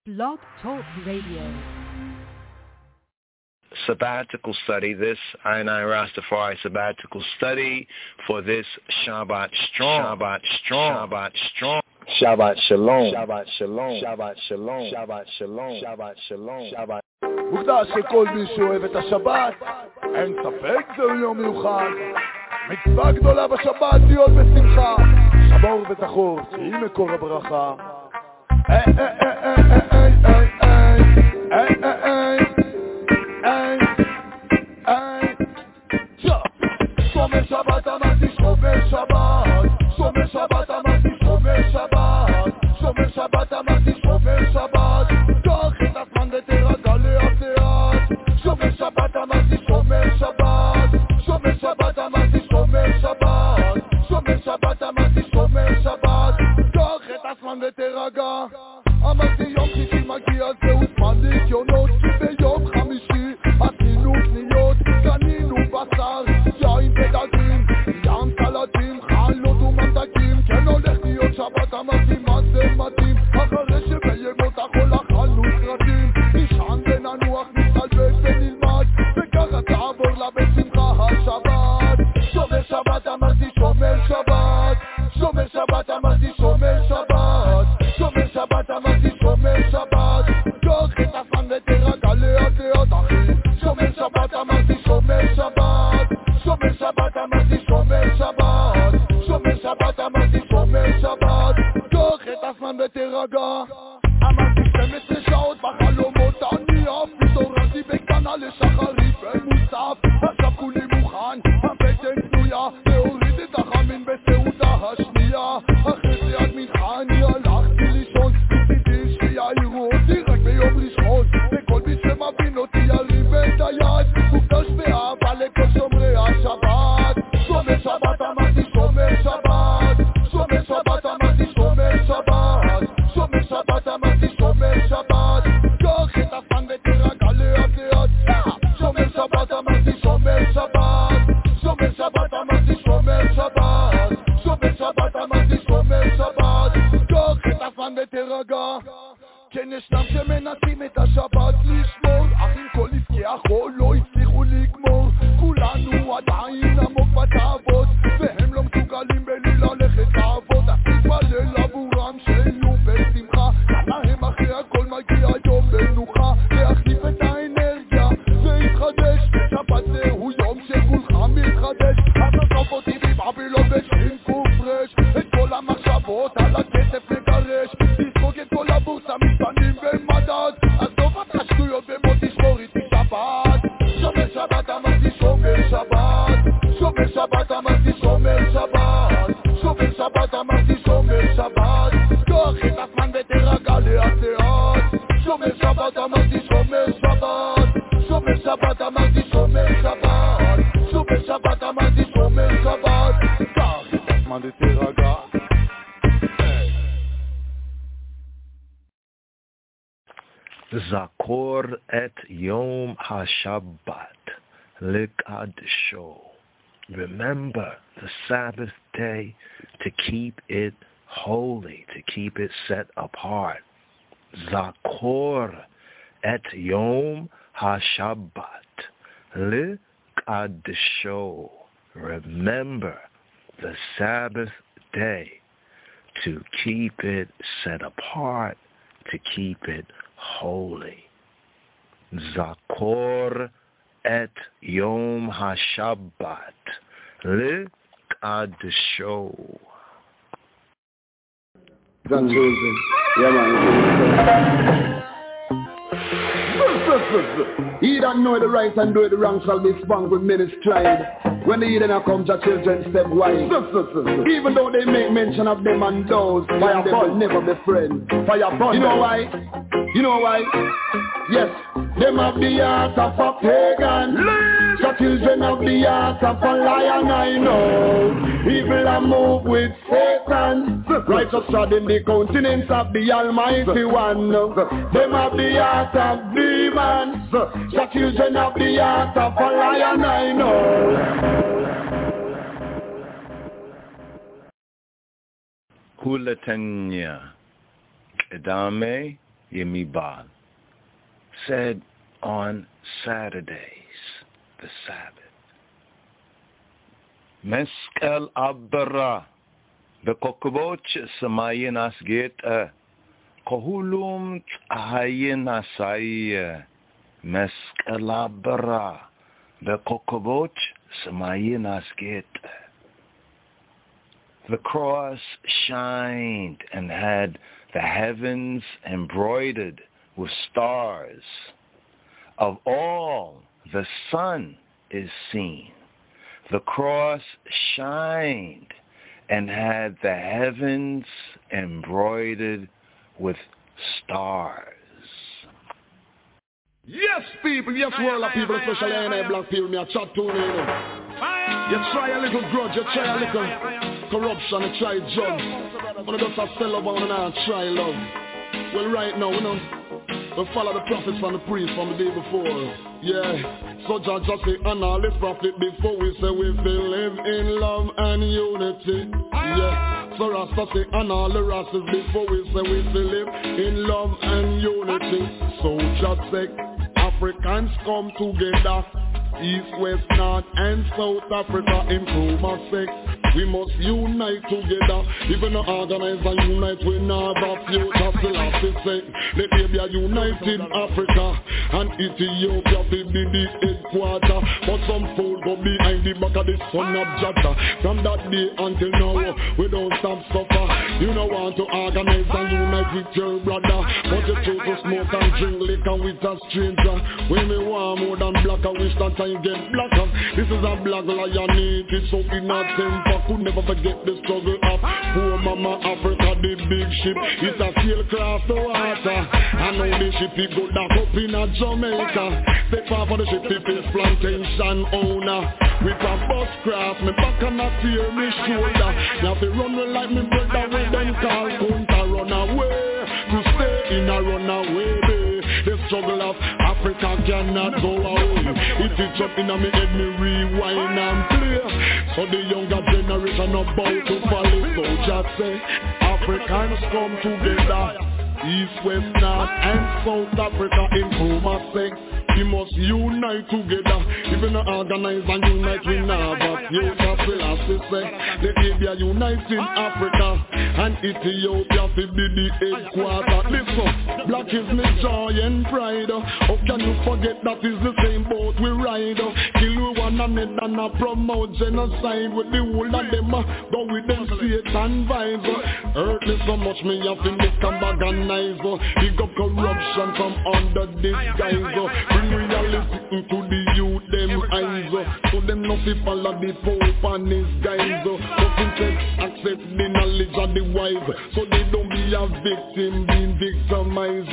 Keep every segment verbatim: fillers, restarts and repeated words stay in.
Blog Talk Radio. Sabbatical study, this I and I Rastafari sabbatical study for this Shabbat Strong, Shabbat Strong, Shabbat Strong, Shabbat Shalom, Shabbat Shalom, Shabbat Shalom, Shabbat Shalom, Shabbat Shalom, Shabbat. מוקדש שכל מי שאוהב את השבת, אין ספק זהו יום מיוחד. מצווה גדולה בשבת להיות בשמחה, שמור וזכור שהיא מקור הברכה. היי היי היי היי היי היי היי היי היי שומר שבת אמרתי שומר שבת, שומר שבת אמרתי שומר שבת, שומר שבת אמרתי שומר שבת, קח את הזמן ותרגע לאט לאט. שומר שבת אמרתי שומר שבת, שומר שבת אמרתי שומר שבת, שומר שבת אמרתי שומר שבת, קח את הזמן ותרגע. אמרתי יום שישי מגיע זהו זמן ניקיונות, כי ביום חמישי עשינו קניות, קנינו בשר, יין ודגים, ים סלטים, חלות וממתקים. כן הולך להיות שבת, אמרתי מה זה מתאים, אחרי שבימות החול אכלנו סרטים, נשען וננוח, נצלבט ונלמד, וככה תעבור לה בשמחה השבת. שומר שבת אמרתי שומר שבת, שומר שבת אמרתי שומר שבת, שומר שבת אמרתי שומר שבת, קח את הזמן ותרגע לאט לאט אחי. שומר שבת אמרתי שומר שבת, שומר שבת אמרתי שומר שבת, שומר שבת אמרתי שומר שבת, קח את הזמן ותרגע. אמרתי שתים עשרה שעות בחלומות אני עף, התעוררתי בקטנה לשחרית ומוסף, עכשיו כולי מוכן, הבטן פנויה, להוריד את החמין בסעודה השנייה. אחרי זה עד מנחה אני הלכתי לישון, ניסיתי שיעירו אותי רק ביום ראשון, וכל מי שמבין אותי ירים את היד, מוקדש באהבה לכל שומרי השבת. שומר שבת אמרתי שומר שבת, שומר שבת אמרתי שומר שבת, שומר שבת אמרתי שומר שבת, קח את הזמן ותרגע לאט לאט. שומר שבת אמרתי שומר שבת, שומר שבת אמרתי שומר שבת, שומר שבת אמרתי שומר שבת, קח את הזמן ותרגע. כן ישנם שמנסים את השבת לשמור, אך עם כל עסקי החול לא הצליחו לגמור. כולנו עדיין עמוק בתאוות, והם לא מסוגלים בלי ללכת לעבוד. אז תתפלל עבורם שיהיו בשמחה, להם אחרי הכל מגיע יום מנוחה, להחליף את האנרגיה ולהתחדש. שבת זהו יום שכולך מתחדש, אז עזוב אותי מבבילון ושין קופרש, את כל המחשבות על הכסף נגרש, תזרוק את כל הבורסה משתנים במדד, עזוב את השטויות ומות תשמור איתי שבת. שומר שבת אמרתי שומר שבת, שומר שבת אמרתי שומר שבת, שומר שבת אמרתי שומר שבת, קח את הזמן ותרגע לאט לאט. שומר שבת אמרתי שומר שבת, שומר שבת אמרתי שומר שבת, שומר שבת אמרתי שומר שבת, קח את הזמן ותרגע. Zakor et Yom HaShabbat Likadisho. Remember the Sabbath day to keep it holy, to keep it set apart. Zakor et Yom HaShabbat Likadisho. Remember the Sabbath day to keep it set apart, to keep it holy. Zakor et Yom HaShabbat Likadisho. Grandchildren, yeah man. He that know the right and do the wrong shall be spun with ministry. When the heathen come to children step wide, even though they make mention of them and those, fire them will never be friends. Fire burn. You know why? You know why? Yes, them have the heart of a pagan. The children of the heart of a lion, I know. Evil a move with Satan. Righteous trod in the countenance of the Almighty One. Them have the heart of demons. The children of the heart of a lion, I know. Hulatanya Edame Yemibal, said on Saturdays, the Sabbath, Meskel Abra, Bekokboch Samayin Asget, Kohulum Ahayin Asai, Meskel Abra, Bekokboch Samayin Asget. The cross shined and had the heavens embroidered with stars. Of all the sun is seen. The cross shined and had the heavens embroidered with stars. Yes, people, yes, world of people, especially in the black people, me a chat to you. You try a little grudge, you try a little corruption, you try drugs. When you just a sell love and not try love. Well, right now, you know, we follow the prophets and the priests from the day before. Yeah, so Jah just say, and all the prophet before we say we will live in love and unity. Yeah, so Rasta say, and all the Rastas before we say we will live in love and unity. So Jah say, Africans come together, East, West, North and South Africa in Kumasi. We must unite together. Even the organize and unite, we now have a future. Still have to say, let there be a united Africa and Ethiopia will be the headquarter. But some fool go behind the back of the son of Jatta. From that day until now, we don't stop suffer. You don't want to organize and unite with your brother, but you choose to smoke and drink liquor with a stranger. When we want more than black, I wish that time get blacker. This is a black lion, it's so in a temper. Could never forget the struggle of poor mama Africa, the big ship. It's a sail across the water. I know the ship it go down up in a Jamaica. Step off of the ship if it's plantation owner. With a bus craft, me back and I fear me shoulder. Now if you run me like me brother with them call Kunta run away. To stay in a runaway bay. The struggle of Africa cannot go away. If it's up in a me head, me rewind and play. So the younger generation about to follow. So just say, Africans come together, East, West, North and South Africa in Kumasi. We must unite together. Even organize and unite, we never future. Still as we say, let there be a united Africa and Ethiopia will be the headquarter. Listen, black is me joy and pride. How can you forget that is the same boat we ride? Kill you one another and a promote genocide with the whole of them. Go with them Satan vibes. Hurt me so much me have to make a bag and knives. Big up corruption from under disguise. Bring reality into the youth, them eyes. So them no fi follow the Pope and his guys. But instead accept the knowledge of the wise, so they don't be a victim being victimized.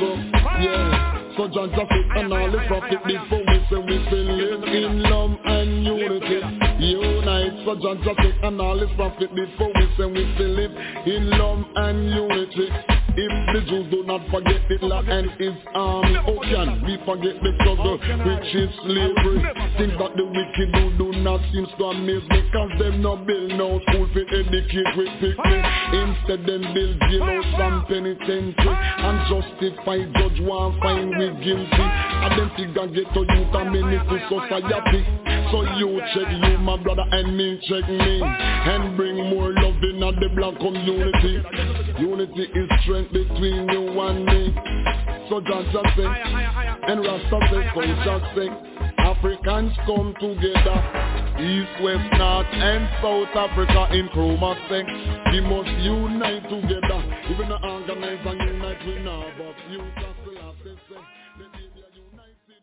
Yeah, so Jah just say, and all the prophet before we say we will live in love and unity. Unite, so Jah just say, and all the prophet before we say we will live in love and unity. If the Jews do not forget Hitler and his army, how can we forget the struggle which is slavery? Things that the wicked do do not seem to amaze, because them no build no school for educate with picnic. Instead them build jailhouse and penitentiary and justify judge one fine with guilty. And them figure get to youth and meaningful society. So you check you my brother and me check me, and bring more love in the black community. Unity is strength between you and me. So Jah just say, and Rasta say, so just say, Africans come together, East, West, North and South Africa in Kumasi. We must unite together. Even the organize and unite we now, but you just will have to say, let me be a united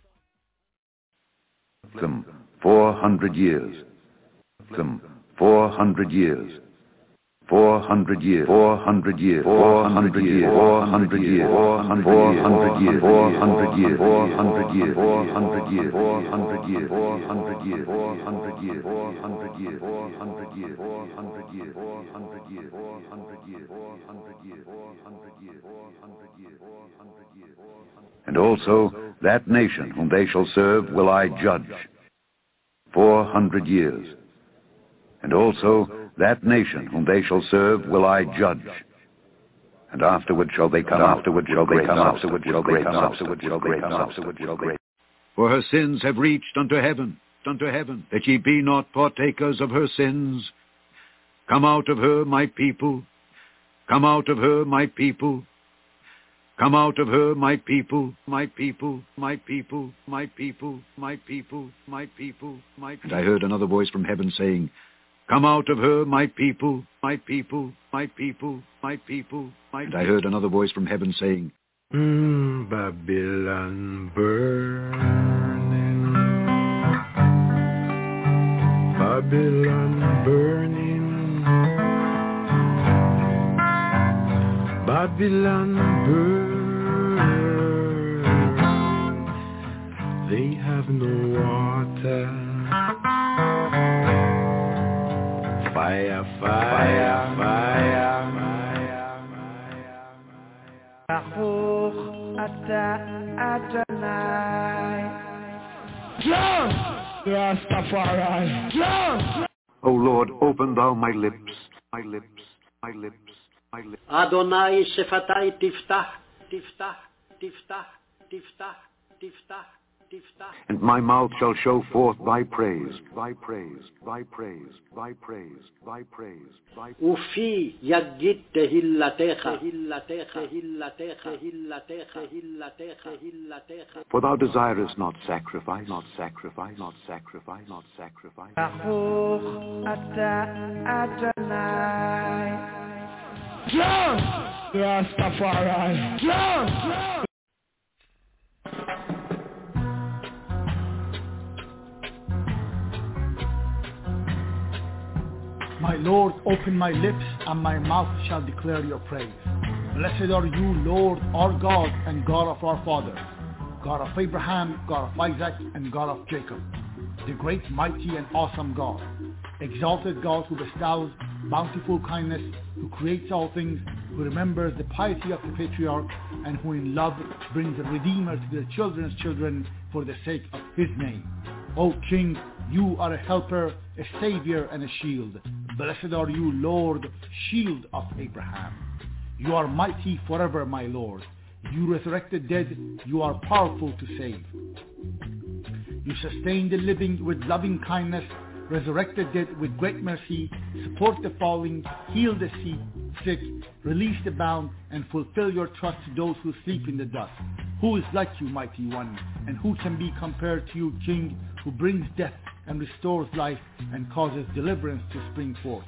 Africa. Some four hundred years. Some four hundred years. Four hundred years, four hundred years, four hundred years, four hundred years, four hundred years, four hundred years, four hundred years, four hundred years, four hundred years, four hundred years, four hundred years, four hundred years, four hundred years, four hundred years, four hundred years, four hundred years, four hundred years, four hundred years, four hundred years, four hundred years. And also that nation whom they shall serve will I judge. Four hundred years. And also that nation whom they shall serve will I judge. And afterward shall they come, afterward shall they come, afterward shall they come, afterward shall they come, afterward shall they come. For her sins have reached unto heaven, unto heaven, that ye be not partakers of her sins. Come out of her, my people. Come out of her, my people. Come out of her, my people, my people, my people, my people, my people, my people, my people. And I heard another voice from heaven saying, Come out of her, my people, my people, my people, my people, my people. And I heard another voice from heaven saying, mm, Babylon burning, Babylon burning, Babylon burning. They have no water. Fire, fire, fire, fire, Baruch Ata Adonai. John! Rastafari. John! O Lord, open thou my lips, my lips, my lips, my lips. Adonai Shefatai Tiftach, Tiftach, Tiftach, Tiftach, Tiftach. And my mouth shall show forth thy praise, thy praise, thy praise, thy praise, thy praise, thy praise. Ufi yagit tehillatecha, tehillatecha, tehillatecha, tehillatecha, tehillatecha, tehillatecha. For thou desirest not sacrifice, not sacrifice, not sacrifice, not sacrifice. Baruch Ata Adonai. John! Rastafari. John! My Lord, open my lips, and my mouth shall declare your praise. Blessed are you, Lord, our God, and God of our fathers, God of Abraham, God of Isaac, and God of Jacob, the great, mighty, and awesome God, exalted God who bestows bountiful kindness, who creates all things, who remembers the piety of the patriarch, and who in love brings a Redeemer to their children's children for the sake of his name. O King, you are a helper, a savior, and a shield. Blessed are you, Lord, shield of Abraham. You are mighty forever, my Lord. You resurrect the dead, you are powerful to save. You sustain the living with loving kindness, resurrect the dead with great mercy, support the falling, heal the sick, release the bound, and fulfill your trust to those who sleep in the dust. Who is like you, mighty one, and who can be compared to you, King, who brings death and restores life and causes deliverance to spring forth?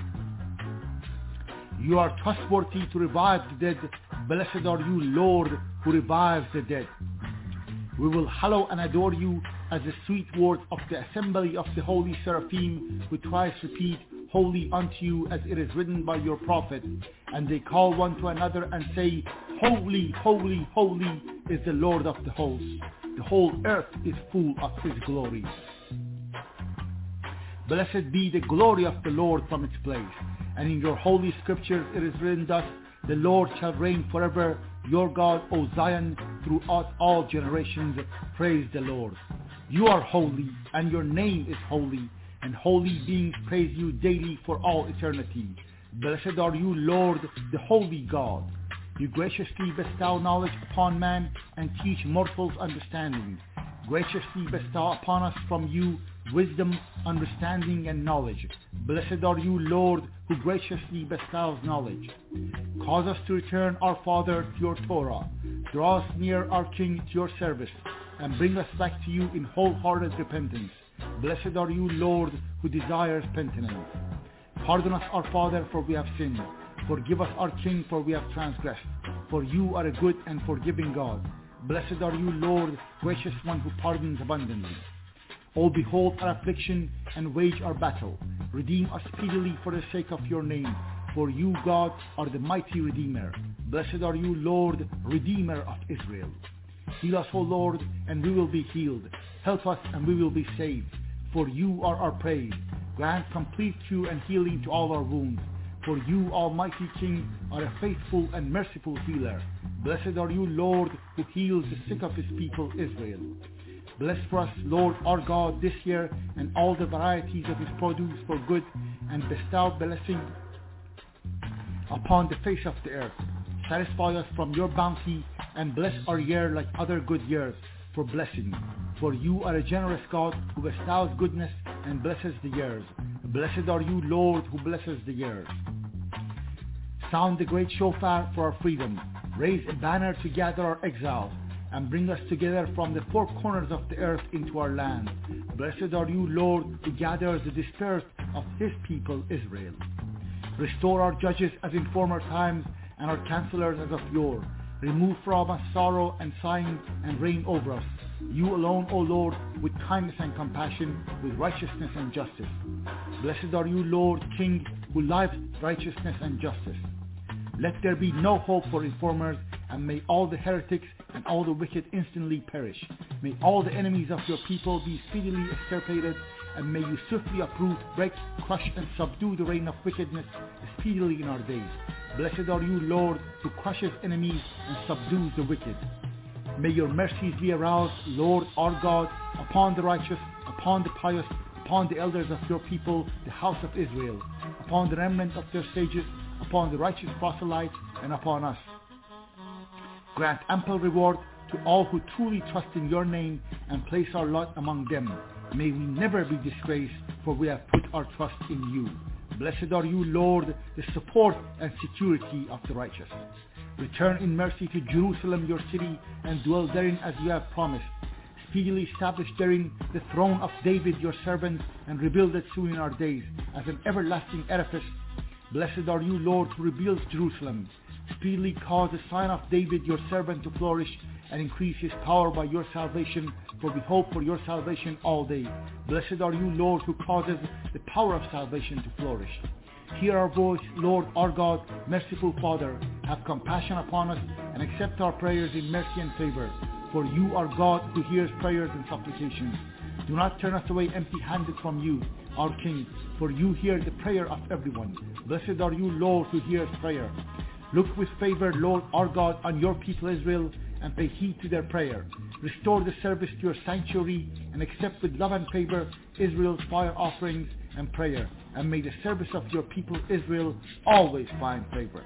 You are trustworthy to revive the dead. Blessed are you, Lord, who revives the dead. We will hallow and adore you as the sweet words of the assembly of the holy seraphim, who twice repeat, Holy unto you, as it is written by your prophet. And they call one to another and say, Holy, holy, holy is the Lord of the hosts. The whole earth is full of his glory. Blessed be the glory of the Lord from its place. And in your holy scriptures it is written thus, the Lord shall reign forever, your God, O Zion, throughout all generations. Praise the Lord. You are holy, and your name is holy, and holy beings praise you daily for all eternity. Blessed are you, Lord, the holy God. You graciously bestow knowledge upon man and teach mortals understanding. Graciously bestow upon us from you wisdom, understanding, and knowledge. Blessed are you, Lord, who graciously bestows knowledge. Cause us to return, our Father, to your Torah. Draw us near, our King, to your service, and bring us back to you in wholehearted repentance. Blessed are you, Lord, who desires penitence. Pardon us, our Father, for we have sinned. Forgive us, our King, for we have transgressed. For you are a good and forgiving God. Blessed are you, Lord, gracious one who pardons abundantly. O behold our affliction and wage our battle. Redeem us speedily for the sake of your name. For you, God, are the mighty Redeemer. Blessed are you, Lord, Redeemer of Israel. Heal us, O Lord, and we will be healed. Help us, and we will be saved. For you are our praise. Grant complete cure and healing to all our wounds. For you, Almighty King, are a faithful and merciful healer. Blessed are you, Lord, who heals the sick of his people, Israel. Bless for us, Lord our God, this year, and all the varieties of his produce for good, and bestow blessing upon the face of the earth. Satisfy us from your bounty and bless our year like other good years for blessing. For you are a generous God who bestows goodness and blesses the years. Blessed are you, Lord, who blesses the years. Sound the great shofar for our freedom. Raise a banner to gather our exiles and bring us together from the four corners of the earth into our land. Blessed are you, Lord, who gathers the dispersed of his people Israel. Restore our judges as in former times and our counselors as of yore. Remove from us sorrow and sighing and reign over us. You alone, O Lord, with kindness and compassion, with righteousness and justice. Blessed are you, Lord, King, who lives righteousness and justice. Let there be no hope for informers, and may all the heretics and all the wicked instantly perish. May all the enemies of your people be speedily extirpated, and may you swiftly uproot, break, crush, and subdue the reign of wickedness speedily in our days. Blessed are you, Lord, who crushes enemies and subdues the wicked. May your mercies be aroused, Lord our God, upon the righteous, upon the pious, upon the elders of your people, the house of Israel, upon the remnant of their sages, upon the righteous proselytes, and upon us. Grant ample reward to all who truly trust in your name and place our lot among them. May we never be disgraced, for we have put our trust in you. Blessed are you, Lord, the support and security of the righteous. Return in mercy to Jerusalem, your city, and dwell therein as you have promised. Speedily establish therein the throne of David, your servant, and rebuild it soon in our days as an everlasting edifice. Blessed are you, Lord, who rebuilds Jerusalem. Speedily cause the sign of David, your servant, to flourish and increase his power by your salvation, for we hope for your salvation all day. Blessed are you, Lord, who causes the power of salvation to flourish. Hear our voice, Lord our God, merciful Father. Have compassion upon us and accept our prayers in mercy and favor. For you are God who hears prayers and supplications. Do not turn us away empty-handed from you, our King, for you hear the prayer of everyone. Blessed are you, Lord, who hears prayer. Look with favor, Lord our God, on your people Israel, and pay heed to their prayer. Restore the service to your sanctuary, and accept with love and favor Israel's fire offerings and prayer, and may the service of your people Israel always find favor.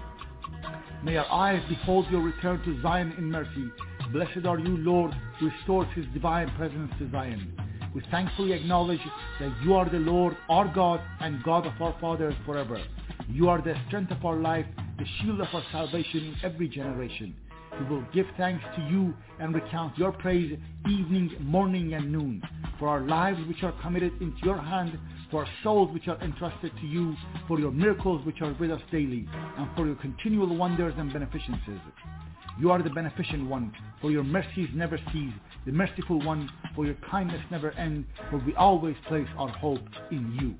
May our eyes behold your return to Zion in mercy. Blessed are you, Lord, who restores his divine presence to Zion. We thankfully acknowledge that you are the Lord, our God, and God of our fathers forever. You are the strength of our life, the shield of our salvation in every generation. We will give thanks to you and recount your praise evening, morning, and noon, for our lives which are committed into your hand, for our souls which are entrusted to you, for your miracles which are with us daily, and for your continual wonders and beneficences. You are the beneficent one, for your mercies never cease, the merciful one, for your kindness never ends, for we always place our hope in you.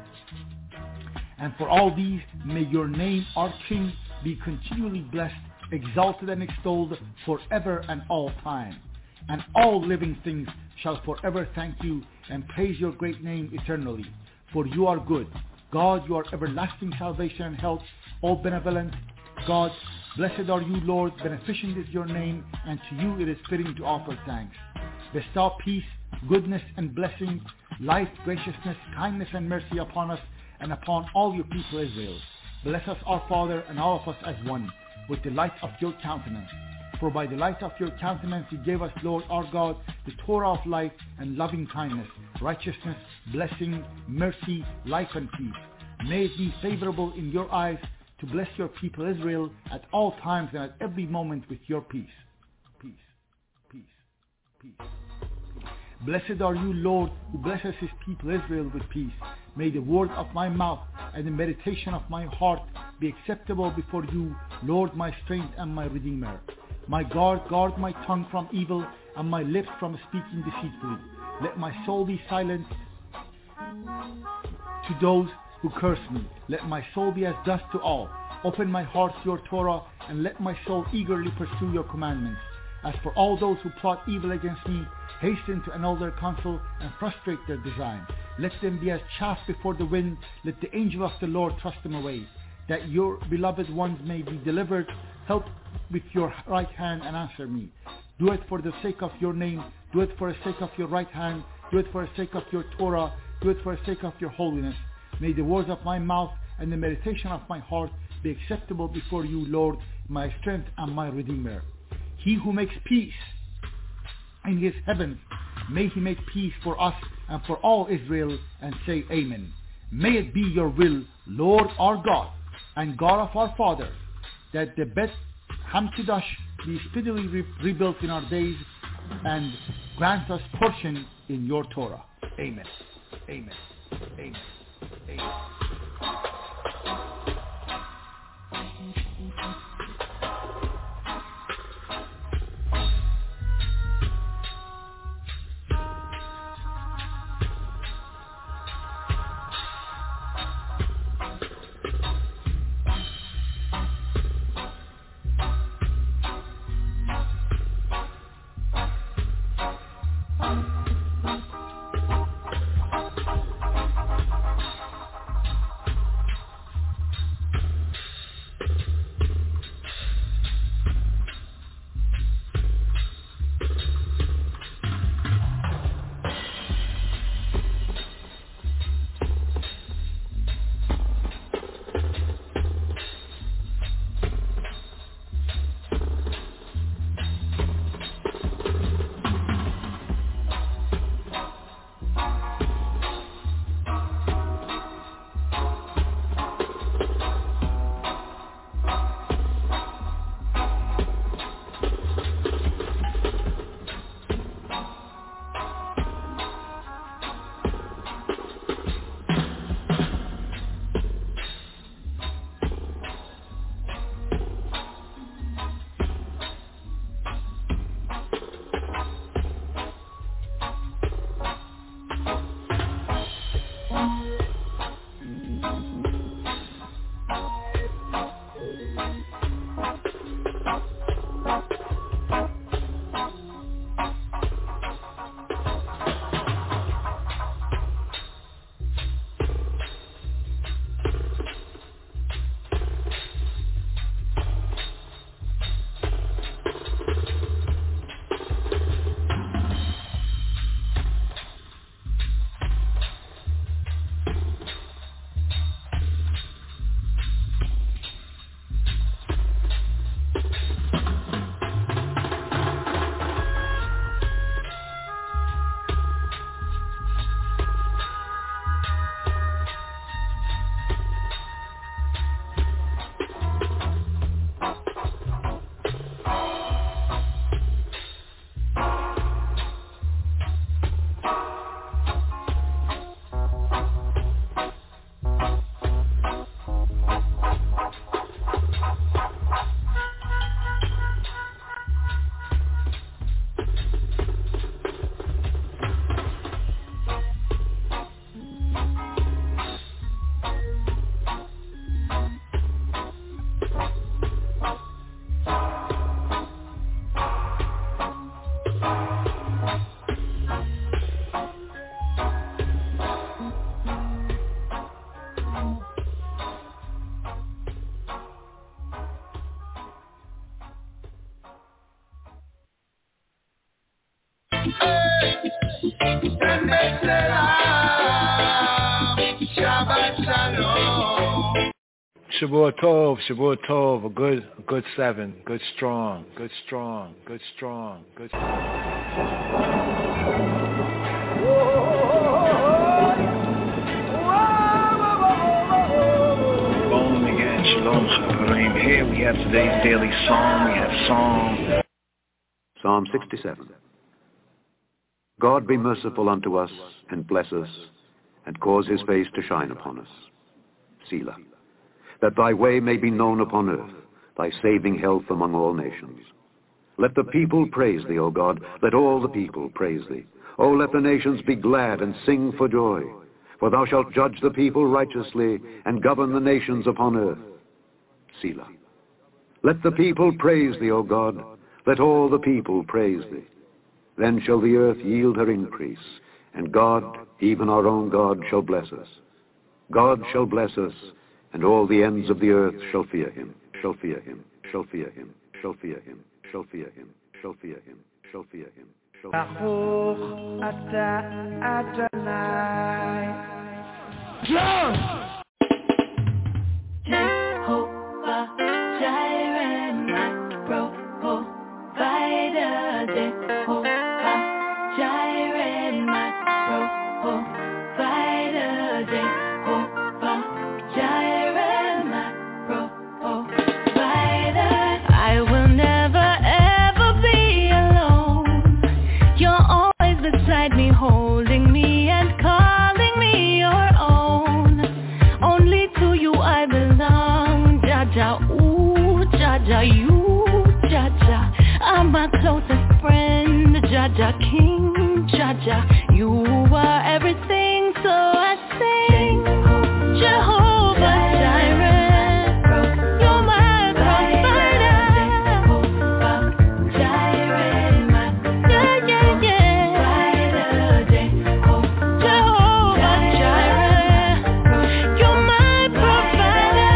And for all these, may your name, our King, be continually blessed, exalted and extolled forever and all time. And all living things shall forever thank you and praise your great name eternally. For you are good. God, you are everlasting salvation and health, all benevolent. God, blessed are you, Lord, beneficent is your name, and to you it is fitting to offer thanks. Bestow peace, goodness, and blessing, life, graciousness, kindness, and mercy upon us and upon all your people Israel. Bless us, our Father, and all of us as one, with the light of your countenance. For by the light of your countenance you gave us, Lord our God, the Torah of life and loving kindness, righteousness, blessing, mercy, life, and peace. May it be favorable in your eyes to bless your people Israel at all times and at every moment with your peace. Peace, peace, peace. Blessed are you, Lord, who blesses his people Israel with peace. May the word of my mouth and the meditation of my heart be acceptable before you, Lord, my strength and my Redeemer. My God, guard my tongue from evil and my lips from speaking deceitfully. Let my soul be silent to those who curse me. Let my soul be as dust to all. Open my heart to your Torah, and let my soul eagerly pursue your commandments. As for all those who plot evil against me, hasten to annul their counsel and frustrate their design. Let them be as chaff before the wind. Let the angel of the Lord thrust them away, that your beloved ones may be delivered. Help with your right hand and answer me. Do it for the sake of your name. Do it for the sake of your right hand. Do it for the sake of your Torah. Do it for the sake of your holiness. May the words of my mouth and the meditation of my heart be acceptable before you, Lord, my strength and my redeemer. He who makes peace in his heavens, may he make peace for us and for all Israel, and say Amen. May it be your will, Lord our God and God of our fathers, that the Beth Hamikdash be speedily re- rebuilt in our days, and grant us portion in your Torah. Amen. Amen. Amen. Amen. Shavua Tov, Shavua Tov, a good, a good seven, good strong, good strong, good strong, good strong. Bowling again, Shalom Chaverim. Here we have today's daily psalm. We have Psalm. Psalm sixty-seven. God be merciful unto us, and bless us, and cause his face to shine upon us. Selah. That thy way may be known upon earth, thy saving health among all nations. Let the people praise thee, O God. Let all the people praise thee. O let the nations be glad and sing for joy. For thou shalt judge the people righteously, and govern the nations upon earth. Selah. Let the people praise thee, O God. Let all the people praise thee. Then shall the earth yield her increase, and God, even our own God, shall bless us. God shall bless us, and all the ends of the earth shall fear him, shall fear him, shall fear him, shall fear him, shall fear him, shall fear him, shall fear him, shall fear him. Baruch Ata Adonai. Jehovah Jireh. Jehovah Jireh, my provider, Jehovah Jireh, my provider. I will never ever be alone. You're always beside me, holding me and calling me your own. Only to you I belong, Jaja, ooh, Jaja, you, Jaja. I'm my closest friend, Jaja King, Jaja. You are everything, so I sing. Jehovah Jireh, you're my provider. Jehovah Jireh, my yeah, yeah, yeah. Jehovah Jireh, you're my provider.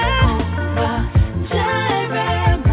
Jehovah Jireh,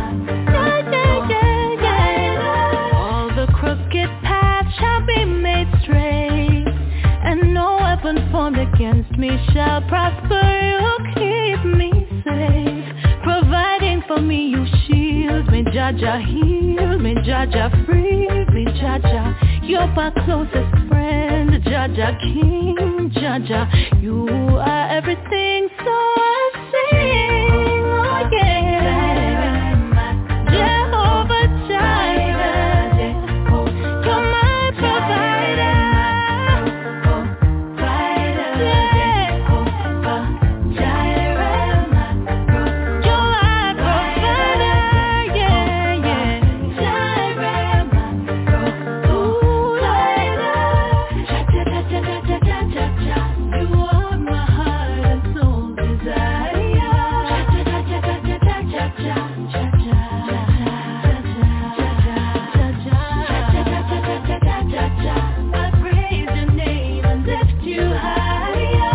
yeah, yeah, yeah. All the crooked paths shall be made straight, and no weapon formed against me shall prosper. You keep me safe, providing for me. You shield me, Jaja, heal me, Jaja, free me, Jaja. You're my closest friend, Jaja, King, Jaja. You are everything, so I sing, oh yeah. Jehovah Jireh, you're my provider. Jehovah Jireh, you're my provider, yeah, yeah. Jireh, my provider. Cha-cha-cha-cha-cha-cha-cha-cha. You are my heart and soul desire. Cha-cha-cha-cha-cha-cha-cha-cha. I praise your name and lift you higher.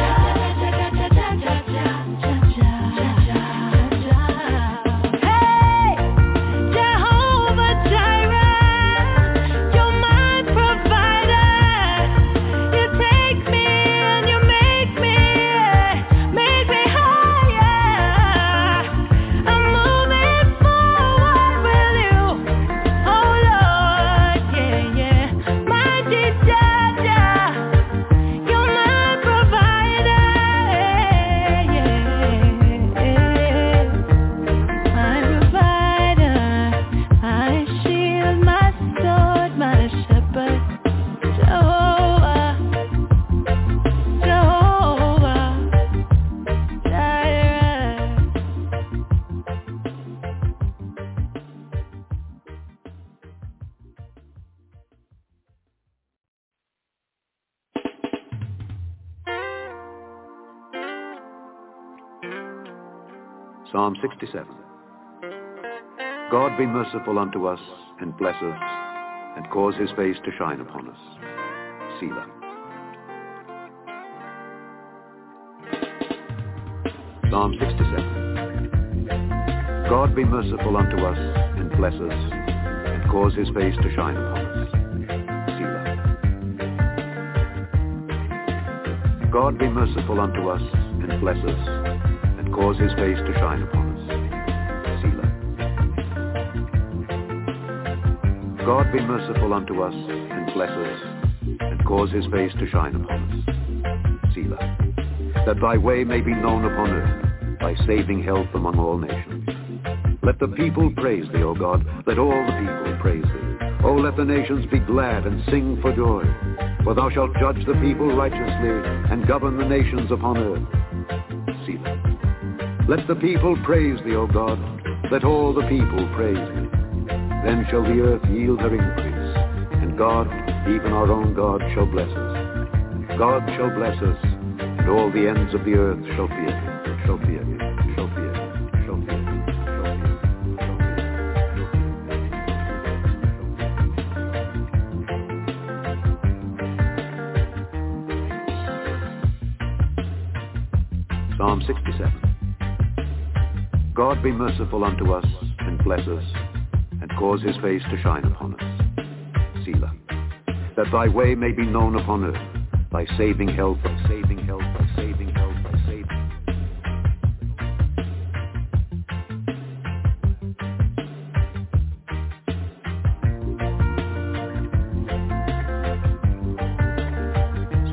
Hey, Jehovah Jireh, you're my provider. You take me and you make me, make me higher. I'm moving forward with you, oh Lord, yeah, yeah. Mighty Jaja, you're my provider, yeah, my provider, my shield, my sword, my shepherd, Jehovah, Jehovah Jireh. Psalm sixty-seven. God be merciful unto us, and bless us, and cause his face to shine upon us. Selah. Psalm sixty-seven. God be merciful unto us, and bless us, and cause his face to shine upon us. Selah. God be merciful unto us, and bless us, and cause his face to shine upon us. Selah. God be merciful unto us, and bless us, and cause his face to shine upon us. Selah. That thy way may be known upon earth, thy saving health among all nations. Let the people praise thee, O God. Let all the people praise thee. O let the nations be glad and sing for joy. For thou shalt judge the people righteously, and govern the nations upon earth. Selah. Let the people praise thee, O God. Let all the people praise thee. Then shall the earth yield her increase, and God, even our own God, shall bless us. God shall bless us, and all the ends of the earth shall fear him, shall fear him, shall fear him, shall fear him, shall fear him, shall fear him. Psalm sixty-seven. God be merciful unto us, and bless us, and cause his face to shine upon us. Selah. That thy way may be known upon earth, thy saving help, thy saving help, thy saving help, thy saving help.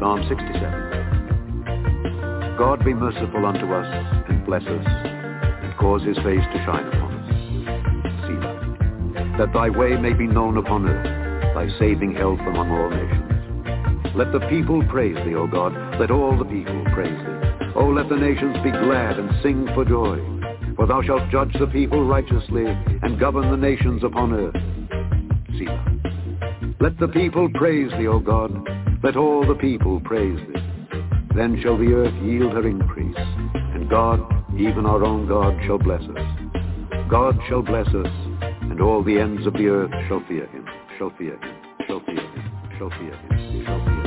Psalm sixty-seven. God be merciful unto us, and bless us, and cause his face to shine upon us. Selah. That thy way may be known upon earth, thy saving health among all nations. Let the people praise thee, O God. Let all the people praise thee. O let the nations be glad and sing for joy. For thou shalt judge the people righteously, and govern the nations upon earth. Selah. Let the people praise thee, O God. Let all the people praise thee. Then shall the earth yield her increase, and God, even our own God, shall bless us. God shall bless us, and all the ends of the earth shall fear him, shall fear him, shall fear him, shall fear him, shall fear him, shall fear him.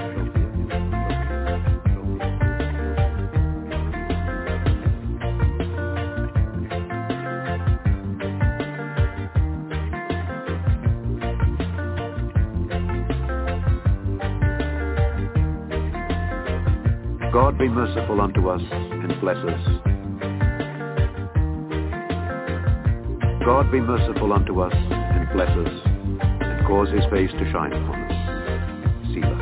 God be merciful unto us, and bless us. God be merciful unto us, and bless us, and cause his face to shine upon us. Selah.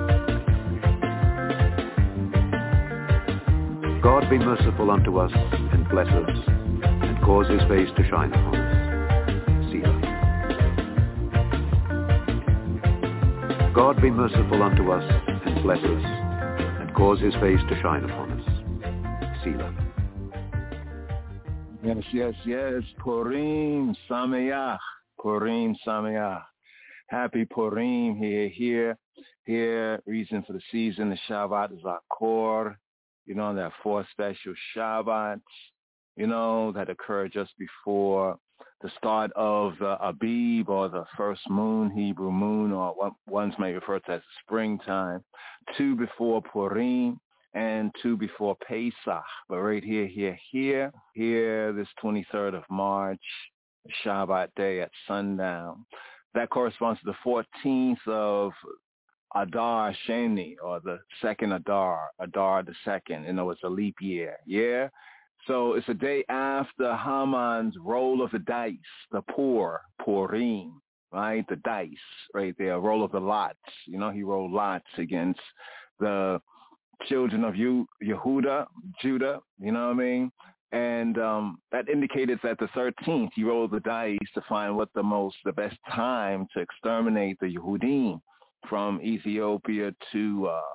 God be merciful unto us, and bless us, and cause his face to shine upon us. Selah. God be merciful unto us, and bless us, cause his face to shine upon us. Selah. Yes, yes, yes. Purim Sameach. Purim Sameach. Happy Purim here, here, here. Reason for the season. The Shabbat is Zakor. You know, there are four special Shabbats, you know, that occur just before the start of the Abib, or the first moon, Hebrew moon, or what ones may refer to as springtime. Two before Purim and two before Pesach. But right here, here, here, here, this twenty-third of March, Shabbat day at sundown. That corresponds to the fourteenth of Adar Sheni, or the second Adar, Adar the second. You know, it's a leap year. Yeah? So it's a day after Haman's roll of the dice, the Pur, Purim, right? The dice, right there, roll of the lots. You know, he rolled lots against the children of Yehuda, Judah, you know what I mean? And um, that indicated that the thirteenth, he rolled the dice to find what the most, the best time to exterminate the Yehudim from Ethiopia to uh,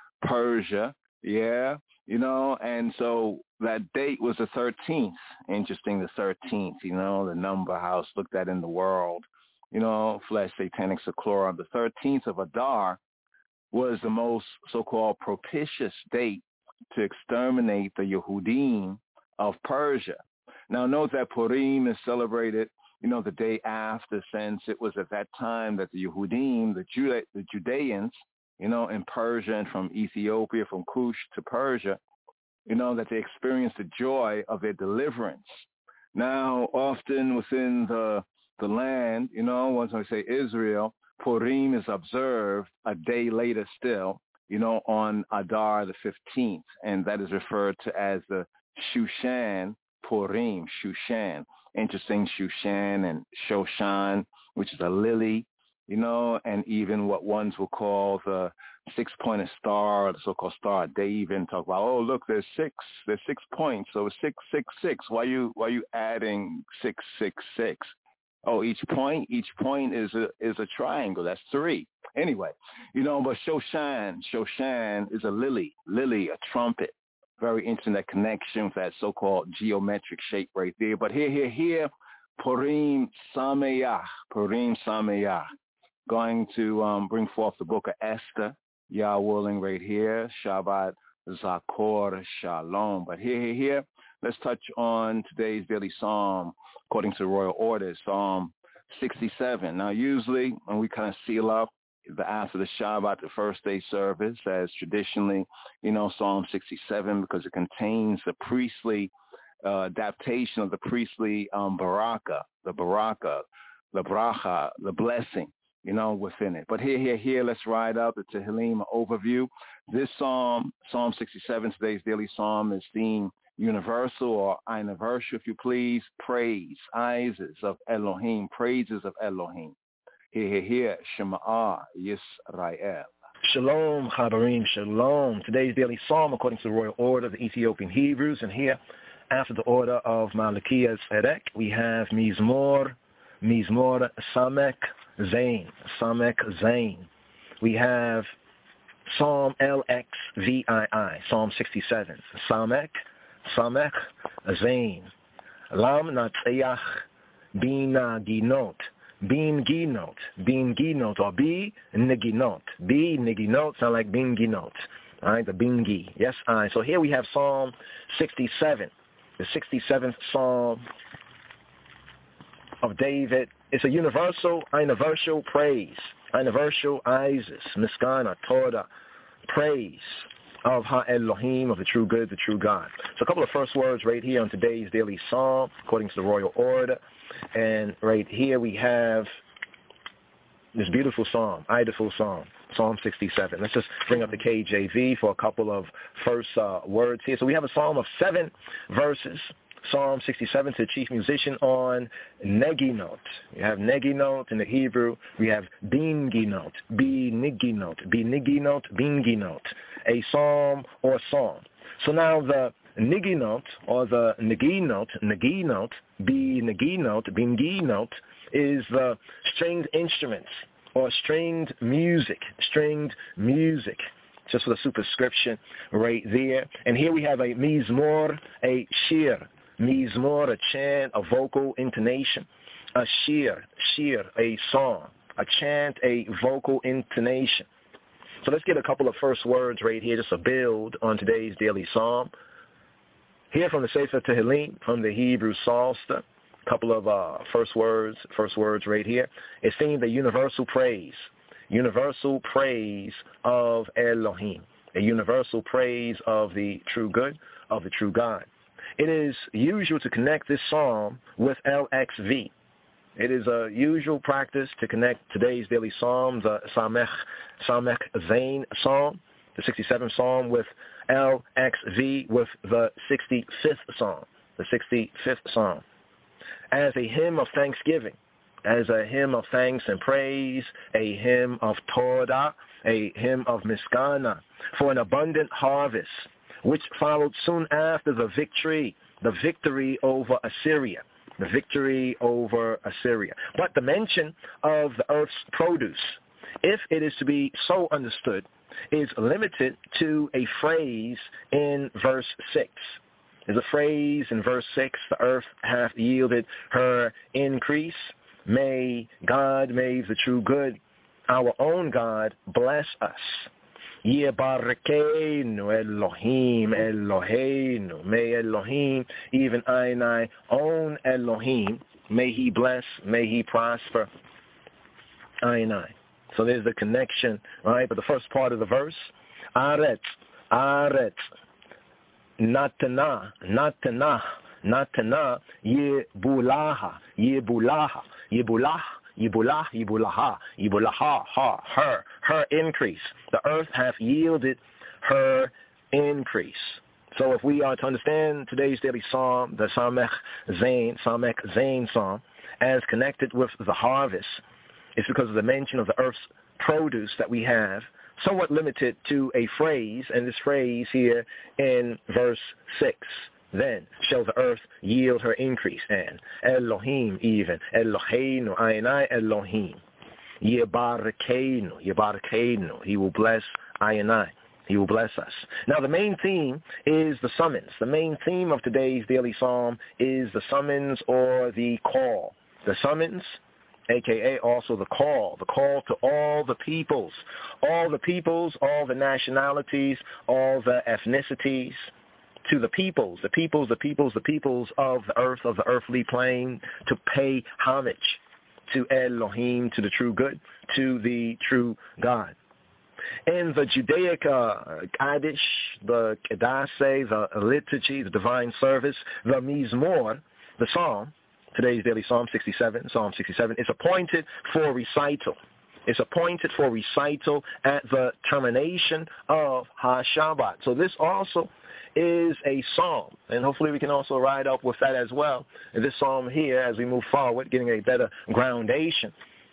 Persia, yeah? You know, and so that date was the thirteenth. Interesting, the thirteenth, you know, the number, how it's looked at in the world. You know, flesh, satanic, seclorum. The thirteenth of Adar was the most so-called propitious date to exterminate the Yehudim of Persia. Now, note that Purim is celebrated, you know, the day after, since it was at that time that the Yehudim, the, Juda- the Judeans, you know, in Persia and from Ethiopia, from Cush to Persia, you know, that they experienced the joy of their deliverance. Now, often within the the land, you know, once I say Israel, Purim is observed a day later still, you know, on Adar the fifteenth, and that is referred to as the Shushan Purim, Shushan. Interesting, Shushan and Shoshan, which is a lily, you know, and even what ones will call the six-pointed star, or the so-called star. They even talk about, oh, look, there's six, there's six points, so it's six, six, six. Why you, why you adding six, six, six? Oh, each point, each point is a is a triangle. That's three. Anyway, you know, but Shoshan, Shoshan is a lily, lily, a trumpet. Very interesting, that connection with that so-called geometric shape right there. But here, here, here, Purim Sameach, Purim Sameach. Going to um, bring forth the book of Esther, Yah willing, right here, Shabbat Zakor Shalom. But here, here, here, let's touch on today's daily psalm, according to royal order, Psalm sixty-seven. Now, usually when we kind of seal up the after the Shabbat, the first day service, as traditionally, you know, Psalm sixty-seven, because it contains the priestly uh, adaptation of the priestly um, baraka, the baraka, the bracha, the blessing, you know, within it. But here, here, here, let's ride out the Tehillim overview. This psalm, Psalm sixty-seven, today's daily psalm, is themed universal, or universal, if you please, praise, praises of Elohim, praises of Elohim. Here, here, here, Shema Yisrael. Shalom, Chabarim, Shalom. Today's daily psalm, according to the royal order of the Ethiopian Hebrews, and here, after the order of Malachias Erek, we have Mizmor, Mizmor Samek Zain, Samek Zain. We have Psalm L X V I I, Psalm sixty-seven, Samek, Samek Zain, Lam Natsayach Bina Ginot, Bin Ginot, Bin Ginot, or B Niginot. B Niginot sound like Bin Ginot. All right, the Bingi. Yes, I. So here we have Psalm sixty-seven, the sixty-seventh Psalm of David. It's a universal, universal praise, universal Isis, Miskana, Torah, praise of Ha-Elohim, of the true good, the true God. So a couple of first words right here on today's daily psalm, according to the royal order. And right here we have this beautiful psalm, beautiful psalm, Psalm sixty-seven. Let's just bring up the K J V for a couple of first uh, words here. So we have a psalm of seven verses. Psalm sixty-seven to the chief musician on Neginot. You have Neginot in the Hebrew. We have Binginot, Biniginot, Biniginot, Binginot, a psalm or song. So now the Niginot or the Neginot, Neginot, Biniginot, Binginot is the stringed instruments or stringed music, stringed music. Just for the superscription right there. And here we have a mizmor, a shir. Mizmor, a chant, a vocal intonation. A shir, shir, a song. A chant, a vocal intonation. So let's get a couple of first words right here, just a build on today's daily psalm. Here from the Sefer Tehillim, from the Hebrew Psalter, a couple of uh, first words, first words right here. It's saying the universal praise, universal praise of Elohim, a universal praise of the true good, of the true God. It is usual to connect this psalm with L X V. It is a usual practice to connect today's daily psalm, the Samech, Samech Zain psalm, the sixty-seventh psalm, with L X V, with the sixty-fifth psalm, the sixty-fifth psalm, as a hymn of thanksgiving, as a hymn of thanks and praise, a hymn of Torah, a hymn of Miskana, for an abundant harvest, which followed soon after the victory, the victory over Assyria, the victory over Assyria. But the mention of the earth's produce, if it is to be so understood, is limited to a phrase in verse six. There's a phrase in verse six, the earth hath yielded her increase. May God, may the true good, our own God, bless us. Yebarekeinu Elohim, Eloheinu. May Elohim, even I and I, own Elohim, may he bless, may he prosper I and I. So there's the connection, right? But the first part of the verse, Aretz, Aretz, Natana, Natana, Natana, Yebulaha, Yebulaha, Yebulah, Yibulah, Yibulaha, Yibulaha, ha, her, her increase. The earth hath yielded her increase. So if we are to understand today's daily psalm, the Samech Zain, Samech Zain psalm, as connected with the harvest, it's because of the mention of the earth's produce that we have, somewhat limited to a phrase, and this phrase here in verse six. Then shall the earth yield her increase, and Elohim even, Eloheinu, I and I, Elohim, Yebarekeinu, Yebarekeinu, he will bless I and I, he will bless us. Now the main theme is the summons. The main theme of today's daily psalm is the summons or the call. The summons, a k a also the call, the call to all the peoples, all the peoples, all the nationalities, all the ethnicities, to the peoples, the peoples, the peoples, the peoples of the earth, of the earthly plane, to pay homage to Elohim, to the true good, to the true God. In the Judaic uh, Kaddish, the Kedasseh, the liturgy, the divine service, the Mizmor, the psalm, today's daily psalm sixty-seven, Psalm sixty-seven, is appointed for recital. It's appointed for recital at the termination of HaShabbat. So this also is a psalm, and hopefully we can also ride up with that as well. And this psalm here, as we move forward, getting a better groundation,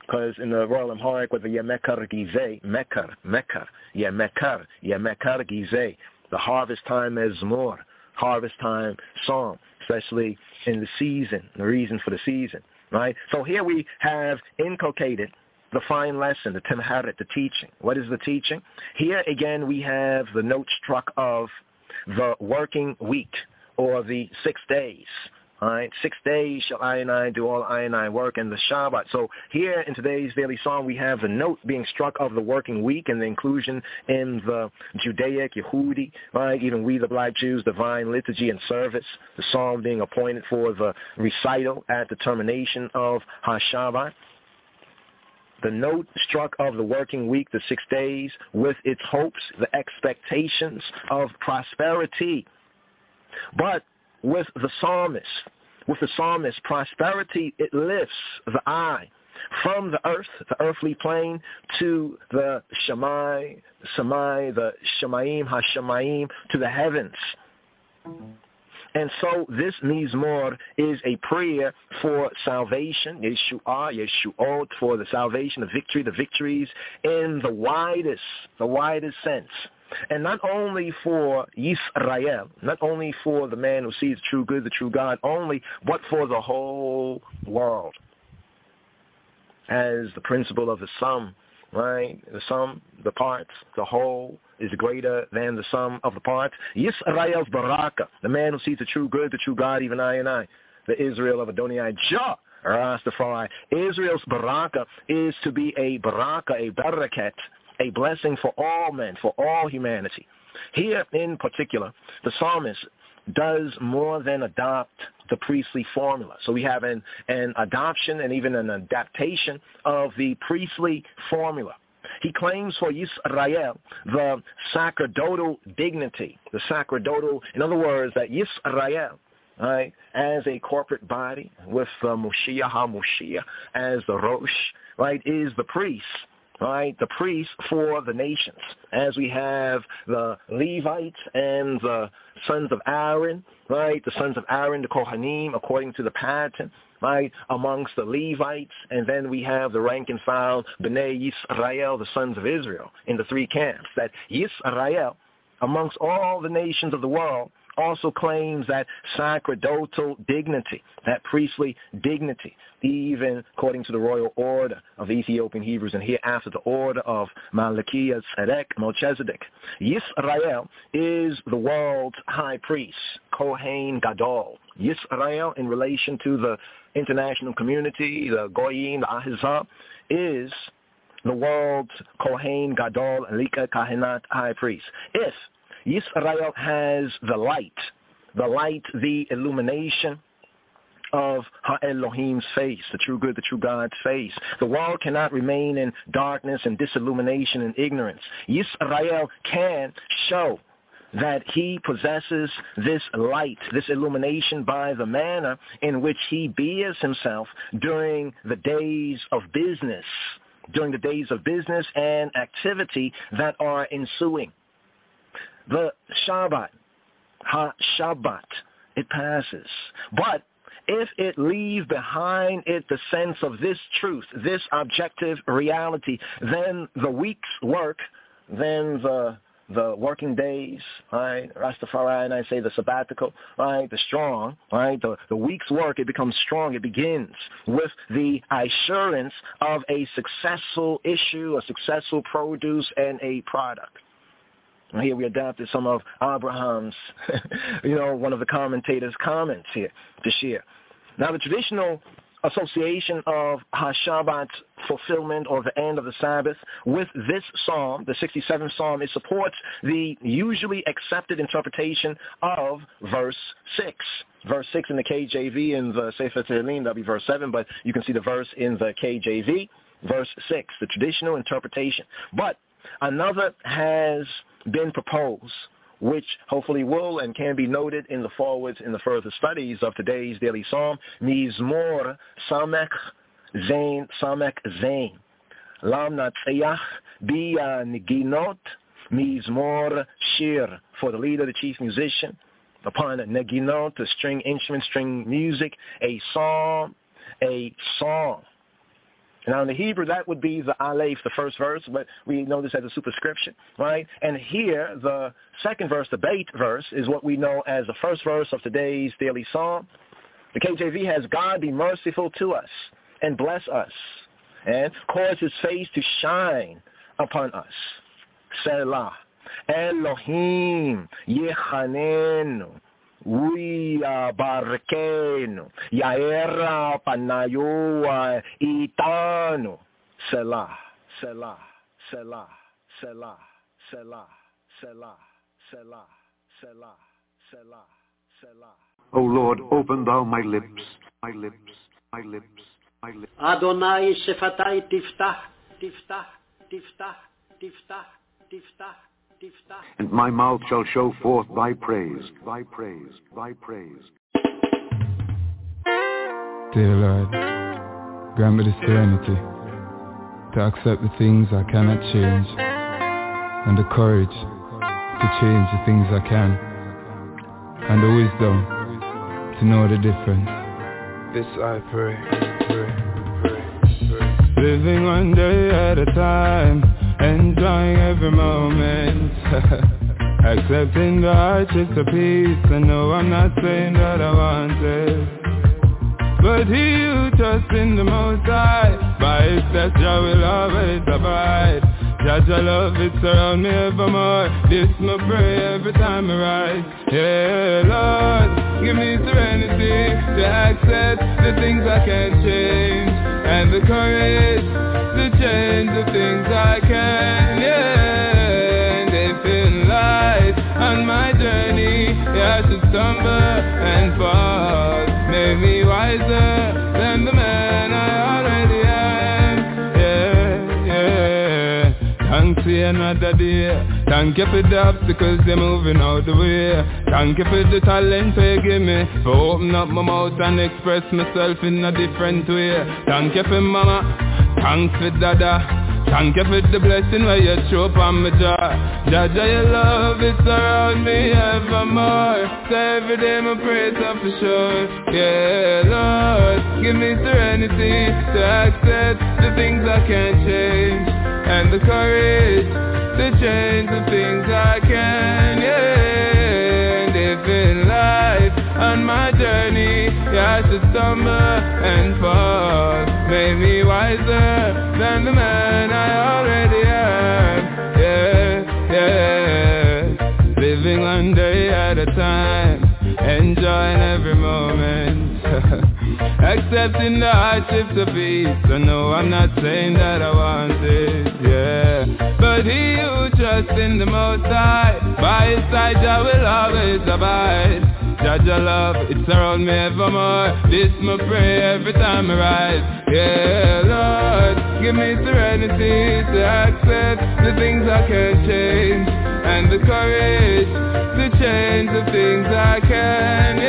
because in the Royal Amharic with the Yemekar Gizeh, Mekar, Mekar, Yemekar, Yemekar Gizeh, the harvest time Mezmor, harvest time song, especially in the season, the reason for the season, right? So here we have inculcated the fine lesson, the Timharet, the teaching. What is the teaching? Here again we have the note struck of the working week or the six days. All right, six days shall I and I do all I and I work in the Shabbat. So here in today's daily psalm, we have the note being struck of the working week and the inclusion in the Judaic, Yehudi, right? Even we, the black Jews, divine liturgy and service. The psalm being appointed for the recital at the termination of HaShabbat. The note struck of the working week, the six days, with its hopes, the expectations of prosperity. But with the psalmist, with the psalmist, prosperity, it lifts the eye from the earth, the earthly plane, to the Shammai, Shammai, the Shamayim, HaShamayim, to the heavens. And so this Mizmor is a prayer for salvation, Yeshua, Yeshuot, for the salvation, the victory, the victories in the widest, the widest sense. And not only for Yisrael, not only for the man who sees the true good, the true God only, but for the whole world. As the principle of the sum, right? The sum, the parts, the whole is greater than the sum of the parts. Yisrael's baraka, the man who sees the true good, the true God, even I and I, the Israel of Adonai Jah, Rastafari. Israel's baraka is to be a baraka, a barakat, a blessing for all men, for all humanity. Here in particular, the psalmist does more than adopt the priestly formula. So we have an, an adoption and even an adaptation of the priestly formula. He claims for Yisrael the sacerdotal dignity, the sacerdotal, in other words, that Yisrael, right, as a corporate body with the Moshiach HaMoshiach as the Rosh, right, is the priest. Right, the priest for the nations, as we have the Levites and the sons of Aaron, right, the sons of Aaron, the Kohanim, according to the pattern, right, amongst the Levites, and then we have the rank and file B'nai Yisrael, the sons of Israel, in the three camps. That Yisrael, amongst all the nations of the world, also claims that sacerdotal dignity, that priestly dignity, even according to the royal order of the Ethiopian Hebrews, and hereafter the order of Malachiah Tzedek Melchizedek. Yisrael is the world's high priest, Kohen Gadol. Yisrael, in relation to the international community, the Goyim, the Ahizab, is the world's Kohen Gadol, Lika Kahanat, high priest. If Yisrael has the light, the light, the illumination of Ha-Elohim's face, the true good, the true God's face. The world cannot remain in darkness and disillumination and ignorance. Yisrael can show that he possesses this light, this illumination by the manner in which he bears himself during the days of business, during the days of business and activity that are ensuing. The Shabbat, Ha-Shabbat, it passes. But if it leaves behind it the sense of this truth, this objective reality, then the week's work, then the the working days, right, Rastafari and I say the sabbatical, right, the strong, right, the, the week's work, it becomes strong. It begins with the assurance of a successful issue, a successful produce, and a product. Here we adopted some of Abraham's, you know, one of the commentators' comments here to share. Now, the traditional association of HaShabbat's fulfillment or the end of the Sabbath with this psalm, the sixty-seventh psalm, it supports the usually accepted interpretation of verse six. Verse six in the K J V, in the Sefer Tehillim, that'll be verse seven, but you can see the verse in the K J V, verse six, the traditional interpretation. But another has been proposed, which hopefully will and can be noted in the forwards in the further studies of today's daily psalm, Mizmor Samech Zain Samech Zain Lam Natsayach Bia Neginot Mizmor Shir, for the leader, the chief musician, upon Neginot, the string instrument, string music, a psalm, a song. Now, in the Hebrew, that would be the Aleph, the first verse, but we know this as a superscription, right? And here, the second verse, the Beit verse, is what we know as the first verse of today's daily psalm. The K J V has, God be merciful to us and bless us and cause his face to shine upon us. Selah. Elohim Yechanenu Uya Barkenu Yaera Panayoa Itanu. Selah, Selah, Selah, Selah, Selah, Selah, Selah, Selah, Selah, Selah. O Lord, open thou my lips, my lips, my lips, my lips. Adonai Shefatai Tiftach, Tiftach, Tiftach, Tiftach, Tiftach. And my mouth shall show forth thy praise, thy praise, thy praise. Dear Lord, grant me the serenity to accept the things I cannot change, and the courage to change the things I can, and the wisdom to know the difference. This I pray, pray, pray, pray. Living one day at a time, enjoying every moment, accepting the hardships of peace. I know I'm not saying that I want it, but he who trusts in the Most High, by his steps Jah will always abide. Jah Jah love it surround me evermore. This my prayer every time I rise. Yeah, Lord, give me serenity to accept the things I can't change, and the courage to change the things I can, yeah. And if in life on my journey I should stumble and fall, make me wiser than the man I already am, yeah, yeah. Thanks for another day, thank you for the obstacles they're moving out the way. Thank you for the talent they give me, for open up my mouth and express myself in a different way. Thank you for mama, thanks for dada, thank you for the blessing where you show up on my jaw. Jah Jah, your love is around me evermore, so every day my praise up for sure. Yeah, Lord, give me serenity to accept the things I can't change, and the courage to change the things I can, yeah. And if in life on my journey I should stumble and fall, make me wiser than the man I already am, yeah, yeah. Living one day at a time, enjoying every moment, accepting the hardships of peace. I know I'm not saying that I want it, yeah, but he who trusts in the Most High, by his side Jah will always abide. Jah Jah love, it's around me evermore. This my prayer every time I rise. Yeah, Lord, give me serenity to accept the things I can't change, and the courage to change the things I can,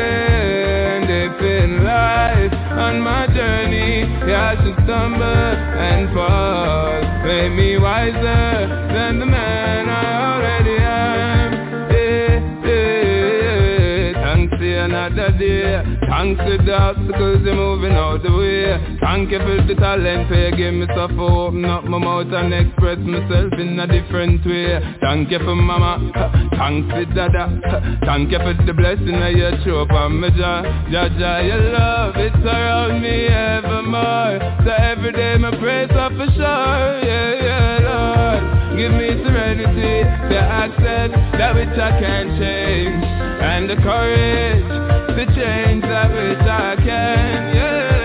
yeah. And if in life on my journey I should stumble and fall, make me wiser than the man I already am, yeah, yeah. Thanks for another day, thanks for the obstacles they're moving out the way. Thank you for the talent for you give me stuff to open up my mouth and express myself in a different way. Thank you for mama, thanks for dada, thank you for the blessing that you show up on my jaw. Jah Jah, your love, it's around me evermore, so every day my praise up for sure, yeah, yeah, Lord. Give me serenity to accept that which I can't change, and the courage to change that which I can,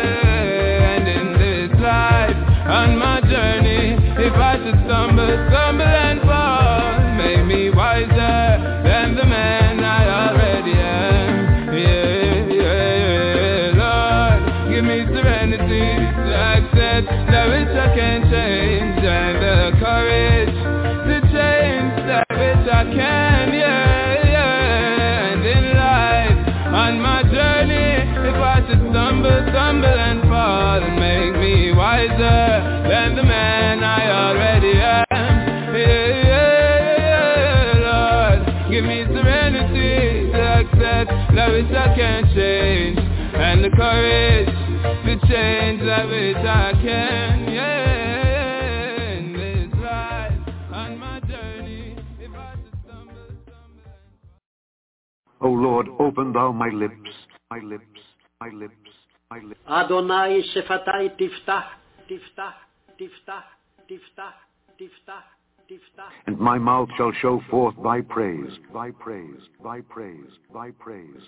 yeah. And in this life, on my journey, if I should stumble, stumble and fall, make me wiser than the man I already am, yeah, yeah, Lord. Give me serenity to accept that which I can't change, and the courage to change that which I can, yeah, yeah. And in life, on my journey, if I should stumble, stumble and fall, and make me wiser than the man I already am, yeah, yeah, Lord. Give me serenity to accept that which I can't change, and the courage to change of it I can, yeah, in this life and my journey. If I should stumble, stumble. O Lord, open thou my lips, my lips, my lips, my lips. Adonai shefatai tiftach, tiftach, tiftach, tiftach, tiftach. And my mouth shall show forth thy praise, thy praise, thy praise, thy praise.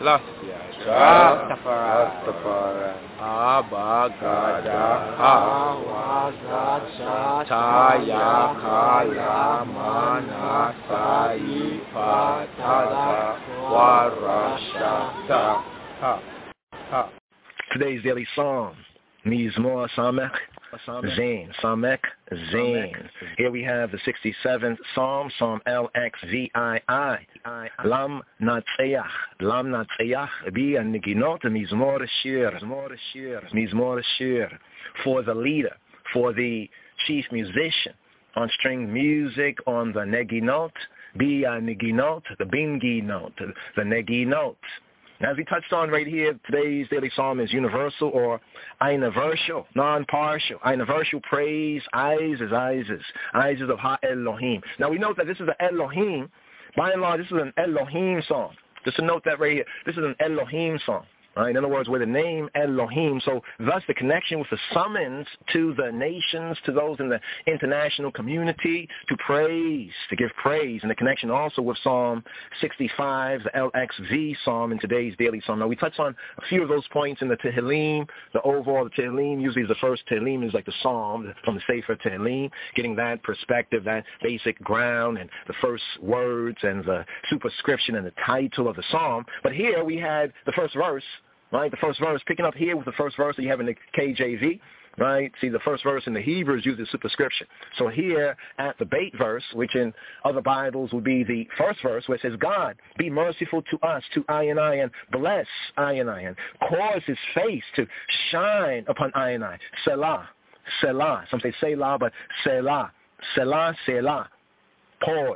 Today's daily psalm, Mizmor Samech Zain, Samek Zain. Here we have the sixty-seventh Psalm, Psalm L X V I I. Lam Natseach, Lam Natseach, Bi Niginot, Mizmor Shir, Mizmor Shir. For the leader, for the chief musician, on string music, on the Neginot, Bi Niginot, the Bingi note, the Neginot. As we touched on right here, today's daily psalm is universal or universal, non-partial. Universal praise, eyes is eyes is, eyes is of Ha-Elohim. Now we note that this is an Elohim. By and large, this is an Elohim song. Just to note that right here, this is an Elohim song. Right? In other words, with the name Elohim, so thus the connection with the summons to the nations, to those in the international community, to praise, to give praise, and the connection also with Psalm sixty-five, the L X V Psalm in today's daily psalm. Now we touched on a few of those points in the Tehillim, the overall the Tehillim, usually the first Tehillim is like the psalm from the Sefer Tehillim, getting that perspective, that basic ground, and the first words, and the superscription and the title of the psalm. But here we had the first verse, right, the first verse, picking up here with the first verse that you have in the K J V, right? See, the first verse in the Hebrew is usually superscription. So here at the Beit verse, which in other Bibles would be the first verse, where it says, God, be merciful to us, to I and I, and bless I and I, and cause his face to shine upon I and I. Selah, Selah. Some say Selah, but Selah, Selah, Selah. Pause.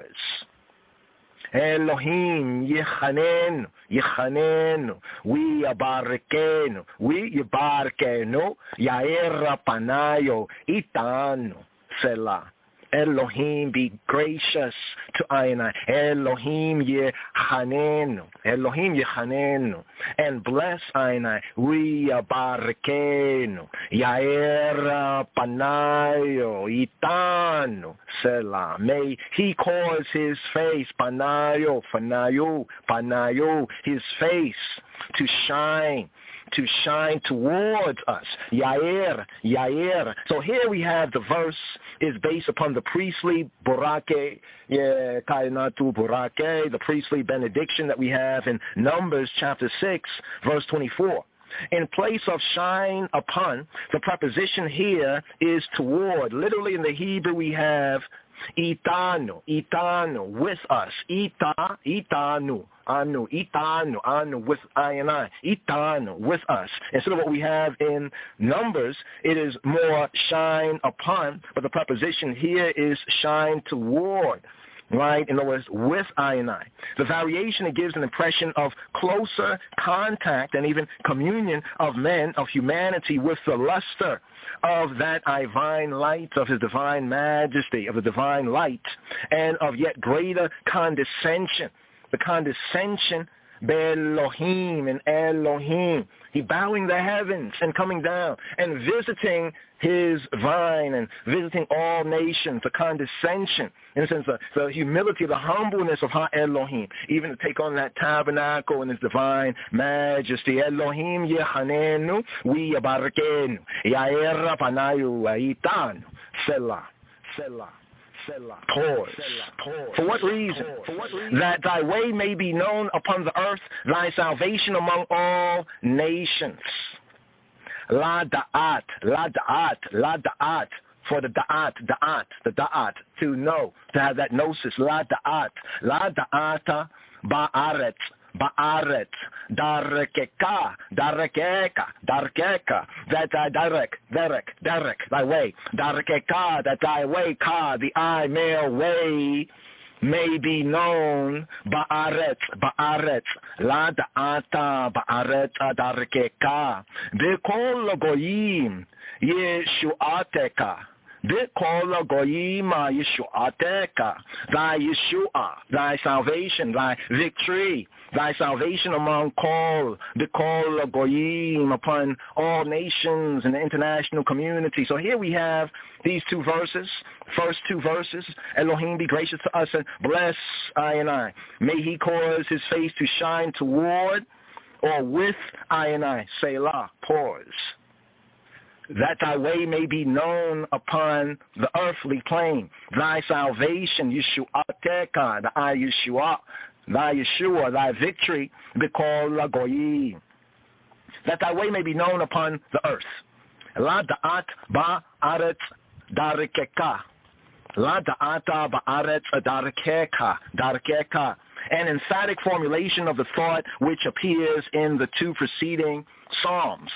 Elohim Yechanenu, Yechanenu, we Yabarekenu, we Yabarekenu, Yair Panayo, Itanu, Selah. Elohim, be gracious to I and I. Elohim Yechanenu, Elohim Yechanenu, and bless I and I. We Yabarekenu, Yair Panayo, Itanu, Selah. May he cause his face, Panayo, Panayo, Panayo, his face to shine, to shine towards us. Yair, Yair. So here we have the verse is based upon the priestly Borake, yeah, Kainatu Borake, the priestly benediction that we have in Numbers chapter six, verse twenty-four. In place of shine upon, the preposition here is toward. Literally in the Hebrew we have Itanu, Itanu, with us. Ita, Itanu, Anu, Itanu, Anu, with I and I. Itanu, with us. Instead of what we have in Numbers, it is more shine upon, but the preposition here is shine toward. Right? In other words, with I and I. The variation, it gives an impression of closer contact and even communion of men, of humanity, with the luster of that divine light, of his divine majesty, of the divine light, and of yet greater condescension. The condescension, Be'Elohim and Elohim. He bowing the heavens and coming down and visiting his vine and visiting all nations, the condescension, in a sense, the, the humility, the humbleness of Ha-Elohim, even to take on that tabernacle in his divine majesty. Elohim Yechanenu, we Yabarekenu, Yair Panayu, Aitanu, Selah, Selah. Pause. For what reason? That thy way may be known upon the earth, thy salvation among all nations. La da'at, la da'at, la da'at. For the da'at, da'at, the da'at, to know, to have that gnosis. La da'at, la da'ata ba'aret. Ba'aret, darekeka, darekeka, darekeka, that thy darek, derek, derek, thy way, darekeka, that thy way, ka, the I, male way, may be known ba'aretz, ba'aretz, la da'ata ba'aretz adarkeka, b'kol goyim yeshuateka, b'kol goyim yeshuateka, thy Yeshua, thy salvation, thy victory, thy salvation among kol, b'kol goyim, upon all nations and the international community. So here we have these two verses, first two verses. Elohim be gracious to us and bless I and I. May he cause his face to shine toward or with I and I. Selah, pause. That thy way may be known upon the earthly plane. Thy salvation, Yeshuateka, the I Yeshua, thy Yeshua, thy victory, b'kol goyim. That thy way may be known upon the earth. La da'at ba'aretz darkeka. La da'ata ba'aretz darkeka. Darkeka. An emphatic formulation of the thought which appears in the two preceding psalms.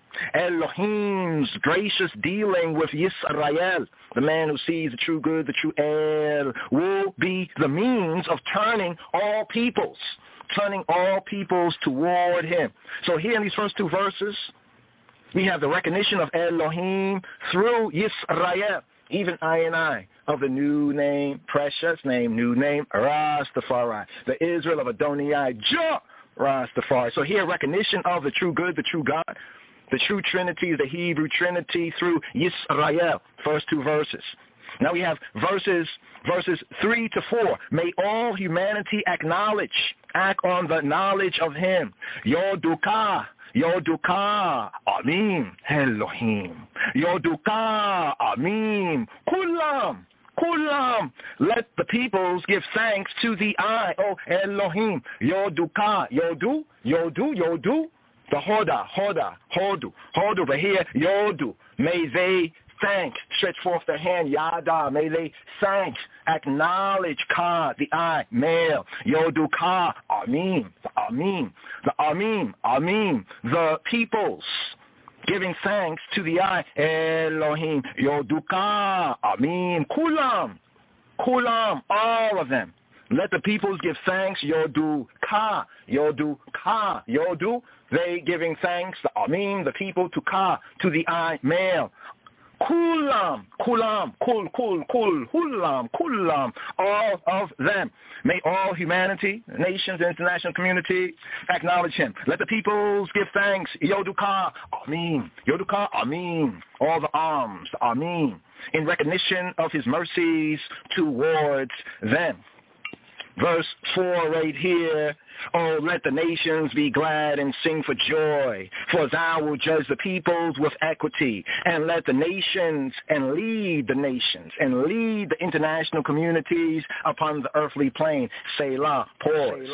Elohim's gracious dealing with Yisrael, the man who sees the true good, the true El, will be the means of turning all peoples, turning all peoples toward him. So here in these first two verses, we have the recognition of Elohim through Yisrael, even I and I, of the new name, precious name, new name, Rastafari, the Israel of Adonai, Jah Rastafari. So here, recognition of the true good, the true God, the true Trinity, the Hebrew Trinity through Yisrael, first two verses. Now we have verses verses three to four. May all humanity acknowledge, act on the knowledge of him. Yoduka, Yoduka, Amin, Elohim. Yoduka, Amin, Kulam. Kulam, let the peoples give thanks to the I, O Elohim. Yoduka, Yodu, Yodu, Yodu. The Hoda, Hoda, Hodu, Hodu, but here, Yodu, may they thank, stretch forth their hand, Yada, may they thank, acknowledge, Ka, the I, male, Yodu Ka, Amin, the Amin, the Amin, Amin, the peoples, giving thanks to the I, Elohim, Yodu Ka, Amin, Kulam, Kulam, all of them. Let the peoples give thanks, Yodu Ka, Yodu Ka, Yodu, they giving thanks, the Amin, the people, to Ka, to the I, male. Kulam, Kulam, Kul, Kul, Kul, Hulam, Kulam, all of them. May all humanity, nations, international community acknowledge him. Let the peoples give thanks, Yoduka, Amin, Yoduka, Amin, all the arms, Amin, in recognition of his mercies towards them. Verse four right here, oh, let the nations be glad and sing for joy, for thou wilt judge the peoples with equity, and let the nations and lead the nations and lead the international communities upon the earthly plane. Selah, pause.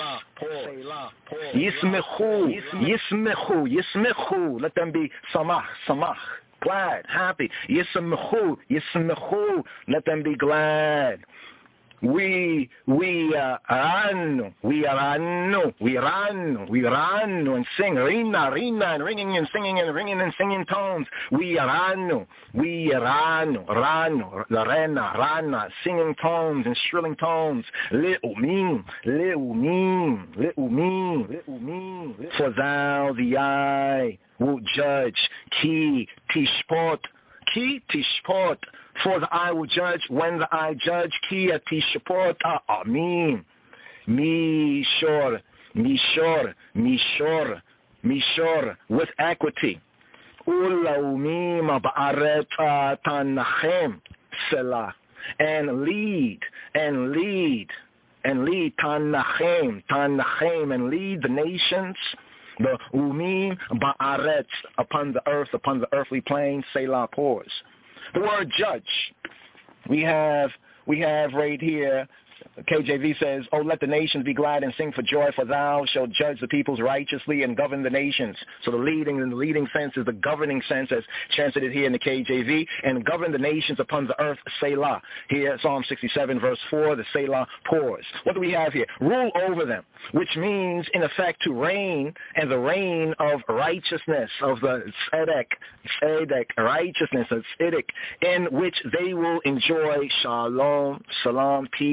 Yismechu, Yismechu, Yismechu, let them be samach, samach, glad, happy. Yismechu, Yismechu, let them be glad. We, we uh, run, we run, we run, we run and sing, rina, rina, and ringing and singing and ringing and singing tones. We run, we run, run, rena, rana, singing tones and shrilling tones. Le'umim, le'umim, le'umim, le'umim. For thou, the I, will judge, ki tishpot, ki tishpot. For the I will judge when the I judge, ki tishpot, amin. Mishor, mishor, mishor, mishor, with equity. Ulaumim ba'aret tanachem, selah. And lead, and lead, and lead, tanachem, tanachem, and lead the nations, the umim ba'aretz, upon the earth, upon the earthly plane, selah, pause. The word judge, we have we have right here, K J V says, oh, let the nations be glad and sing for joy, for thou shalt judge the peoples righteously and govern the nations. So the leading and the leading sense is the governing sense as translated here in the K J V, and govern the nations upon the earth, Selah. Here, Psalm sixty-seven, verse four, the Selah, pause. What do we have here? Rule over them, which means, in effect, to reign, and the reign of righteousness, of the tzedek, tzedek, righteousness, of tzedek, in which they will enjoy shalom, salam, peace,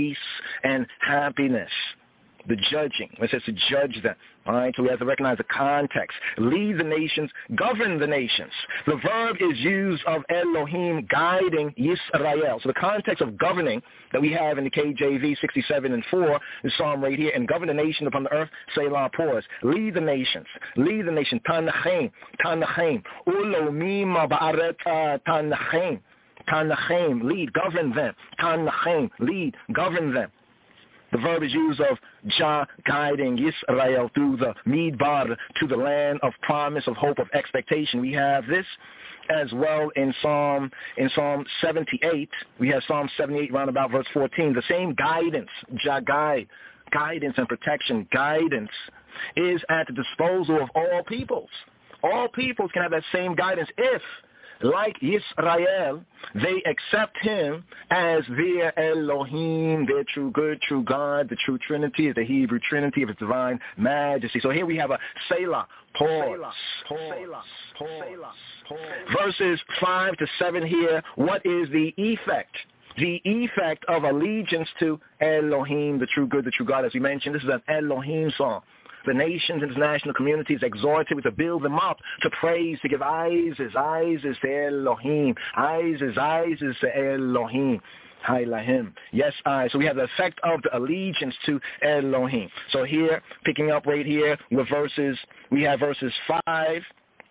and happiness. The judging. It says to judge them. All right, so we have to recognize the context. Lead the nations, govern the nations. The verb is used of Elohim guiding Yisrael. So the context of governing that we have in the K J V sixty-seven and four, the psalm right here, and govern the nation upon the earth, Selah, pause. Lead the nations. Lead the nation. Tanachem. Tanachem. Ulomim ba'aret tanachem. Tanachem. Lead. Govern them. Tanachem. Lead. Govern them. The verb is used of Jah guiding Yisrael through the Midbar to the land of promise, of hope, of expectation. We have this as well in Psalm in Psalm seventy-eight. We have Psalm seventy-eight, round about verse fourteen. The same guidance, Jah guide, guidance and protection, guidance is at the disposal of all peoples. All peoples can have that same guidance if, like Yisrael, they accept him as their Elohim, their true good, true God, the true Trinity, the Hebrew Trinity of his divine majesty. So here we have a Selah, pause, pause, pause, pause. Verses five to seven here, what is the effect? The effect of allegiance to Elohim, the true good, the true God. As we mentioned, this is an Elohim song. The nations, international communities exhorted to build them up, to praise, to give eyes as eyes is to Elohim. Eyes as eyes is to Elohim. Hailahim. Yes, I. So we have the effect of the allegiance to Elohim. So here, picking up right here with verses, we have verses five,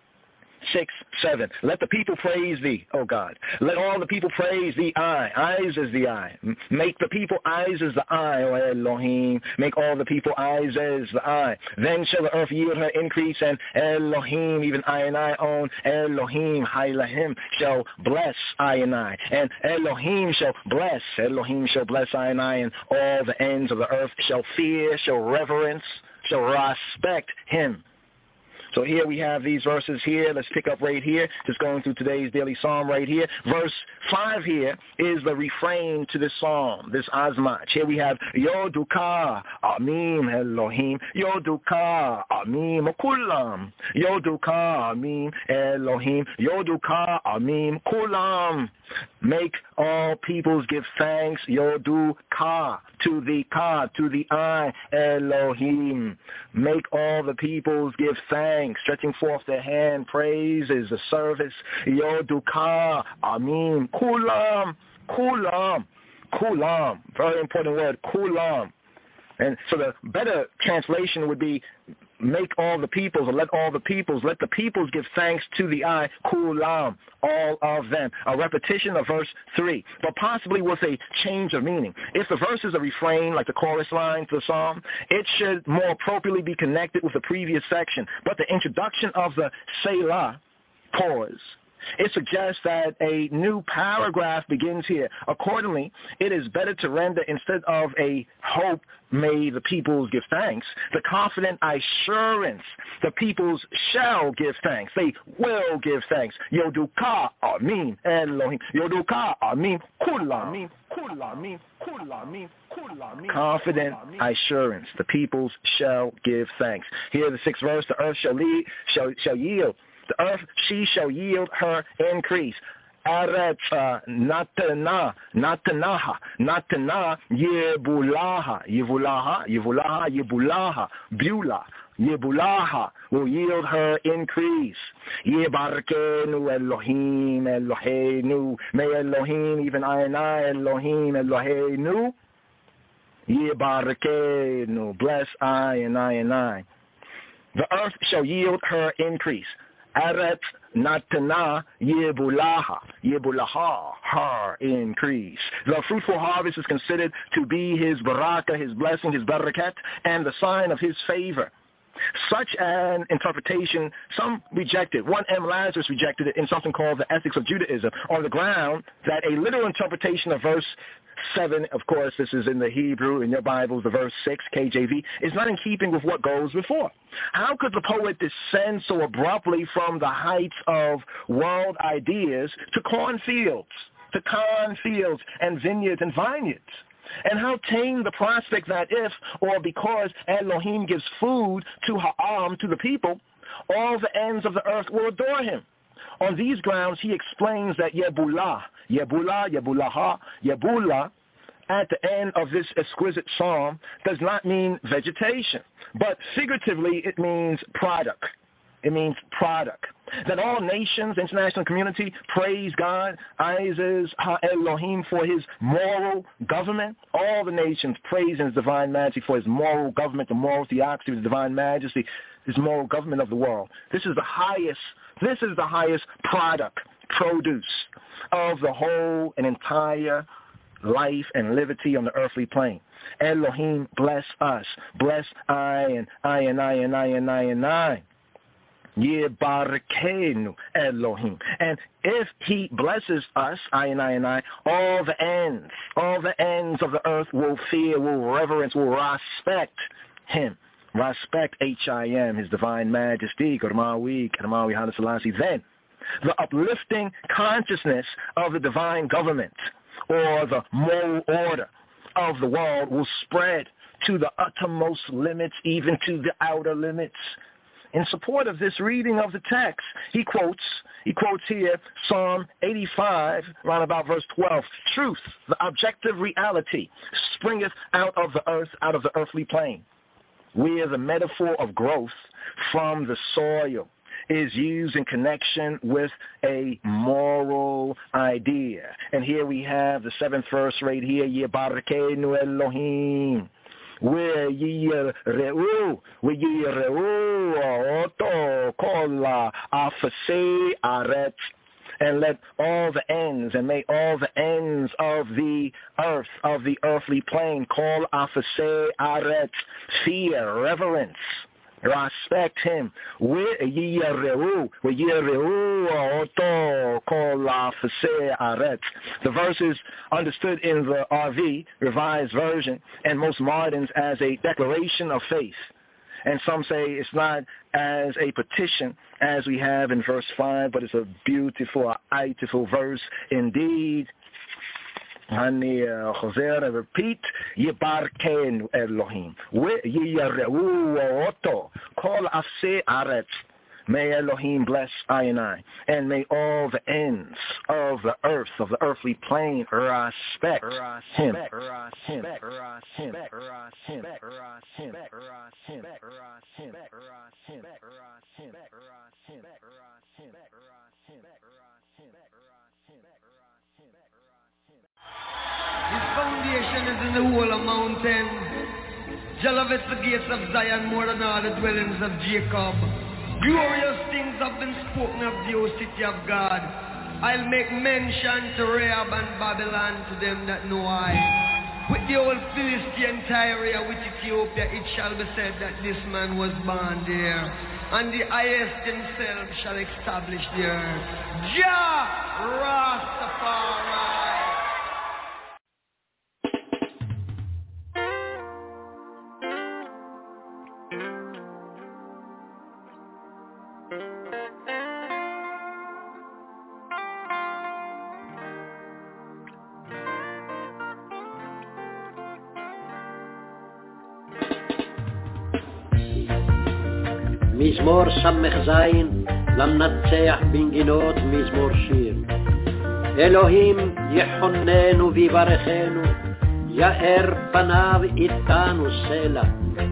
six, seven. Let the people praise thee, O God. Let all the people praise thee, I. Eyes is the eye. Make the people eyes as the eye, O Elohim. Make all the people eyes as the eye. Then shall the earth yield her increase, and Elohim, even I and I own, Elohim, Hailahim, shall bless I and I. And Elohim shall bless, Elohim shall bless I and I, and all the ends of the earth shall fear, shall reverence, shall respect him. So here we have these verses here. Let's pick up right here. Just going through today's daily psalm right here. Verse five here is the refrain to this psalm, this Azmach. Here we have Yoduka, Amin Elohim, Yoduka, Amin Kulam, Yoduka, Amin Elohim, Yoduka, Amin Kulam. Make all peoples give thanks, Yoduka, to the Ka, to the I, Elohim. Make all the peoples give thanks, stretching forth their hand, praises, the service, Yoduka, Amin, Kulam, Kulam, Kulam. Very important word, Kulam. And so the better translation would be, make all the peoples, or let all the peoples, let the peoples give thanks to the I, Kulam, all of them. A repetition of verse three, but possibly with a change of meaning. If the verse is a refrain, like the chorus line to the psalm, it should more appropriately be connected with the previous section. But the introduction of the Selah, pause, it suggests that a new paragraph begins here. Accordingly, it is better to render, instead of a hope, may the peoples give thanks, the confident assurance, the peoples shall give thanks. They will give thanks. Yoduka, Amin, Elohim. Yoduka, Amin, Kulam. Confident assurance, the peoples shall give thanks. Here the sixth verse, the earth shall lead, shall, shall yield. The earth, she shall yield her increase. Aretz, natana, natanaha, natana, yebulaha, yebulaha, yebulaha, yebulaha, bula, yebulaha will yield her increase. Yebarkenu Elohim, Eloheinu, may Elohim, even I and I, Elohim, Eloheinu, Yebarkenu, bless I and I and I. The earth shall yield her increase. Aret natana yebulaha, yebulaha, her increase. The fruitful harvest is considered to be his baraka, his blessing, his barakat, and the sign of his favor. Such an interpretation, some rejected. One M. Lazarus rejected it in something called the Ethics of Judaism, on the ground that a literal interpretation of verse seven, of course, this is in the Hebrew, in your Bibles, the verse six, K J V, is not in keeping with what goes before. How could the poet descend so abruptly from the heights of world ideas to cornfields, to cornfields and vineyards and vineyards? And how tame the prospect that if, or because Elohim gives food to Ha'am, to the people, all the ends of the earth will adore him. On these grounds, he explains that Yebulah, Yebulah, Yebulaha, Yebulah, at the end of this exquisite psalm does not mean vegetation, but figuratively it means product. It means product. That all nations, international community, praise God, Isis Ha-Elohim, for his moral government. All the nations praise his divine majesty for his moral government, the moral theocracy, the divine majesty, his moral government of the world. This is the highest, this is the highest product, produce of the whole and entire life and liberty on the earthly plane. Elohim, bless us. Bless I and I and I and I and I and I. Yebarekenu Elohim. And if he blesses us, I and I and I, all the ends, all the ends of the earth will fear, will reverence, will respect him. Respect H I M, his divine majesty, Karmawi, Karmawi Haile Selassie. Then, the uplifting consciousness of the divine government or the moral order of the world will spread to the uttermost limits, even to the outer limits. In support of this reading of the text, he quotes, he quotes here Psalm eighty-five, around about verse twelve. Truth, the objective reality, springeth out of the earth, out of the earthly plane, where the metaphor of growth from the soil is used in connection with a moral idea. And here we have the seventh verse right here, Yebarekenu Elohim. Where ye reu, where ye reu, oto, kola, afase, aret, and let all the ends, and may all the ends of the earth, of the earthly plane, call afase, aret, fear, reverence, respect him. Where ye reu, where ye reu, oto, kola, afase, aret. The verse is understood in the R V, Revised Version, and most moderns as a declaration of faith. And some say it's not as a petition as we have in verse five, but it's a beautiful, a beautiful verse indeed. אני חוזר repeat, יברכנו אלוהים, ויראו אותו כל אפסי הארץ. May Elohim bless I and I, and may all the ends of the earth, of the earthly plane, respect him, him, him, His foundation is in the whole of mountain. Jah loveth the gates of Zion more than all the dwellings of Jacob. Glorious things have been spoken of the, O city of God. I'll make mention to Rahab and Babylon to them that know I. With the old Philistine Tyre, with Ethiopia, it shall be said that this man was born there. And the highest himself shall establish the earth. Jah Rastafari. מזמור סמך זין, למנצח בנגינות מזמור שיר. אלוהים יחוננו ויברכנו, יאר פניו איתנו סלע.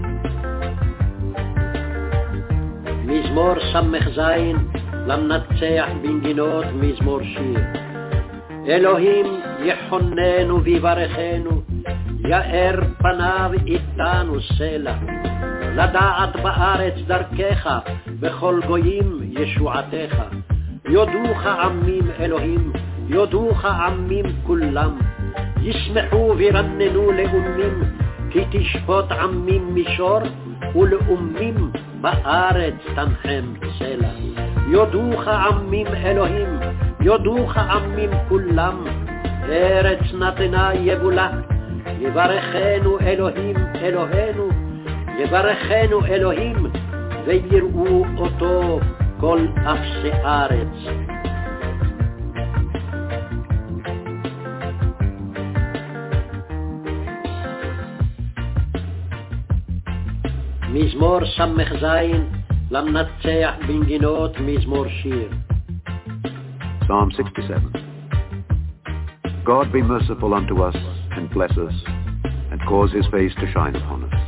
מזמור סמך זין, למנצח בנגינות מזמור שיר. אלוהים יחוננו ויברכנו, יאר פניו איתנו סלע. לדעת בארץ דרכך, בכל גויים ישועתך. יודוך עמים אלוהים, יודוך עמים כולם. ישמחו וירננו לאומים, כי תשפוט עמים מישור, ולאומים בארץ תנחם סלע. יודוך עמים אלוהים, יודוך עמים כולם. ארץ נתנה יבולה, יברכנו אלוהים אלוהינו, יברכנו אלוהים, ויראו אותו כל אפסי ארץ. מזמור סמך זין, למנצח בנגינות מזמור שיר. Psalm sixty-seven. God be merciful unto us, and and bless us, and cause his face to shine upon us.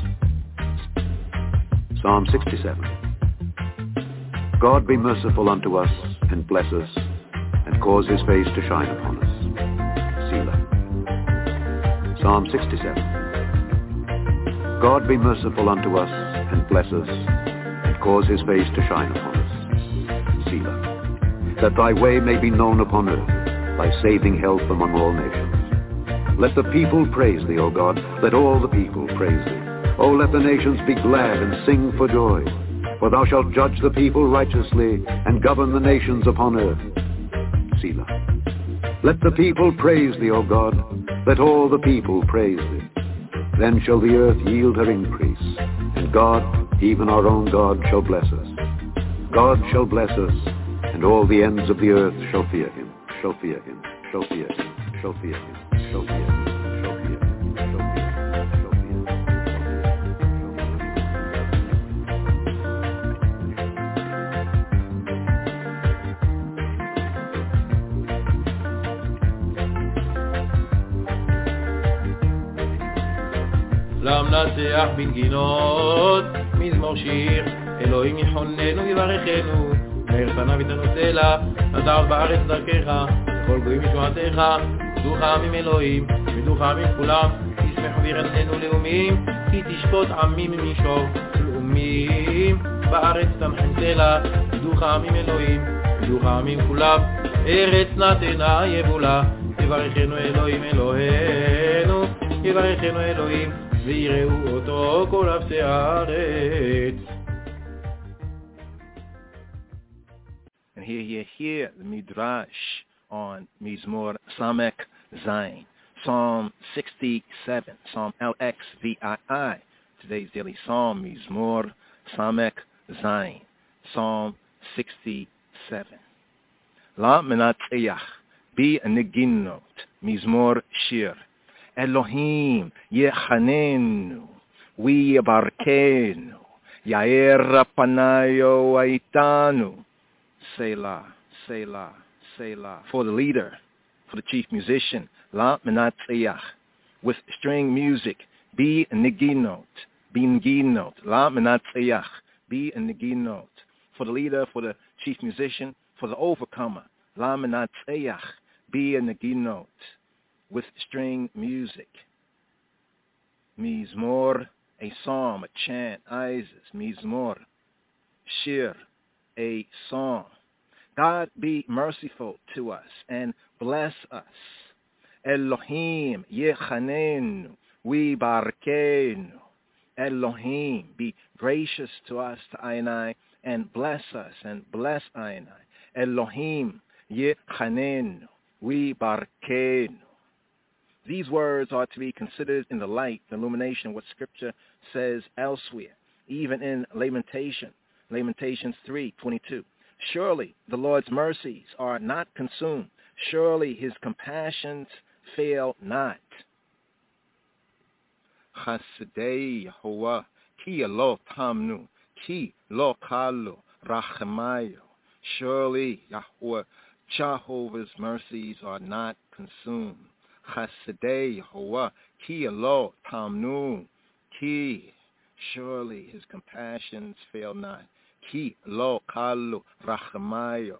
Psalm sixty-seven. God be merciful unto us, and bless us, and cause his face to shine upon us. Selah. Psalm sixty-seven. God be merciful unto us, and bless us, and cause his face to shine upon us. Selah. That thy way may be known upon earth, thy saving help among all nations. Let the people praise thee, O God. Let all the people praise thee. O let the nations be glad and sing for joy. For thou shalt judge the people righteously, and govern the nations upon earth. Selah. Let the people praise thee, O God. Let all the people praise thee. Then shall the earth yield her increase, and God, even our own God, shall bless us. God shall bless us, and all the ends of the earth shall fear him, shall fear him, shall fear him, shall fear him, shall fear him, shall fear him, shall fear him, shall fear him. למנצח בנגינות, מזמור שיר, אלוהים יחוננו יברכנו, מאיר פניו יתנו סלע, נטעות בארץ דרכך, לכל גויים ישועתך, דוך עמים אלוהים, ודוך עמים כולם, תשמחו וירננו לאומים, כי תשפוט עמים ממישור, לאומים, בארץ תמחם סלע, דוך עמים אלוהים, ודוך עמים כולם, ארץ נתנה יבולה, יברכנו אלוהים אלוהינו, יברכנו אלוהים, ויראו אותו כל אפסי הארץ. And here you hear the Midrash on Mizmor Samek Zayin, Psalm sixty-seven, Psalm L X V I I. Today's daily Psalm, Mizmor Samek Zayin, Psalm sixty-seven. La menatziach, bi neginot, Mizmor Shir. Elohim yechanenu, we barkenu, yair panayo aitanu. Selah, Selah, Selah. For the leader, for the chief musician, La Menatziach, with string music, Be Neginot, Be Neginot, La Menatziach, Be Neginot. For the leader, for the chief musician, for the overcomer, La Menatziach, Be Neginot, with string music. Mizmor, a psalm, a chant, Isis, Mizmor, Shir, a song. God be merciful to us and bless us. Elohim yechanenu, we barkenu. Elohim, be gracious to us, to I and I, and bless us and bless I and I. Elohim yechanenu, we barkenu. These words are to be considered in the light, the illumination of what Scripture says elsewhere, even in Lamentation, Lamentations three twenty-two. Surely the Lord's mercies are not consumed. Surely his compassions fail not. Chasidei Yehovah, ki lo tamnu, ki lo kalu, rachamayo. Surely Yahweh, Jehovah's mercies are not consumed. Chasidei Yehovah, ki lo tamnu, ki. Surely his compassions fail not. Ki lo kalu rachamayo.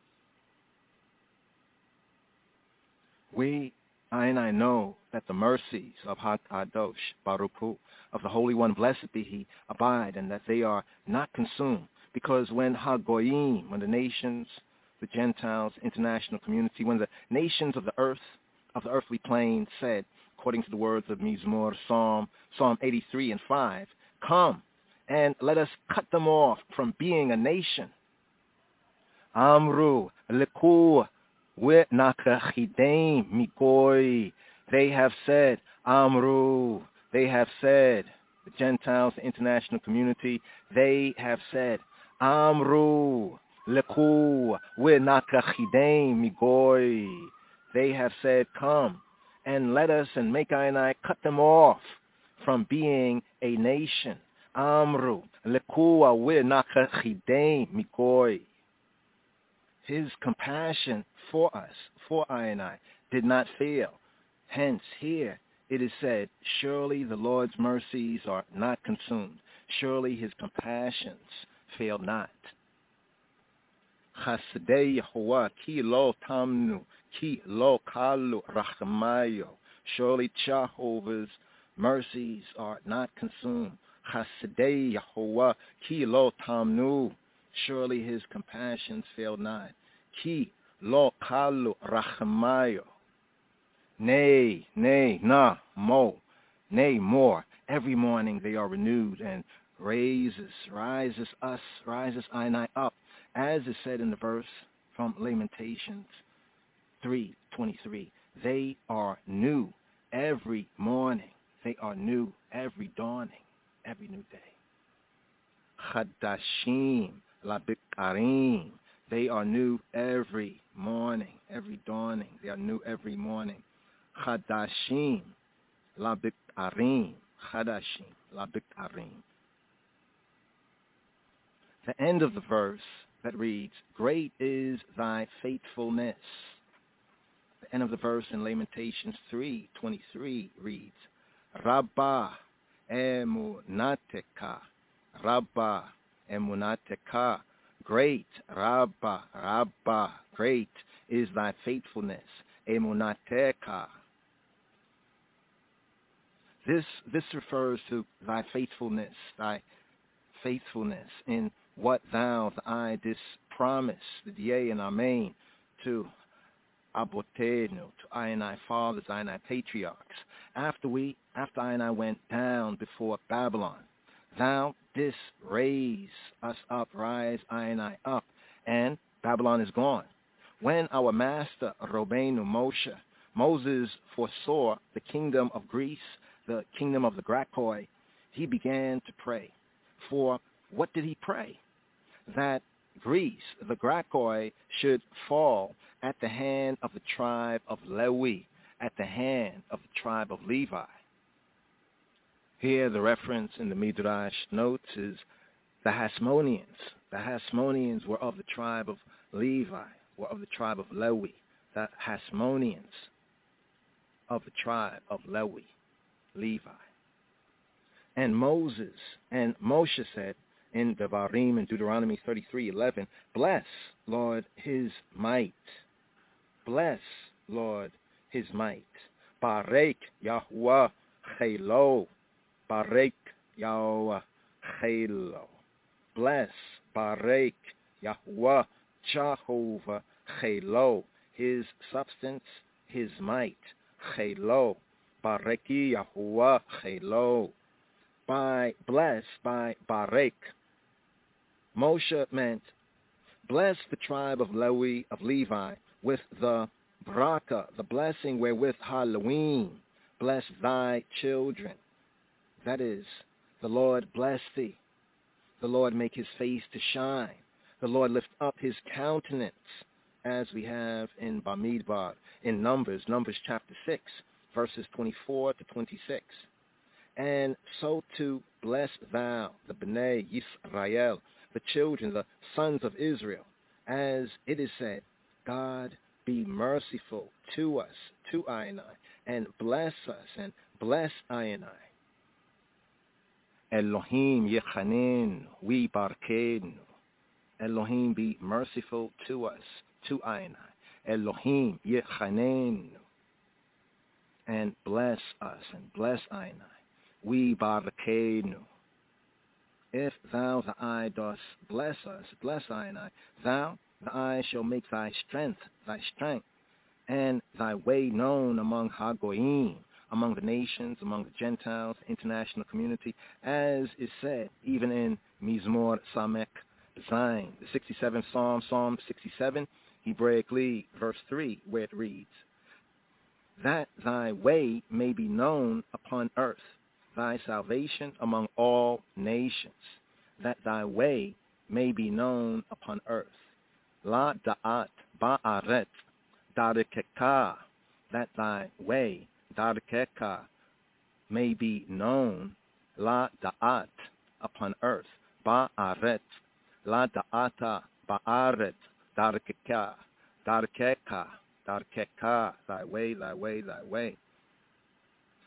We, I and I know that the mercies of HaKadosh Baruch Hu, of the Holy One, blessed be He, abide, and that they are not consumed. Because when Hagoyim, when the nations, the Gentiles, international community, when the nations of the earth, of the earthly plane said, according to the words of Mizmor, Psalm, Psalm eighty-three and five, come and let us cut them off from being a nation. Amru leku ve'nakachidem mikoi. They have said, Amru, they have said, the Gentiles, the international community, they have said, Amru leku ve'nakachidem mikoi. They have said, come and let us and make I and I cut them off from being a nation. Amru lekua we nakachidei mikoi. His compassion for us, for I and I, did not fail. Hence, here it is said, surely the Lord's mercies are not consumed. Surely his compassions fail not. Chasidei Yahuwah ki lo tamnu, ki lo kalu rachamayo. Surely Jehovah's mercies are not consumed. Chasidei Yahuwah ki lo tamnu. Surely his compassions fail not. Ki lo kalu rachamayo. Nay, nay, na, mo, nay, more. Every morning they are renewed and raises, rises us, rises I and I up, as is said in the verse from Lamentations three twenty-three. They are new every morning. They are new every dawning, every new day. Chadashim labikarim. They are new every morning, every dawning. They are new every morning. Chadashim labikarim. Chadashim labikarim. The end of the verse that reads, great is thy faithfulness. The end of the verse in Lamentations three twenty-three reads, Rabba emunateka, Rabba emunateka, great, Rabba, Rabba, great is thy faithfulness, emunateka. This, this refers to thy faithfulness, thy faithfulness in what thou, the I, didst promise, the yea and amen, to Abotenu, to I and I fathers, I and I patriarchs. After we, after I and I went down before Babylon, thou didst raise us up, rise I and I up, and Babylon is gone. When our master, Robenu Moshe, Moses foresaw the kingdom of Greece, the kingdom of the Grakoi, he began to pray. For what did he pray? That Greece, the Grakoi, should fall at the hand of the tribe of Lewi, at the hand of the tribe of Levi. Here the reference in the Midrash notes is the Hasmoneans. The Hasmoneans were of the tribe of Levi, were of the tribe of Lewi. The Hasmoneans of the tribe of Lewi, Levi. And Moses and Moshe said in Devarim and Deuteronomy thirty-three eleven, bless, Lord, his might. Bless, Lord, his might. Barek Yahuwah Chelo. Barek Yahuwah Chelo. Bless, Barek Yahuwah Jehovah Chelo. His substance, his might. Chelo. Bareki Yahuwah Chelo. By bless, by Barek, Moshe meant bless the tribe of Lewi, of Levi, with the Braka, the blessing wherewith Halloween, bless thy children. That is, the Lord bless thee. The Lord make his face to shine. The Lord lift up his countenance, as we have in Bamidbar, in Numbers, Numbers chapter six, verses twenty-four to twenty-six. And so to bless thou, the B'nai Yisrael, the children, the sons of Israel, as it is said, God be merciful to us, to I and I, and bless us, and bless I and I. Elohim yechanen, we barkenu. Elohim be merciful to us, to I and I. Elohim yechanen, and bless us, and bless I and I. We barakenu. If thou, the I, dost bless us, bless I and I, thou, the I, shall make thy strength, thy strength, and thy way known among Hagoyim, among the nations, among the Gentiles, international community, as is said, even in Mizmor Samek Zayin, the sixty-seventh Psalm, Psalm sixty-seven, Hebraically, verse three, where it reads, that thy way may be known upon earth, thy salvation among all nations, that thy way may be known upon earth. La da'at ba'aret darikeka, that thy way, darikeka, may be known, la da'at, upon earth, ba'aret, la da'ata ba'aret, darikeka, darikeka, darikeka, thy way, thy way, thy way.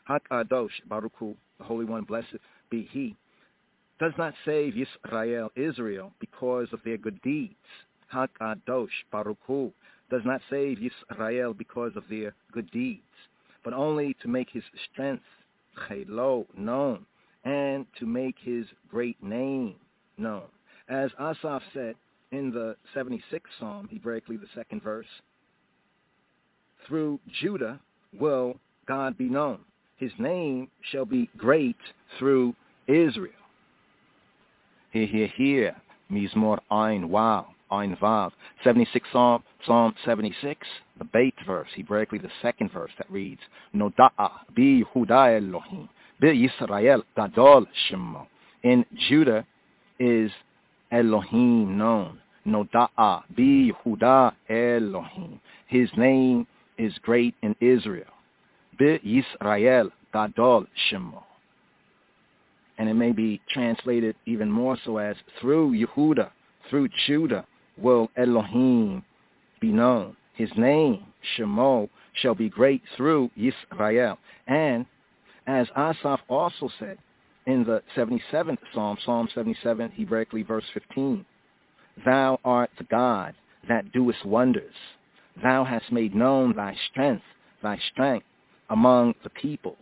HaKadosh Baruch Hu, the Holy One, blessed be He, does not save Yisrael, Israel, because of their good deeds. HaKadosh Baruch Hu does not save Yisrael because of their good deeds, but only to make His strength, Chelo, known, and to make His great name known. As Asaph said in the seventy-sixth Psalm, Hebraically the second verse, through Judah will God be known. His name shall be great through Israel. Here, here, here, Mizmor Ein Wav, Ein Vav, seventy-sixth Psalm, Psalm seventy-six, the Beit verse, Hebraically the second verse that reads, Noda'a bi Yehuda Elohim, bi Yisrael Gadol Shemo. In Judah is Elohim known. Noda'a bi Yehuda Elohim. His name is great in Israel. Bi Yisrael Gadol Shemo. And it may be translated even more so as through Yehuda, through Judah, will Elohim be known. His name, Shemo, shall be great through Yisrael. And as Asaph also said in the seventy-seventh Psalm, Psalm seventy-seven, Hebraically verse fifteen, Thou art the God that doest wonders. Thou hast made known thy strength, thy strength among the peoples.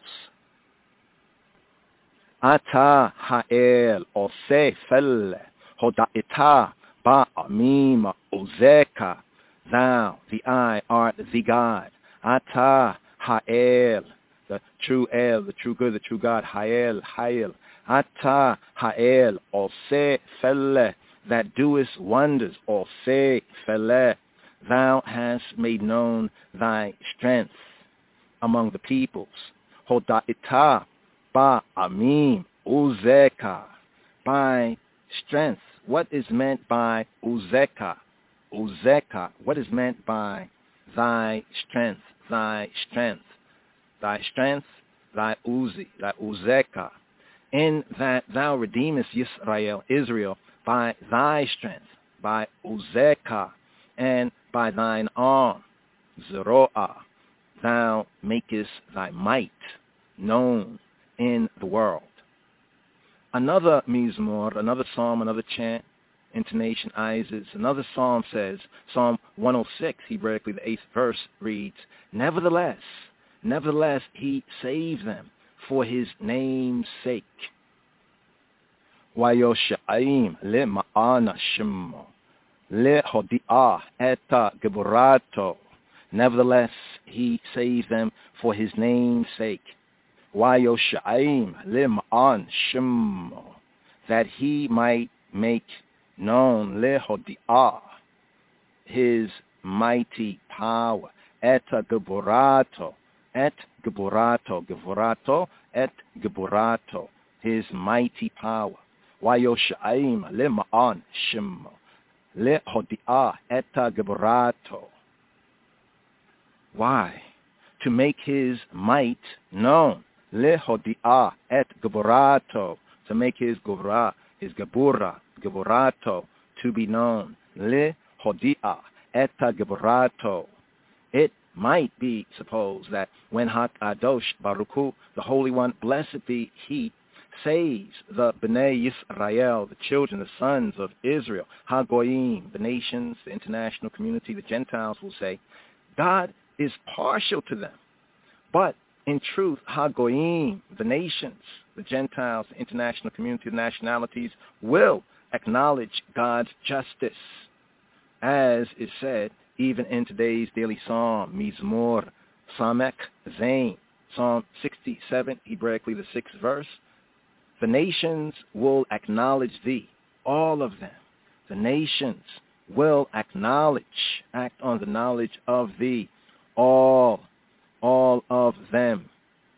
Ata ha'el oseh fel hoda'ita ba'amim ozeka. Thou, the I, art the God. Ata ha'el, the true El, the true good, the true God. Ha'el, ha'el. Ata ha'el oseh fel, that doest wonders. Oseh fel, thou hast made known thy strength among the peoples. Hoda'ita Ba'amim uzeka, by strength. What is meant by uzeka? Uzeka. What is meant by thy strength? Thy strength. Thy strength, thy uzi, thy uzeka. In that thou redeemest Yisrael, Israel, by thy strength, by uzeka, and by thine arm, zeroah, thou makest thy might known in the world. Another mizmor, another psalm, another chant, intonation, Isis, another psalm says, Psalm one oh six, Hebraically the eighth verse reads, Nevertheless, nevertheless, he saved them for his name's sake. Wayosha'im le'ma'ana shemo, le'hodi'ah eta geburato. Nevertheless, he saved them for his name's sake. Wayosha'im lim'an shemo, that he might make known lehodi'ah, his mighty power. Et geburato, et geburato, geburato, et geburato, his mighty power. Wayosha'im lim'an shemo, lehodi'ah et geburato. Why? To make his might known. Lehodi'ah et geburato, to make his gevurah, his gebura, geburato, to be known. Lehodi'ah et geburato. It might be supposed that when HaKadosh Baruch Hu, the Holy One, blessed be He, saves the Bnei Yisrael, the children, the sons of Israel, HaGoyim, the nations, the international community, the Gentiles will say, God is partial to them. But in truth, HaGoyim, the nations, the Gentiles, the international community, the nationalities, will acknowledge God's justice, as is said even in today's daily psalm, Mizmor Samek Zain, Psalm sixty-seven, Hebraically the sixth verse. The nations will acknowledge thee, all of them. The nations will acknowledge, act on the knowledge of thee, all, all of them.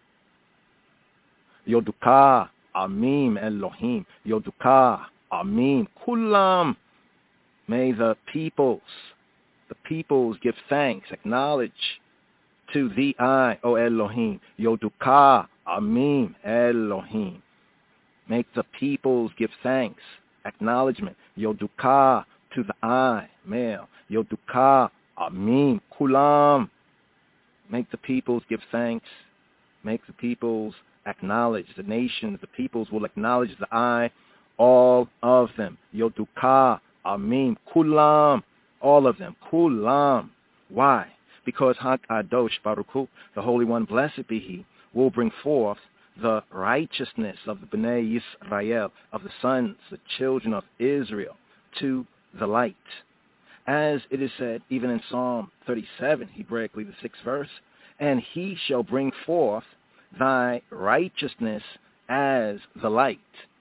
Yoduka, Amim Elohim, Yoduka, Amim, Kulam. May the peoples, the peoples give thanks, acknowledge to thee I, O Elohim. Yoduka, Amim Elohim. Make the peoples give thanks, acknowledgement. Yoduka, to the I, male. Yoduka, Amim, Kulam. Make the peoples give thanks make the peoples acknowledge, the nations, the peoples will acknowledge the I, all of them. Yoduka, Amim, Kulam, all of them. Kulam. Why? Because HaKadosh Baruch Hu, the Holy One, blessed be He, will bring forth the righteousness of the Bnei Yisrael, of the sons, the children of Israel, to the light. As it is said, even in Psalm thirty-seven, Hebraically the sixth verse, and He shall bring forth thy righteousness as the light.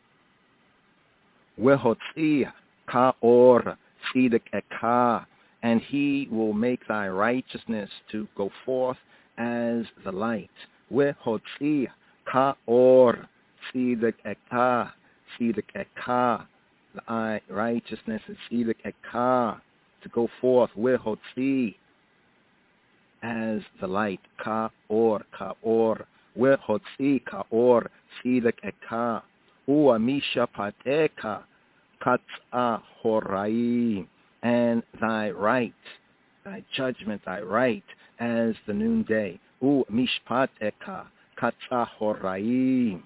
Wehotzia kaor tzedek ekah, and He will make thy righteousness to go forth as the light. Wehotzia kaor tzedek ekah, tzedek ekah, thy righteousness is tzedek ekah, to go forth. Wehotzi, as the light. Kaor, kaor. Wehotzi, kaor, tzedek ekah. Ua misha pateka, katza horai, and thy right, thy judgment, thy right, as the noonday. U mishpat eka, katza horai.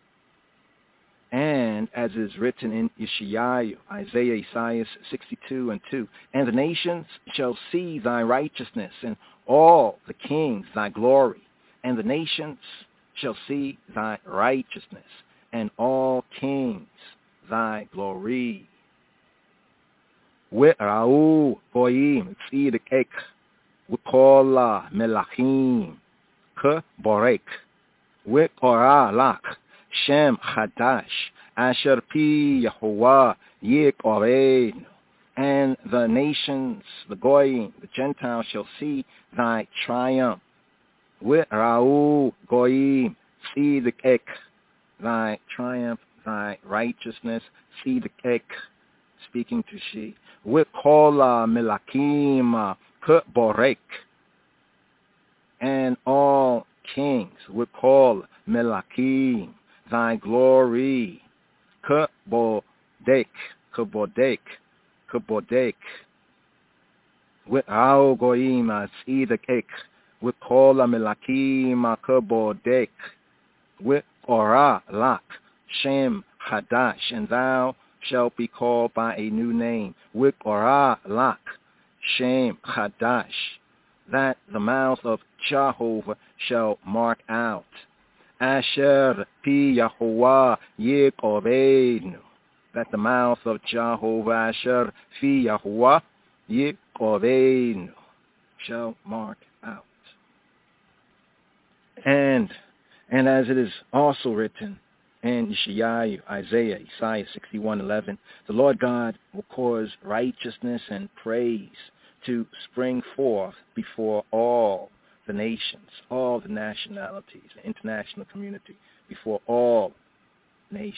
And as is written in Yeshayahu, Isaiah, Isaiah sixty-two and two, and the nations shall see thy righteousness, and all the kings thy glory. And the nations shall see thy righteousness, and all kings thy glory. Ve'ra'u goyim tzedek ek, v'kol melachim k'borek, ve'kora lak Shem Chadash, Asher Pi Yehovah Yikoreinu. And the nations, the Goyim, the Gentiles shall see thy triumph. Ve'ra'u Goyim tzedek ek, thy triumph, thy righteousness, tzedek ek, speaking to she. Ve'kol melakim k'borek, and all kings, ve'kol melakim, thy glory. K'bodek, k'bodek, k'bodek. Ve'ra'u goyim tzedek ek, ve'kol melakim k'bodek. Ve'kora lak Shem Chadash, and thou shalt be called by a new name. Ve'kora lak Shem Chadash, that the mouth of Jehovah shall mark out. Asher Pi Yehovah Yikoreinu, that the mouth of Jehovah, Asher Pi Yehovah Yikoreinu, shall mark out. And and as it is also written in Yeshayahu, Isaiah, Isaiah sixty-one eleven, the Lord God will cause righteousness and praise to spring forth before all the nations, all the nationalities, the international community, before all nations.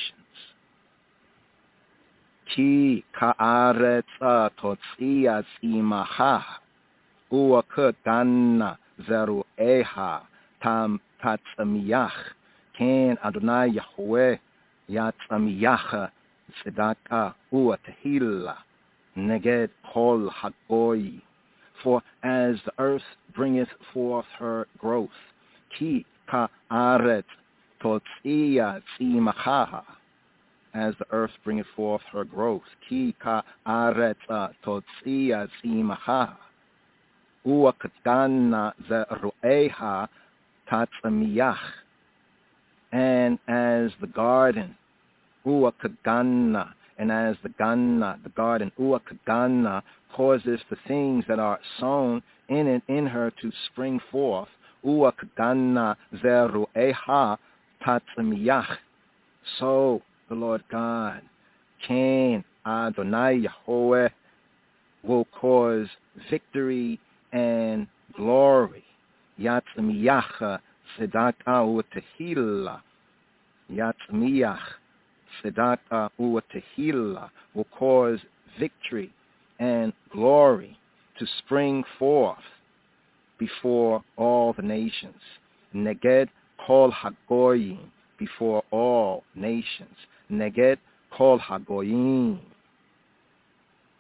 Ki ka'aretz totzias imaha, ua k'ganna zeru'eha tam tatzamiyach, ken Adonai Yahweh yatzamiyach tzedaka ua tehillah, neged kol hagoy. For as the earth bringeth forth her growth, ki ka'aret totzia tzimachaha, as the earth bringeth forth her growth, ki ka'aret totzia tzimachaha, ua k'tana zeru'eha tatzamiyach, and as the garden, ua k'ganna, and as the ganna, the garden, ua k'ganna, causes the things that are sown in it, in her, to spring forth, ua k'ganna zeru'eha tatzamiyach, so the Lord God, Ken Adonai Yahweh, will cause victory and glory. Yatzmiyach tzedaka u'tehillah, Yatzmiyach tzedaka u'tehillah, will cause victory and glory to spring forth before all the nations. Neged kol hagoyim, before all nations. Neged kol hagoyim.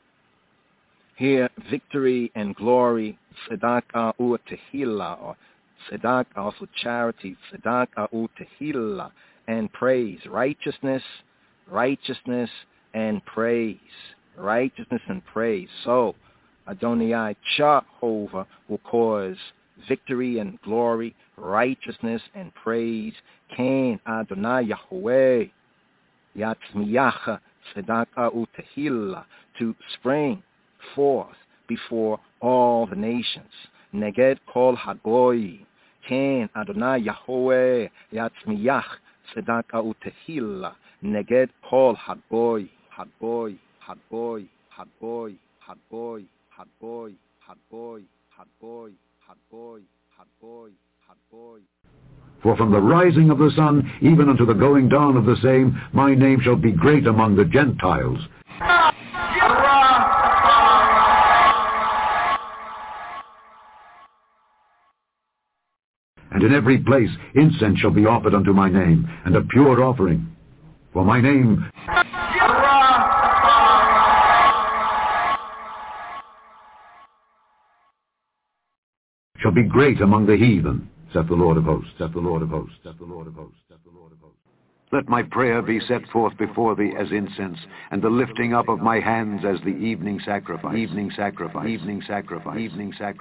Here, victory and glory, tzedaka u'tehillah, or tzedakah, also charity, tzedakah utehillah, and praise, righteousness, righteousness and praise, righteousness and praise. So Adonai Jehovah will cause victory and glory, righteousness and praise. Ken Adonai Yahweh Yatzmiach tzedakah utehillah, to spring forth before all the nations. Neged kol hagoy. Ken Adonai Yahweh Yatzmiach tzedakah utehillah, neged kol hagoy, hagoy, hagoy, hagoy, hagoy, hagoy, hagoy, hagoy, hagoy, hagoy, hagoy. For from the rising of the sun even unto the going down of the same, my name shall be great among the Gentiles. And in every place incense shall be offered unto my name, and a pure offering. For my name shall be great among the heathen, saith the Lord of hosts, saith the Lord of hosts, saith the Lord of hosts, saith the Lord of hosts. Let my prayer be set forth before thee as incense, and the lifting up of my hands as the evening sacrifice, evening sacrifice, evening sacrifice, evening sacrifice.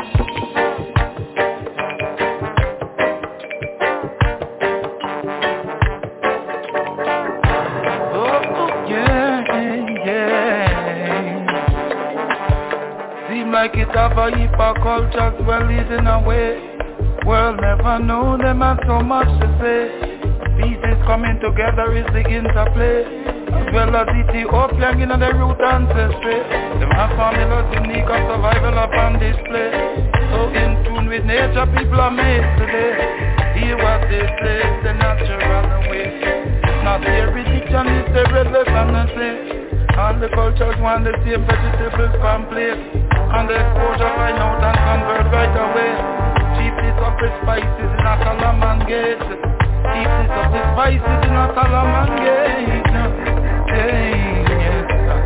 Like it have a heap of cultures well leading away. World never know them have so much to say. Pieces coming together is the interplay, as well as Ethiopian in the root ancestry. Them have formulas unique of survival upon display. So in tune with nature people are made today. Hear what they say, the natural way. It's not their religion, it's their relevancy. All the cultures want the same vegetables from plate. And the exposure find out and convert right away. Cheapness of the spices in a Solomon Gate. Cheapness of the spices in a Solomon Gate. Hey, yes.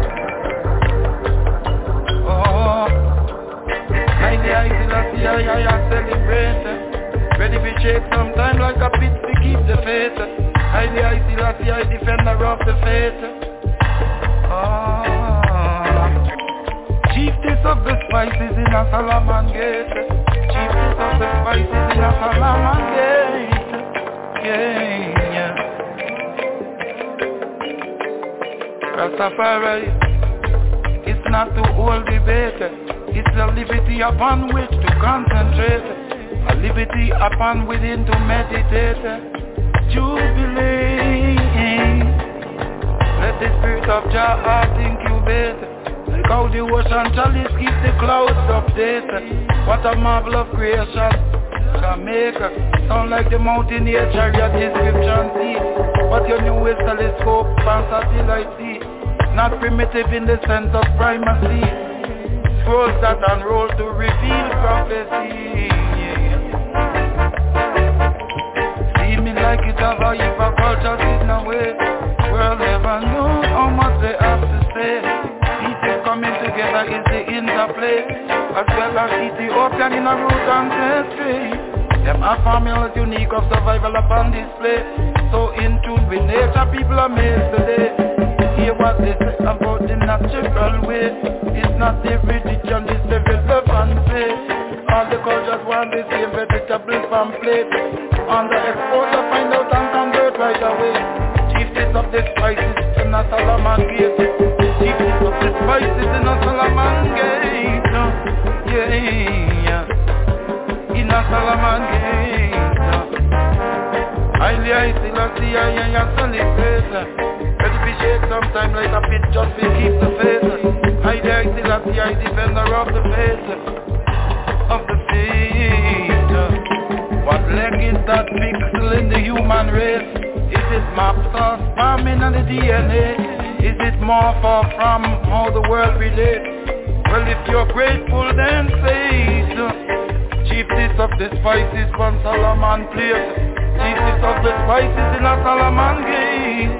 Oh, I the I see that the I I celebrate. Ready to shake sometime like a pit to keep the faith. I the I see that the I defender of the faith. Oh, chiefess of the spices in a Solomon Gate. Chiefess of the spices in a Solomon Gate. Yeah, yeah. Rastafari, it's not to hold debate. It's a liberty upon which to concentrate, a liberty upon within to meditate. Jubilee, let the spirit of Jah heart incubate. Like how the ocean chalice keep the clouds updated. What a marvel of creation, Jamaica. Sound like the mountaineer chariot description see. But your newest telescope and satellite see. Not primitive in the sense of primacy. Scrolls that unroll to reveal prophecy. See me like it have a heap of cultures in a way. World never knows how much they have to say. Pieces coming together is the interplay, as well as Ethiopian in a root ancestry. Them are formulas unique of survival upon display. So in tune with nature people are made today. Hear what they say about the natural way. It's not the religion, it's the relevancy. All the cultures want the same vegetables from plate. On the exporter find out and convert right away. Chiefess of the spices in a Solomon Gate. Chiefess of the spices in a Solomon Gate. Yeah, in a Solomon Gate. Highly I still a see I am celebrate. Ready to shake sometime like a pit just to keep the faith. Highly I still a see I defender of the faith. Of the faith. What leg is that pixel in the human race? Is it maps or spamming on the D N A? Is it more far from how the world relates? Well, if you're grateful, then faith. Chiefess of the spices from Solomon plate. Chiefess of the spices in a Solomon Gate.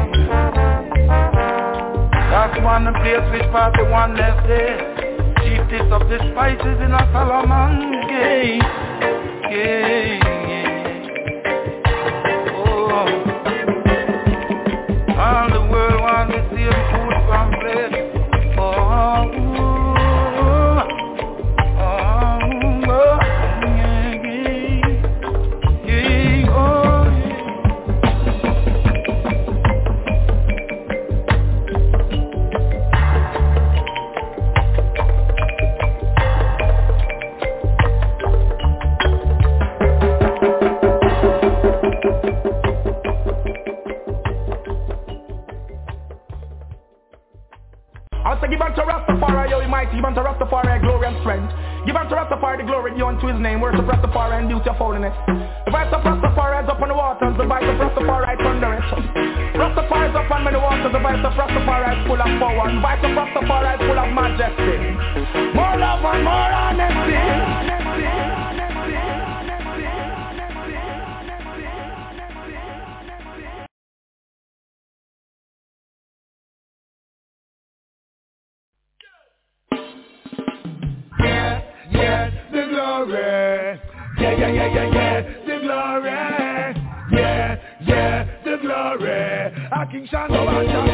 That's one place which part the one left there. taste of the spices in a Solomon gate. Yeah, yeah. Oh, all the world wants to see the food from plate. Oh, oh, oh, oh, yeah, yeah, yeah, oh, yeah. I say give unto Rastafari, yo, he mighty, give unto Rastafari glory and strength. Give unto Rastafari the glory due unto his name, worship Rastafari and duty of holiness. The voice of Rastafari is up on the waters, the voice of Rastafari is thunderous. Rastafari is up on many waters, the voice of Rastafari is full of power, and the voice of Rastafari is full of majesty. More love and more honesty. Yeah, yeah, the glory. Yeah, yeah, yeah, yeah, yeah, the glory. Yeah, yeah, the glory. A King Shango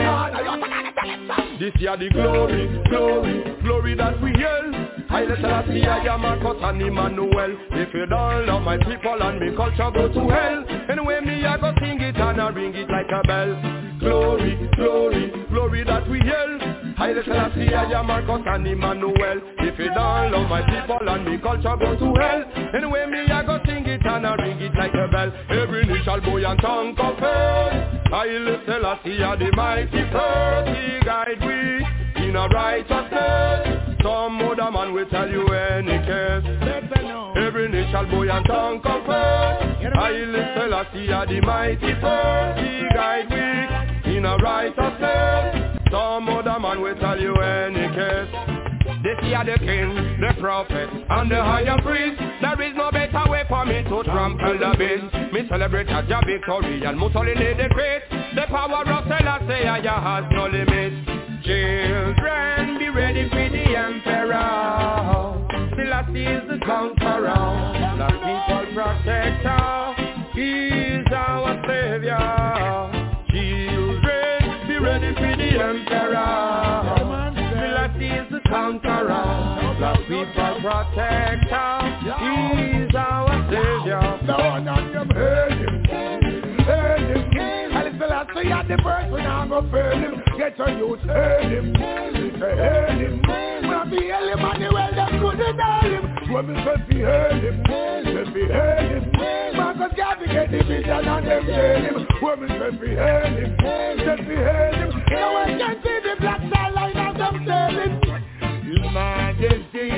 and this year the glory, glory, glory that we hail. Haile Selassie, I am Marcus and Emmanuel. If you don't love my people and me culture, go to hell. Anyway, me I go sing it and I ring it like a bell. Glory, glory, glory that we hail. Haile Selassie, I am Marcus and Emmanuel. If you don't love my people and me culture, go to hell. Anyway, me I go sing it and I ring it like a bell. Every knee shall bow and tongue confess. Haile Selassie, the mighty first. He guide we in a righteousness. Some other man will tell you any case. Every knee shall bow and tongue confess. Haile Selassie, the mighty first. He guide we in a righteousness. Some other man will tell you any case. This year the king, the prophet, and the higher priest. There is no better way for me to trample the beast. Me celebrate as your victory and Mussolini the great. The power of Selassie has no limit. Children, be ready for the emperor. Selassie is the conqueror. The people protector. He's our savior. Children, be ready for the emperor. Selassie is the conqueror. The people protector. He's our savior. No, none of them heard him. Heard him. Haile Selassie at the first when I'm gonna fail him. Get your youth, heard him. Heard him. When we heard him and the well them couldn't hear him. When we said we heard him, said we heard him. Marcus got to get the vision and them heard him. When we said we heard him, said we heard him. No one can see the black star line of them sailing. His Majesty,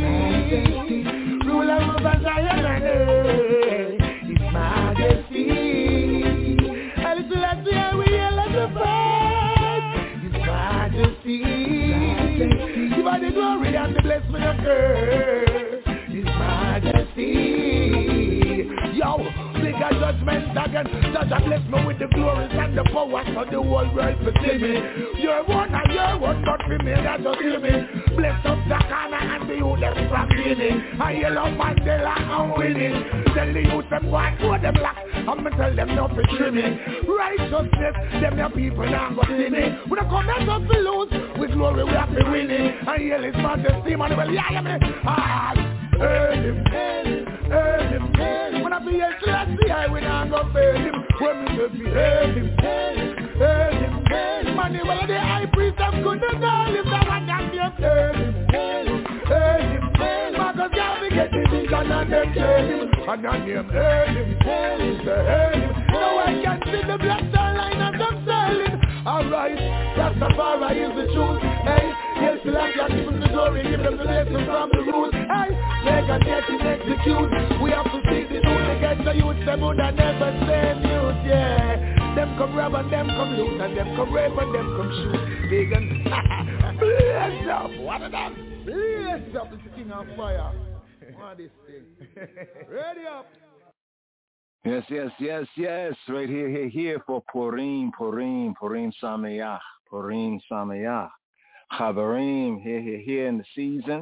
ruler over Zion and earth. His Majesty, Haile Selassie, we hail as the first. His Majesty, give us the glory and the blessing of earth. His Majesty, yo, bigger judgment again. Judge and bless me with the glories and the power so the whole world to see me. Your one and your one, not for me, that just hear me. Bless up Zakana and the youth them from Guinea. I yell up Mandela and winning. Tell the youth them why throw them black. I'ma tell them not to trim me. Righteousness, them your people now go see me. We don't come here just to lose. With glory we have to winning. I yell his majesty, man, well, yeah, yeah, me. Ah, heard him, heard him, heard him. When I be a Selassie, I will not go fail him. When we just be heard him, heard him, heard him. Man, well, the high priest of goodness, all him, that one can be a heard him, heard him, heard him. Marcus can't be get the vision and them heard him. And I name heard him, heard him, heard him. No one can see the black star line and them sailing. Alright, Rastafari is the truth. Hey, yes, Selassie, give them the glory, give them the lesson from the roots. Hey, make a get it execute. We have to see the truth to get the youth. Them would never say news, yeah. Them come rob and them come loot and them come rape and them come shoot. Vegan, bless up. What of them? Bless up. It's the king of fire. What is this thing? Ready up. Yes, yes, yes, yes. Right here, here, here for Purim, Purim, Purim Sameach, Purim Sameach. Chavarim, here, here, here in the season.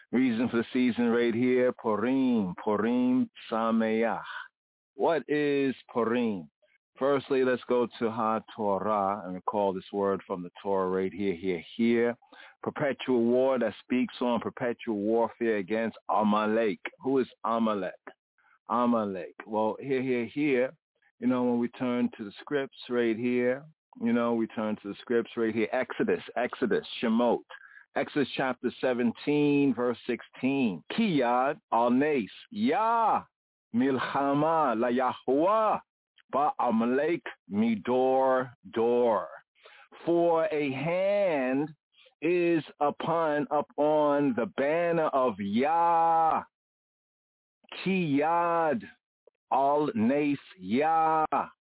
Reason for the season right here, Purim, Purim Sameach. What is Purim? Firstly, let's go to HaTorah and recall this word from the Torah right here, here, here. Perpetual war that speaks on perpetual warfare against Amalek. Who is Amalek? Amalek. Well, here, here, here, you know, when we turn to the scripts right here, you know, we turn to the scripts right here. Exodus, Exodus, Shemot. Exodus chapter seventeen, verse sixteen. Kiyad al-Nes, Yah, Milchama la Yahuwah, Ba-Amalek midor dor. For a hand is upon, upon the banner of Yah. Kiyad al-Nes, Yah.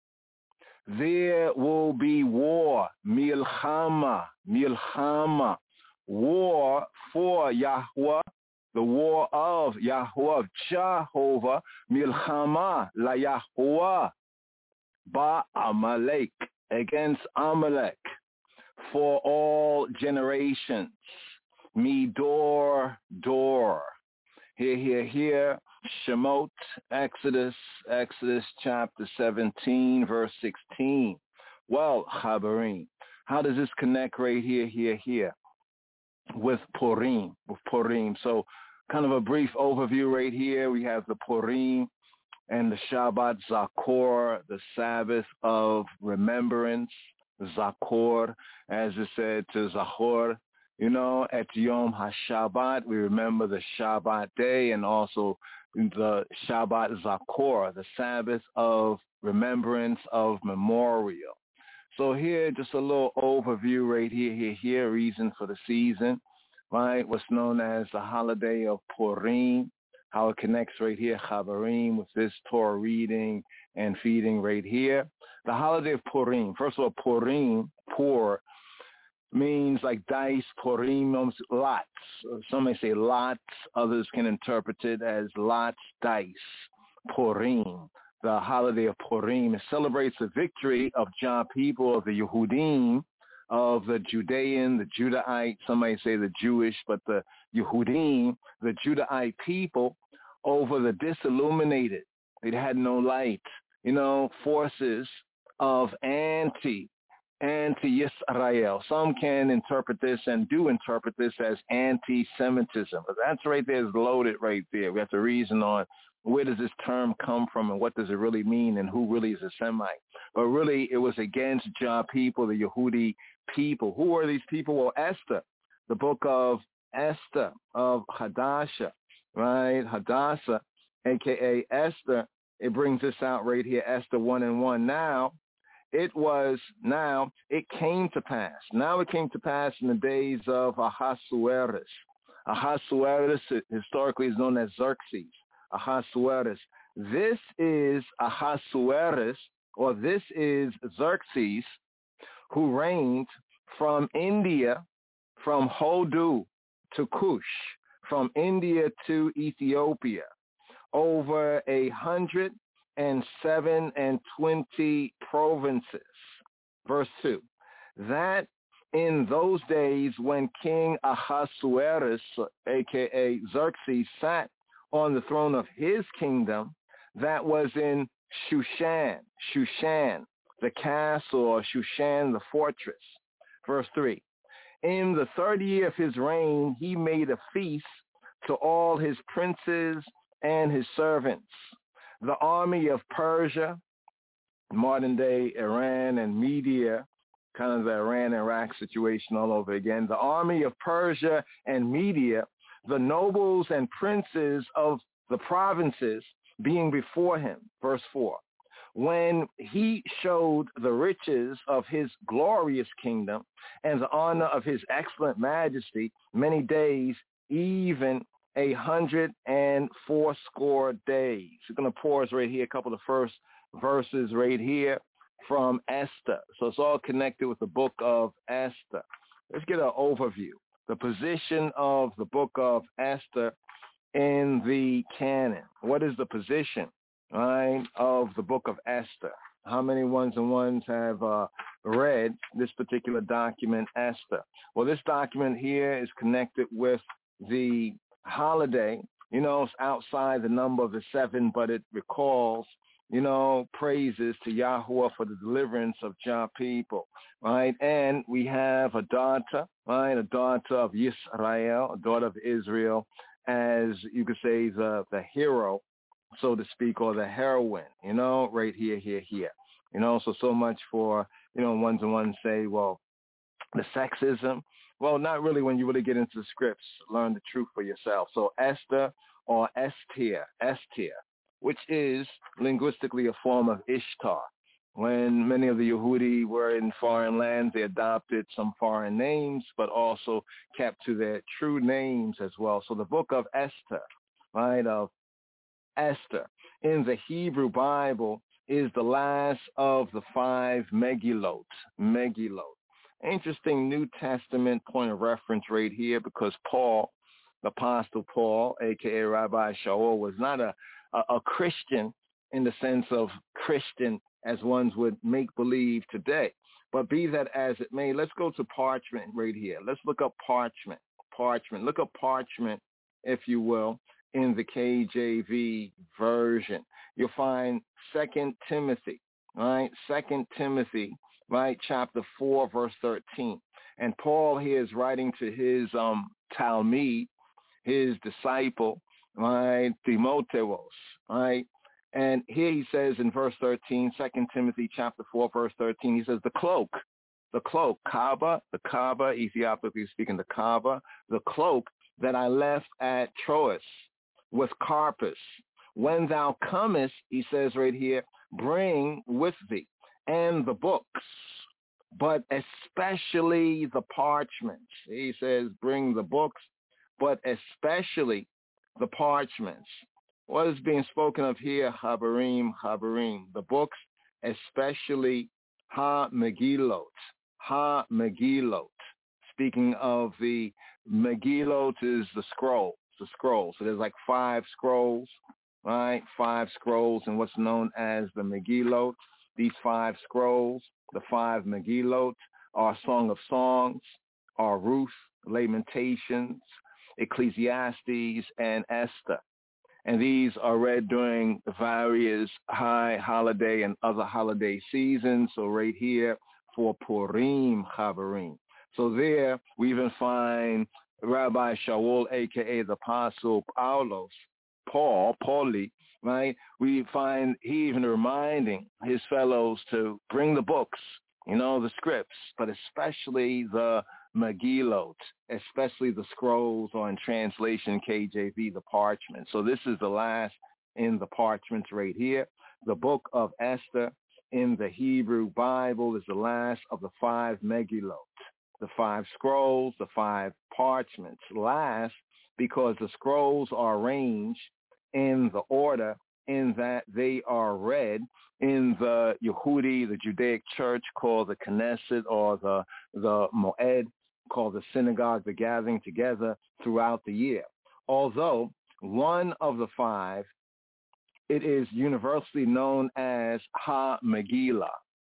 There will be war, Milchama, Milchama. War for Yahweh, the war of Yahweh, of Jehovah, Milchama la Yahweh, ba Amalek, against Amalek, for all generations, midor dor. Here, here, here, Shemot, Exodus, Exodus chapter seventeen, verse sixteen. Well, Chabarim, how does this connect right here, here, here? With Purim, with Purim. So kind of a brief overview right here. We have the Purim and the Shabbat Zakor, the Sabbath of remembrance, Zakor, as it said to Zachor, you know, at Yom HaShabbat, we remember the Shabbat day, and also the Shabbat Zakor, the Sabbath of remembrance, of memorial. So here, just a little overview right here, here, here, reason for the season, right? What's known as the holiday of Purim, how it connects right here, Chabarim, with this Torah reading and feeding right here. The holiday of Purim, first of all, Purim, Pur, means like dice, Purim, lots. Some may say lots, others can interpret it as lots, dice, Purim. The holiday of Purim. It celebrates the victory of Jah people, of the Yehudim, of the Judean, the Judahite, some may say the Jewish, but the Yehudim, the Judahite people, over the disilluminated. They had no light, you know, forces of anti, anti-Yisrael. Some can interpret this and do interpret this as anti-Semitism. But that's right there is loaded right there. We have to reason on where does this term come from and what does it really mean and who really is a Semite. But really it was against Jah people, the Yehudi people. Who are these people? Well, Esther, the book of Esther, of Hadassah, right? Hadassah, a k a. Esther, it brings this out right here, Esther one and one. Now, it was, now, it came to pass. Now it came to pass in the days of Ahasuerus. Ahasuerus historically is known as Xerxes. Ahasuerus. This is Ahasuerus, or this is Xerxes, who reigned from India, from Hodu to Cush, from India to Ethiopia, over a hundred and seven and twenty provinces. Verse two, that in those days when King Ahasuerus, a k a. Xerxes, sat on the throne of his kingdom, that was in Shushan, Shushan, the castle, or Shushan, the fortress. Verse three, in the third year of his reign, he made a feast to all his princes and his servants. The army of Persia, modern day Iran and Media, kind of the Iran-Iraq situation all over again. The army of Persia and Media, the nobles and princes of the provinces being before him. Verse four, when he showed the riches of his glorious kingdom and the honor of his excellent majesty many days, even a hundred and fourscore days. We're going to pause right here, a couple of the first verses right here from Esther. So it's all connected with the book of Esther. Let's get an overview. The position of the book of Esther in the canon. What is the position, right, of the book of Esther? How many ones and ones have uh, read this particular document, Esther? Well, this document here is connected with the holiday, you know, it's outside the number of the seven, but it recalls, you know, praises to Yahweh for the deliverance of Jah people, right? And we have a daughter, right, a daughter of Yisrael, a daughter of Israel, as you could say the, the hero, so to speak, or the heroine, you know, right here, here, here. You know, so, so much for, you know, ones and ones say, well, the sexism. Well, not really when you really get into the scripts. Learn the truth for yourself. So Esther or Estir, Estir, which is linguistically a form of Ishtar. When many of the Yehudi were in foreign lands, they adopted some foreign names, but also kept to their true names as well. So the book of Esther, right, of Esther in the Hebrew Bible is the last of the five Megillot, Megillot. Interesting New Testament point of reference right here, because Paul, the Apostle Paul, a k a. Rabbi Shaul, was not a, a, a Christian in the sense of Christian as ones would make believe today. But be that as it may, let's go to parchment right here. Let's look up parchment, parchment. Look up parchment, if you will, in the K J V version. You'll find Second Timothy, right? Second Timothy, right, chapter four, verse thirteen. And Paul here is writing to his um, Talmud, his disciple, right, Timotheus, right? And here he says in verse thirteen, Second Timothy chapter four, verse thirteen, he says, the cloak, the cloak, Kaaba, the Kaaba, Ethiopically speaking, the Kaaba, the cloak that I left at Troas with Carpus. When thou comest, he says right here, bring with thee and the books, but especially the parchments. He says, bring the books, but especially the parchments. What is being spoken of here? Habarim, Habarim. The books, especially Ha-Megillot, Ha-Megillot. Speaking of the Megillot is the scroll, the scroll. So there's like five scrolls, right? Five scrolls in what's known as the Megillot. These five scrolls, the five Megillot, are Song of Songs, are Ruth, Lamentations, Ecclesiastes, and Esther. And these are read during various high holiday and other holiday seasons. So right here for Purim Chavarim. So there we even find Rabbi Shaul, a k a the Apostle Paulos, Paul, Pauli, right? We find he even reminding his fellows to bring the books, you know, the scripts, but especially the Megillot, especially the scrolls, or in translation K J V, the parchment. So this is the last in the parchments right here. The book of Esther in the Hebrew Bible is the last of the five Megillot, the five scrolls, the five parchments. Last because the scrolls are arranged in the order in that they are read in the Yehudi, the Judaic church, called the Knesset, or the, the Moed, called the synagogue, the gathering together throughout the year. Although one of the five, it is universally known as Ha-Megillah.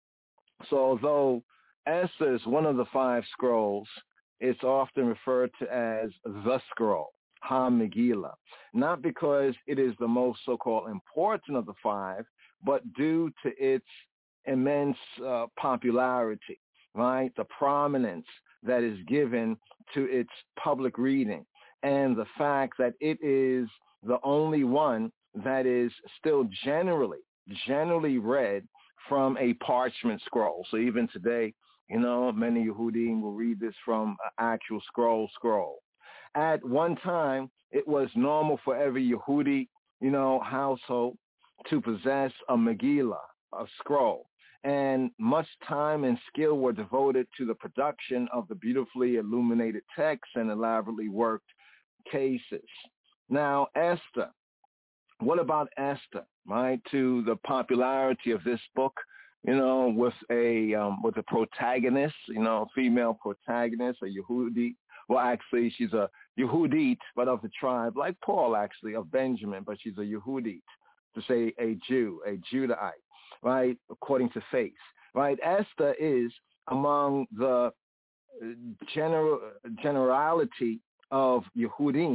So although Esther is one of the five scrolls, it's often referred to as the scroll, Ha-Megillah, not because it is the most so-called important of the five, but due to its immense uh, popularity, right? The prominence that is given to its public reading, and the fact that it is the only one that is still generally, generally read from a parchment scroll. So even today, you know, many Yehudim will read this from an actual scroll scroll. At one time, it was normal for every Yehudi, you know, household to possess a Megillah, a scroll. And much time and skill were devoted to the production of the beautifully illuminated texts and elaborately worked cases. Now, Esther, what about Esther, right? To the popularity of this book, you know, with a um, with a protagonist, you know, female protagonist, a Yehudi. Well, actually, she's a Yehudit, but of the tribe, like Paul, actually, of Benjamin, but she's a Yehudit, to say a Jew, a Judahite, right, according to faith, right? Esther is among the general generality of Yehudim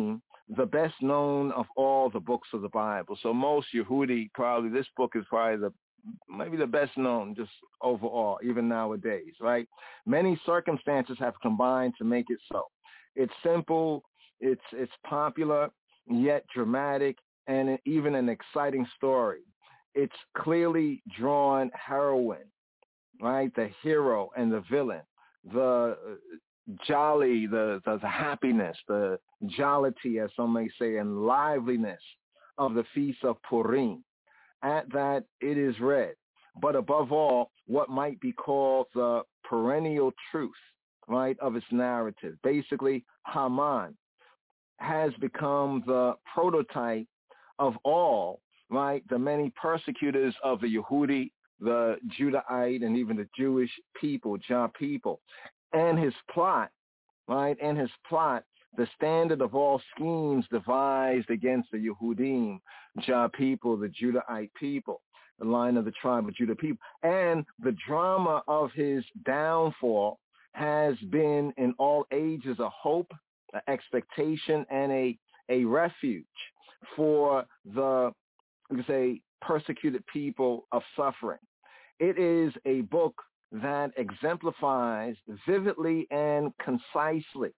the best known of all the books of the Bible. So most Yehudi, probably this book is probably the maybe the best known just overall, even nowadays, right? Many circumstances have combined to make it so. It's simple, it's it's popular, yet dramatic, and even an exciting story. It's clearly drawn heroine, right? The hero and the villain, the jolly, the, the, the happiness, the jollity, as some may say, and liveliness of the Feast of Purim. At that, it is read. But above all, what might be called the perennial truth, right, of its narrative. Basically, Haman has become the prototype of all, right, the many persecutors of the Yehudi, the Judahite, and even the Jewish people, Jah people. And his plot, right, and his plot, the standard of all schemes devised against the Yehudim, Jah people, the Judahite people, the line of the tribe of Judah people. And the drama of his downfall has been in all ages a hope, an expectation, and a, a refuge for the, we say, persecuted people of suffering. It is a book that exemplifies vividly and concisely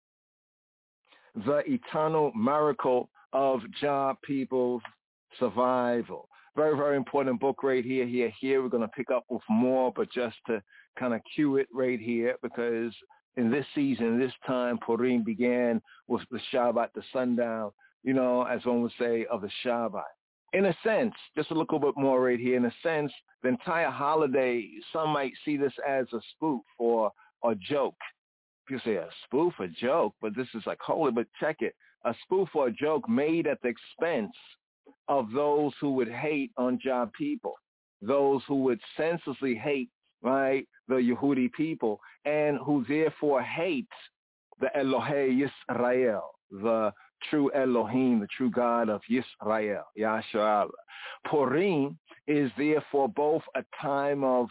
the eternal miracle of Jah people's survival. Very, very important book right here, here, here. We're going to pick up with more, but just to kind of cue it right here, because in this season, this time, Purim began with the Shabbat, the sundown, you know, as one would say, of the Shabbat. In a sense, just a little bit more right here, in a sense, the entire holiday, some might see this as a spoof or a joke. People say a spoof, a joke, but this is like holy, but check it. A spoof or a joke made at the expense of those who would hate on Jah people, those who would senselessly hate, right, the Yehudi people, and who therefore hate the Elohei Yisrael, the true Elohim, the true God of Yisrael, Yahshua. Purim is therefore both a time of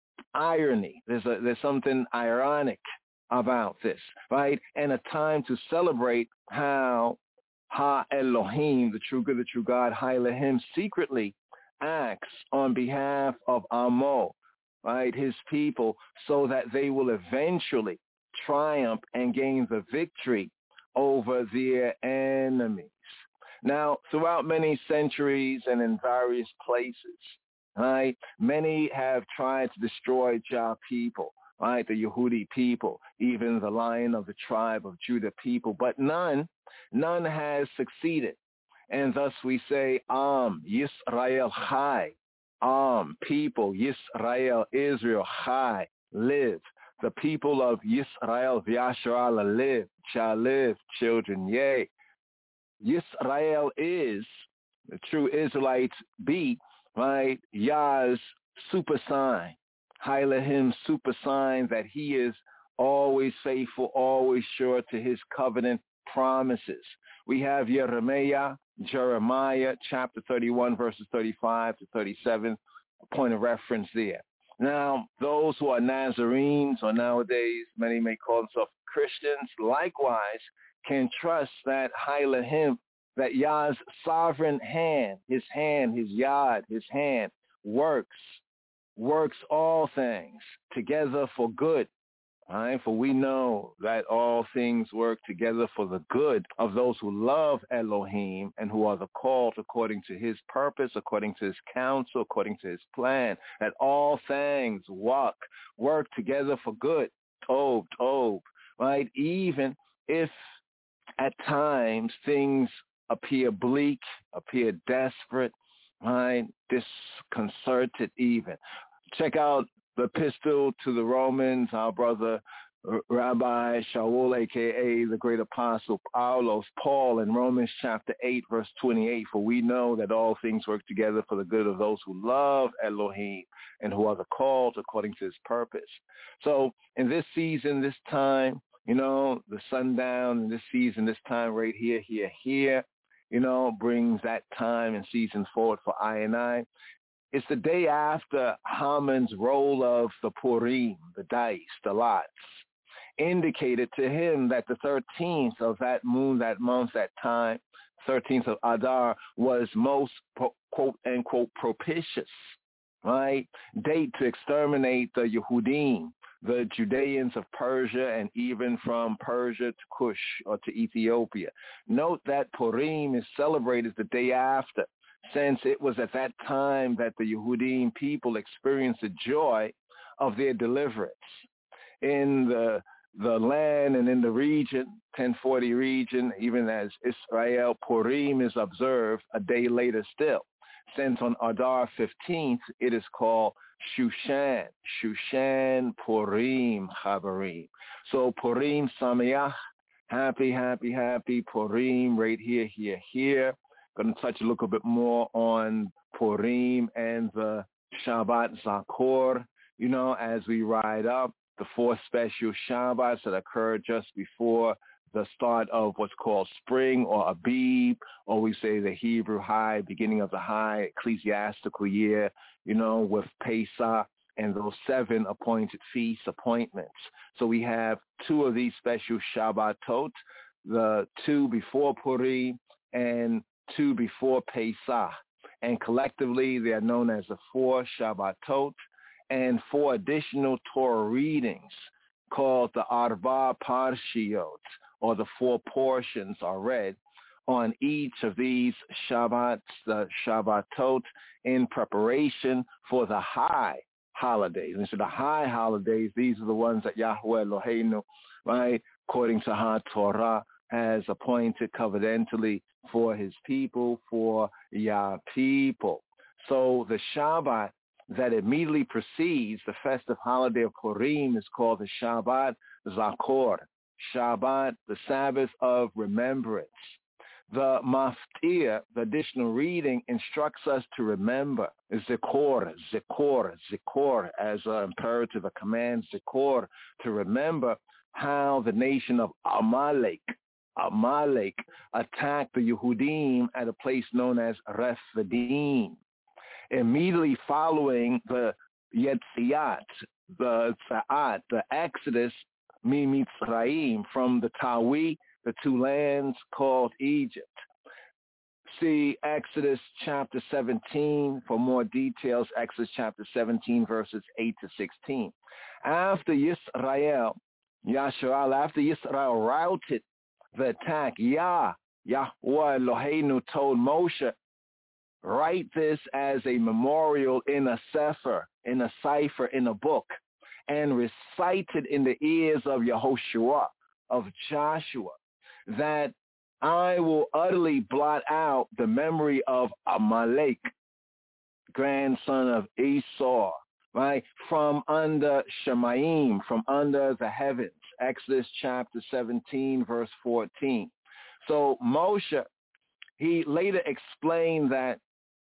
irony. There's a, there's something ironic about this, right? And a time to celebrate how Ha Elohim, the true good, the true God, Ha Elohim, secretly acts on behalf of Amo, right, his people, so that they will eventually triumph and gain the victory over their enemies. Now, throughout many centuries and in various places, right, many have tried to destroy Jah people, right, the Yehudi people, even the Lion of the tribe of Judah people, but none, none has succeeded. And thus we say, Am, Yisrael Chai, Am, people, Yisrael, Israel, Chai, live. The people of Yisrael, V'yasharala, live, shall live, children, yea. Yisrael is, the true Israelites be, right, Yah's super sign, Hailahim super sign that he is always faithful, always sure to his covenant promises. We have Jeremiah, Jeremiah chapter thirty-one, verses thirty-five to thirty-seven, a point of reference there. Now, those who are Nazarenes, or nowadays many may call themselves Christians, likewise can trust that Hailahim, that Yah's sovereign hand, his hand, his Yad, his hand, works, works all things together for good. Right? For we know that all things work together for the good of those who love Elohim and who are the called according to his purpose, according to his counsel, according to his plan, that all things work, work together for good. Tov, tov, right? Even if at times things appear bleak, appear desperate, right? Disconcerted even. Check out the epistle to the Romans, our brother Rabbi Shaul, a k a the great apostle Paulos, Paul, in Romans chapter eight, verse twenty-eight, for we know that all things work together for the good of those who love Elohim and who are the called according to his purpose. So in this season, this time, you know, the sundown, in this season, this time right here, here, here, you know, brings that time and season forward for I and I. It's the day after Haman's roll of the Purim, the dice, the lots. indicated to him that the thirteenth of that moon, that month, that time, thirteenth of Adar, was most, quote-unquote, propitious, right? Date to exterminate the Yehudim, the Judeans of Persia, and even from Persia to Kush or to Ethiopia. Note that Purim is celebrated the day after, since it was at that time that the Yehudim people experienced the joy of their deliverance. In the the land and in the region, ten forty region, even as Israel, Purim is observed a day later still. Since on Adar fifteenth, it is called Shushan, Shushan Purim Chaverim. So Purim Sameach, happy, happy, happy Purim, right here, here, here. Going to touch a little bit more on Purim and the Shabbat Zakor, you know, as we ride up the four special Shabbats that occur just before the start of what's called spring or Abib, or we say the Hebrew high, beginning of the high ecclesiastical year, you know, with Pesach and those seven appointed feast appointments. So we have two of these special Shabbatot, the two before Purim and two before Pesach. And collectively, they are known as the four Shabbatot, and four additional Torah readings called the Arba Parshiot, or the four portions, are read on each of these Shabbats, the Shabbatot, in preparation for the high holidays. And so the high holidays, these are the ones that Yahweh Eloheinu, right, according to HaTorah, has appointed covenantally for his people, for Yah people. So the Shabbat that immediately precedes the festive holiday of Purim is called the Shabbat Zakor, Shabbat, the Sabbath of remembrance. The Maftir, the additional reading, instructs us to remember Zikor, Zikor, Zikor, as an imperative, a command, Zikor, to remember how the nation of Amalek, Amalek attacked the Yehudim at a place known as Rephidim. Immediately following the Yetziat, the Tza'at, the Exodus, Mimitzrayim, from the Tawi, the two lands called Egypt. See Exodus chapter seventeen for more details, Exodus chapter seventeen, verses eight to sixteen. After Yisrael, Yasharal, after Yisrael routed the attack, Yah, Yahweh Eloheinu told Moshe, write this as a memorial in a sefer, in a cipher, in a book, and recite it in the ears of Yehoshua, of Joshua, that I will utterly blot out the memory of Amalek, grandson of Esau, right, from under Shemayim, from under the heavens. Exodus chapter seventeen, verse fourteen. So Moshe, he later explained that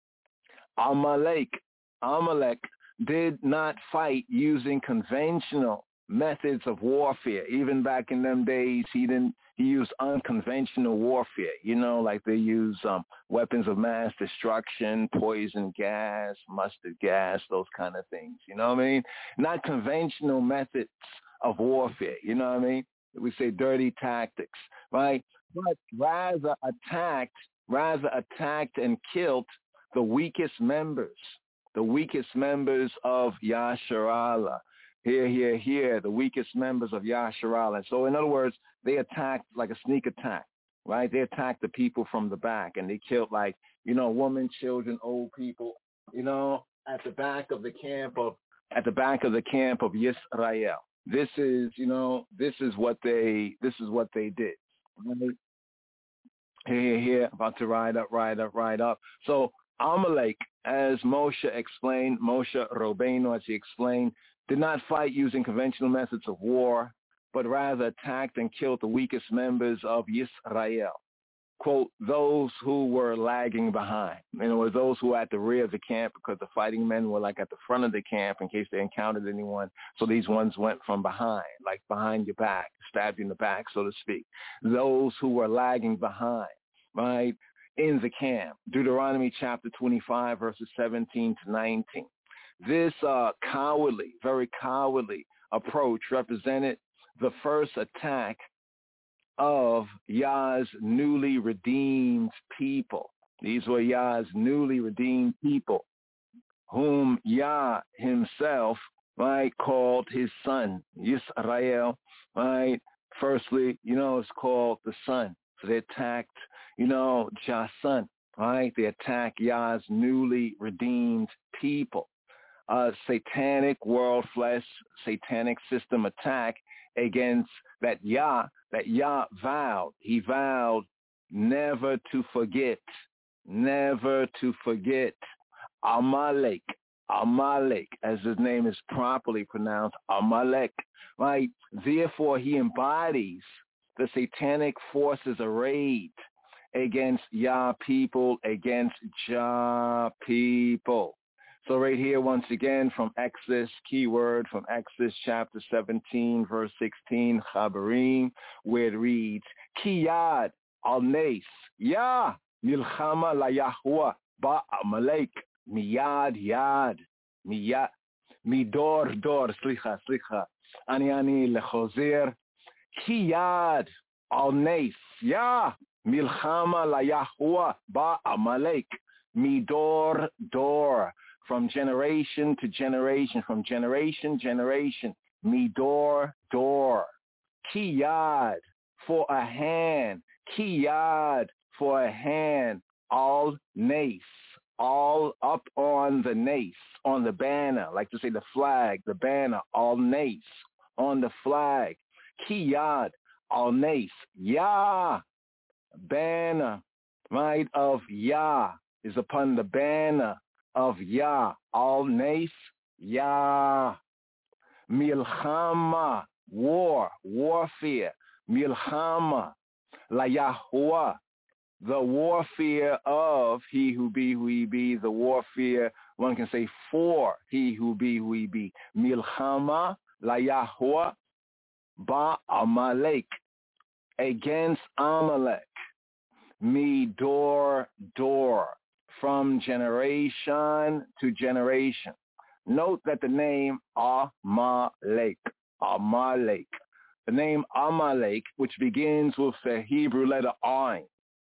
Amalek, Amalek did not fight using conventional methods of warfare. Even back in them days, he didn't. He used unconventional warfare. You know, like they use um, weapons of mass destruction, poison gas, mustard gas, those kind of things. You know what I mean? Not conventional methods of warfare. You know what I mean? We say dirty tactics, right? But rather attacked, rather attacked and killed the weakest members, the weakest members of Yasharallah. Here, here, here, the weakest members of Yasharallah. So in other words, they attacked like a sneak attack, right? They attacked the people from the back, and they killed like, you know, women, children, old people, you know, at the back of the camp of, at the back of the camp of Yisrael. This is, you know, this is what they, this is what they did. Right? Here, here, here, about to ride up, ride up, ride up. So Amalek, as Moshe explained, Moshe Rabbeinu, as he explained, did not fight using conventional methods of war, but rather attacked and killed the weakest members of Yisrael. Quote, those who were lagging behind. In other words, those who were at the rear of the camp, because the fighting men were like at the front of the camp in case they encountered anyone. So these ones went from behind, like behind your back, stabbed you in the back, so to speak. Those who were lagging behind, right, in the camp. Deuteronomy chapter twenty-five, verses seventeen to nineteen. This uh, cowardly, very cowardly approach represented the first attack of Yah's newly redeemed people. These were Yah's newly redeemed people, whom Yah himself, right, called his son, Yisrael, right? Firstly, you know, it's called the son. So they attacked, you know, Yah's son, right? They attacked Yah's newly redeemed people. Uh, satanic world flesh, satanic system attack against that Yah, that Yah vowed. He vowed never to forget, never to forget Amalek, Amalek, as his name is properly pronounced, Amalek, right? Therefore, he embodies the satanic forces arrayed against Yah people, against Jah people. So right here, once again, from Exodus, keyword from Exodus chapter seventeen, verse sixteen, Chabarim, where it reads, Ki yad al nes, Yah milchama la Yahuwah ba Amalek, miyad yad, miyad, midor dor, slicha, slicha, ani ani lechozer, Ki yad al nes, Yah milchama la Yahuwah ba Amalek, midor dor. From generation to generation, from generation, generation, midor, door, kiyad, for a hand, kiyad, for a hand, all nace, all up on the nace, on the banner, like to say the flag, the banner, all nace, on the flag, kiyad, all nace, Yah, banner, right, of Yah, is upon the banner of Yah, all nace, Yah, milchama, war, warfare, milchama, la Yahuwah, the warfare of he who be who he be, the warfare, one can say for he who be who he be, milchama, la Yahuwah, ba Amalek, against Amalek, mi door, door, from generation to generation. Note that the name Amalek, Amalek, the name Amalek, which begins with the Hebrew letter Ayin.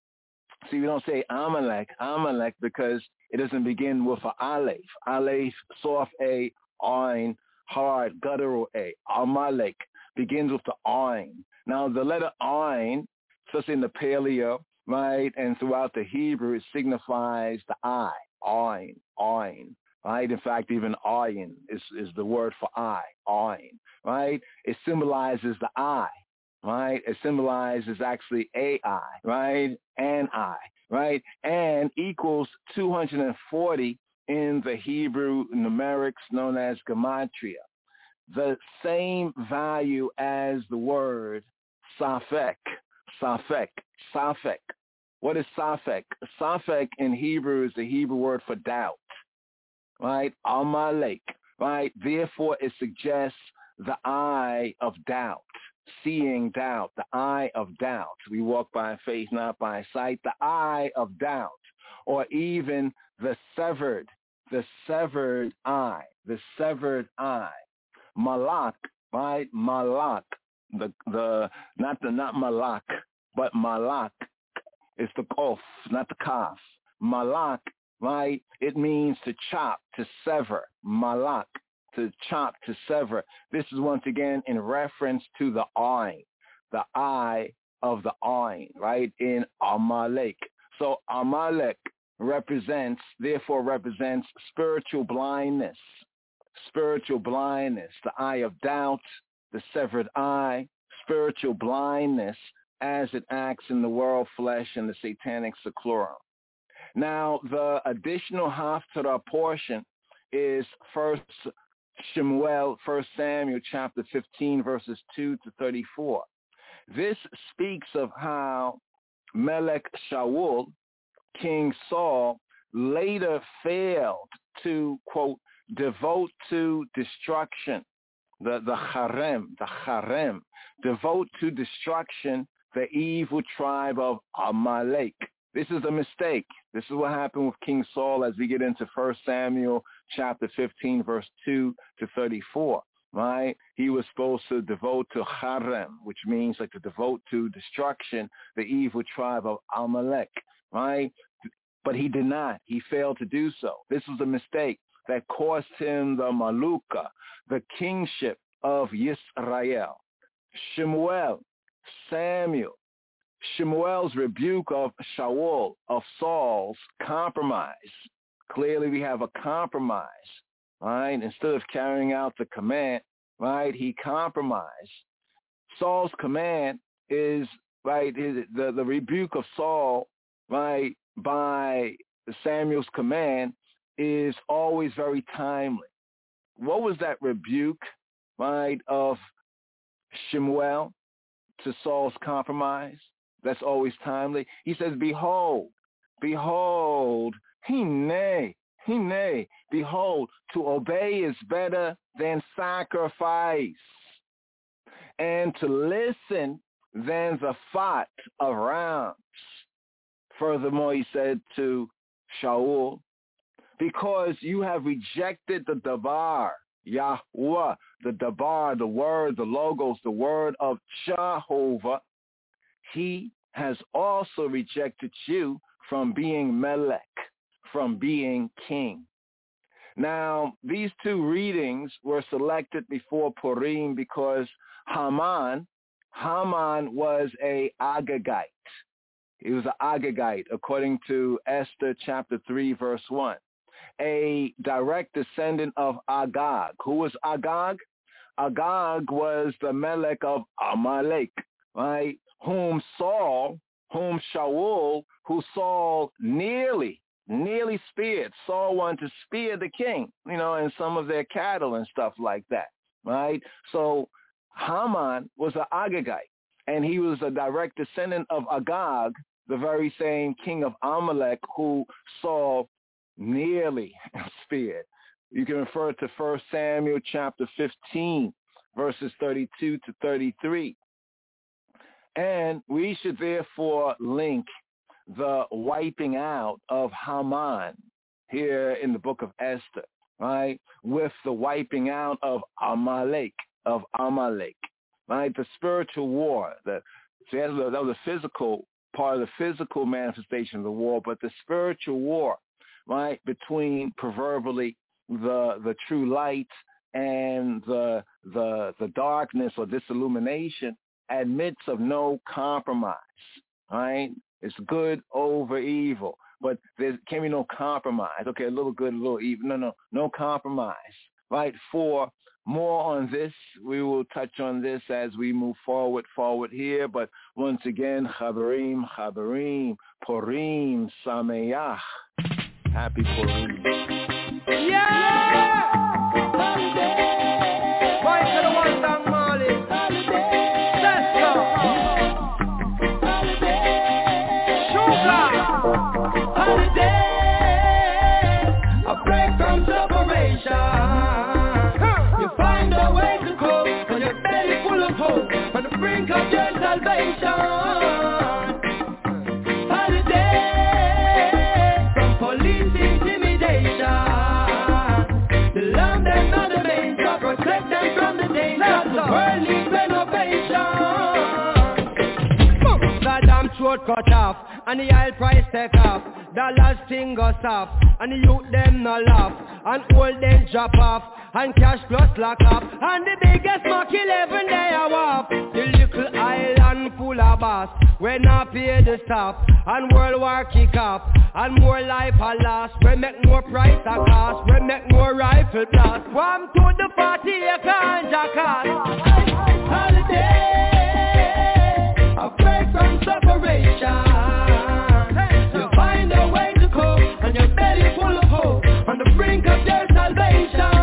See, we don't say Amalek, Amalek, because it doesn't begin with an Aleph. Aleph, soft A, Ayin, hard, guttural A. Amalek begins with the Ayin. Now, the letter Ayin, especially in the Paleo, right, and throughout the Hebrew, it signifies the eye, ayin, ayin, right? In fact, even ayin is, is the word for eye, ayin, right? It symbolizes the eye, right? It symbolizes actually a eye, right? An eye, right? And equals two hundred forty in the Hebrew numerics known as gematria. The same value as the word safek, safek, safek. What is safek? Safek in Hebrew is the Hebrew word for doubt, right? Amalek, right? Therefore, it suggests the eye of doubt, seeing doubt, the eye of doubt. We walk by faith, not by sight. The eye of doubt, or even the severed, the severed eye, the severed eye. Malak, right? Malak, the the not the not malak, but malak. It's the kof, not the kaf. Malak, right? It means to chop, to sever. Malak, to chop, to sever. This is once again in reference to the ayin, the eye of the ayin, right? In Amalek. So Amalek represents, therefore represents spiritual blindness, spiritual blindness, the eye of doubt, the severed eye, spiritual blindness, as it acts in the world flesh and the satanic seclorum. Now, the additional Haftarah portion is First Shemuel, First Samuel, chapter fifteen, verses two to thirty-four. This speaks of how Melech Shaul, King Saul, later failed to, quote, devote to destruction, the, the harem, the harem, devote to destruction the evil tribe of Amalek. This is a mistake. This is what happened with King Saul as we get into First Samuel chapter fifteen, verse two to thirty-four. right? He was supposed to devote to Harem, which means like to devote to destruction, the evil tribe of Amalek, right? But he did not. He failed to do so. This was a mistake that cost him the Maluka, the kingship of Yisrael. Shemuel, Samuel, Shemuel's rebuke of Shaul, of Saul's compromise. Clearly we have a compromise, right? Instead of carrying out the command, right, he compromised. Saul's command is, right, the, the rebuke of Saul, right, by Samuel's command is always very timely. What was that rebuke, right, of Shemuel to Saul's compromise? That's always timely. He says, behold, behold, hine, hine, behold, to obey is better than sacrifice, and to listen than the fat of rams. Furthermore, he said to Shaul, because you have rejected the Dabar, Yahweh, the Dabar, the word, the logos, the word of Jehovah, he has also rejected you from being Melech, from being king. Now, these two readings were selected before Purim because Haman, Haman was a Agagite. He was an Agagite, according to Esther chapter three, verse one. A direct descendant of Agag. Who was Agag? Agag was the Melech of Amalek, right? Whom Saul, whom Shaul, who Saul nearly, nearly speared. Saul wanted to spear the king, you know, and some of their cattle and stuff like that, right? So Haman was an Agagite, and he was a direct descendant of Agag, the very same king of Amalek who Saul nearly speared. You can refer to First Samuel chapter fifteen, verses thirty-two to thirty-three. And we should therefore link the wiping out of Haman here in the book of Esther, right, with the wiping out of Amalek, of Amalek, right? The spiritual war, the, so that was a physical part of the physical manifestation of the war, but the spiritual war, right, between proverbially the the true light and the the the darkness or disillumination admits of no compromise, right? It's good over evil, but there can be no compromise. Okay, a little good, a little evil. No, no, no compromise, right? For more on this, we will touch on this as we move forward, forward here. But once again, Chaverim, Chaverim, Purim, Sameach. Happy Purim. Yeah! Holiday! Boy, to the one song, Molly. Holiday! Let's go! Holiday! Sugar! Holiday! A break from separation. You find a way to cope when your belly full of hope on the brink of your salvation. Worldly renovation. Saddam throat cut off, and the oil price take off. Dollars thing goes off, and the youth them no laugh, and old them drop off, and cash plus lock up, and the biggest mark eleven day a walk. The little island full of bass, we not pay the staff, and World War kick off, and more life a lost. We make more price a cost, we make more rifle blast. One to the party a ganja cost. Holiday, a break from separation. You find a way to cope, and your belly full of hope on the brink of your salvation.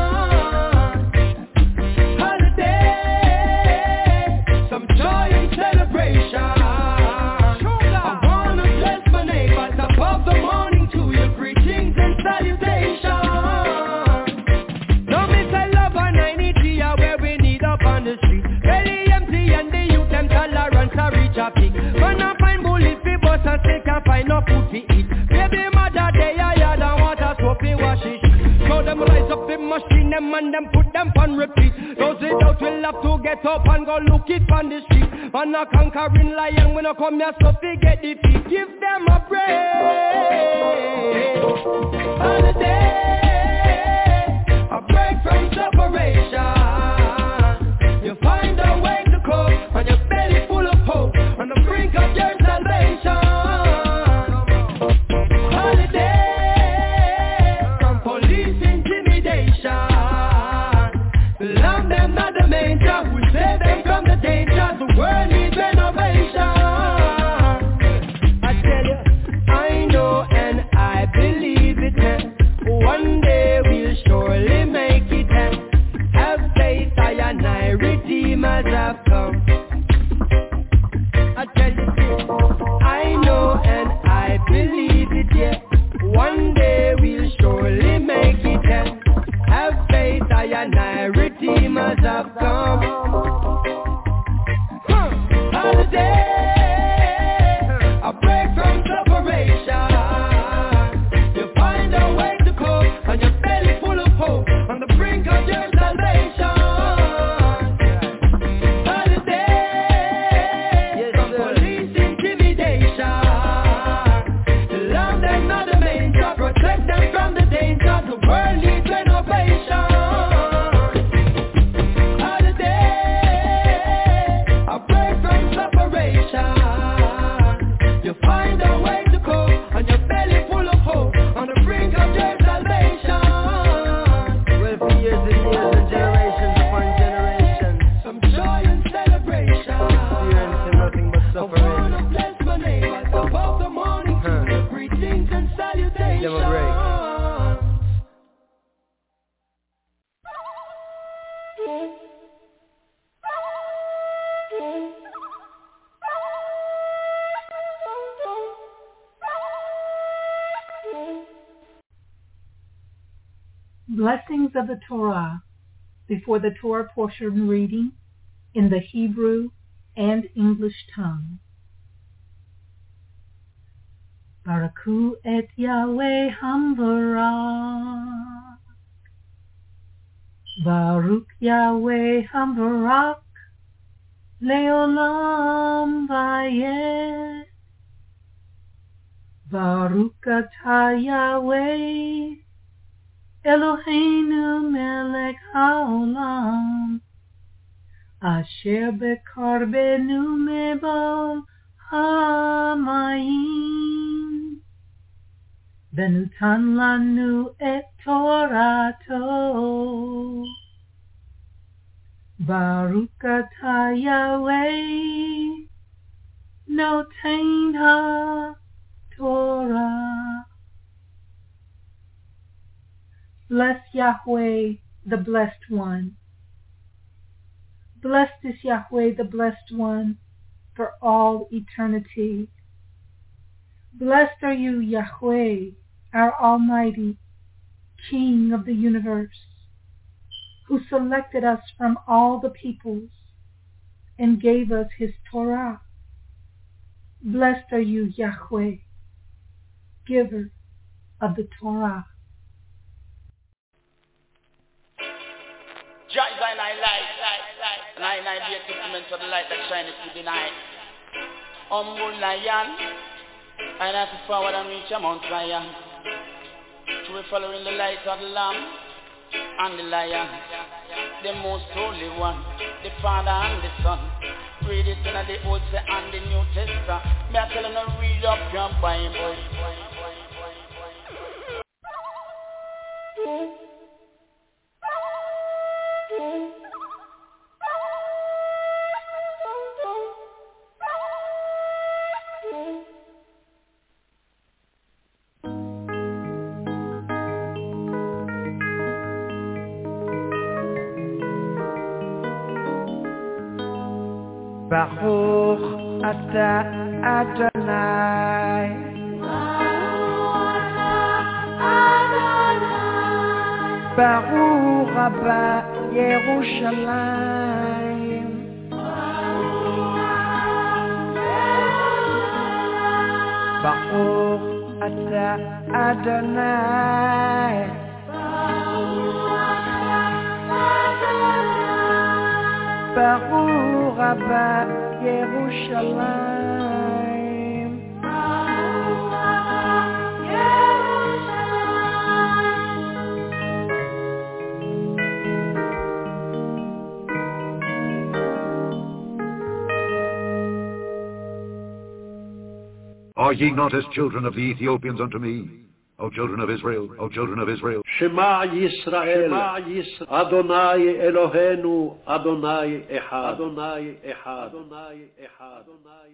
Holiday, some joy and celebration. I wanna bless my neighbors above the morning to your greetings and salutations. Don't miss a love on ninety G where we need up on the street. Belly them and them put them on repeat. Those without will have to get up and go look it on the street. Man a conquering lion, when I come here so they get defeat. Give them a break. Holiday, a break from separation. You find a way to cope, and your belly full of hope, on the brink of your salvation. Holiday, from police intimidation. Lamb them not the manger, we save them from the danger. The world needs renovation. I tell you, I know and I believe it. One day we'll surely make it. Have faith, I and I, redeemers have come. I tell you, I know and I believe it, yeah. One day we'll surely make it, yeah. Have faith, I and I, redeemers have come. Huh. Holiday, a break from separation. You find a way to cope, and your belly full of hope, on the brink of your salvation. Holiday, from police intimidation. Love them not the manger, protect them from the danger. The world needs renovation. Holiday, a break from separation. You find a way to cope, and your belly full of hope, on the brink of your salvation. Well, for years and years and generations upon generations, some joy and celebration. Experiencing nothing but suffering. I wanna bless my neighbors above the morning huh. to greetings and salutations. Give 'em a break. Blessings of the Torah before the Torah portion reading in the Hebrew and English tongue. Baraku et Yahweh Hamvarak. Baruch Yahweh Hamvarak. Leolam Vayeh. Baruch atah Yahweh. Eloheinu melech haolam, asher bekarbenu mebal hamayim, venutan lanu et Torato. Baruch atah Yahweh, noten ha-Torah. Bless Yahweh, the Blessed One. Blessed is Yahweh, the Blessed One, for all eternity. Blessed are you, Yahweh, our Almighty, King of the universe, who selected us from all the peoples and gave us his Torah. Blessed are you, Yahweh, giver of the Torah. Joy is I light, and I and I be a testament to the light that shineth through the night. Humble lion, and I have to forward and reach a Mount Zion. Through following the light of the Lamb and the Lion, the most holy one, the Father and the Son. Read it in the Old and the New Testament. May I tell you to read up your Bible. Baruch atah Adonai. Baruch Abba Yerushalayim. Baruch atah Adonai. ברוך הבא ירושלים. ברוך הבא Are ye not as children of the Ethiopians unto me, O children of Israel, O children of Israel? Shema Yisrael, Adonai Eloheinu, Adonai Echad, Adonai Echad, Adonai Echad, Adonai.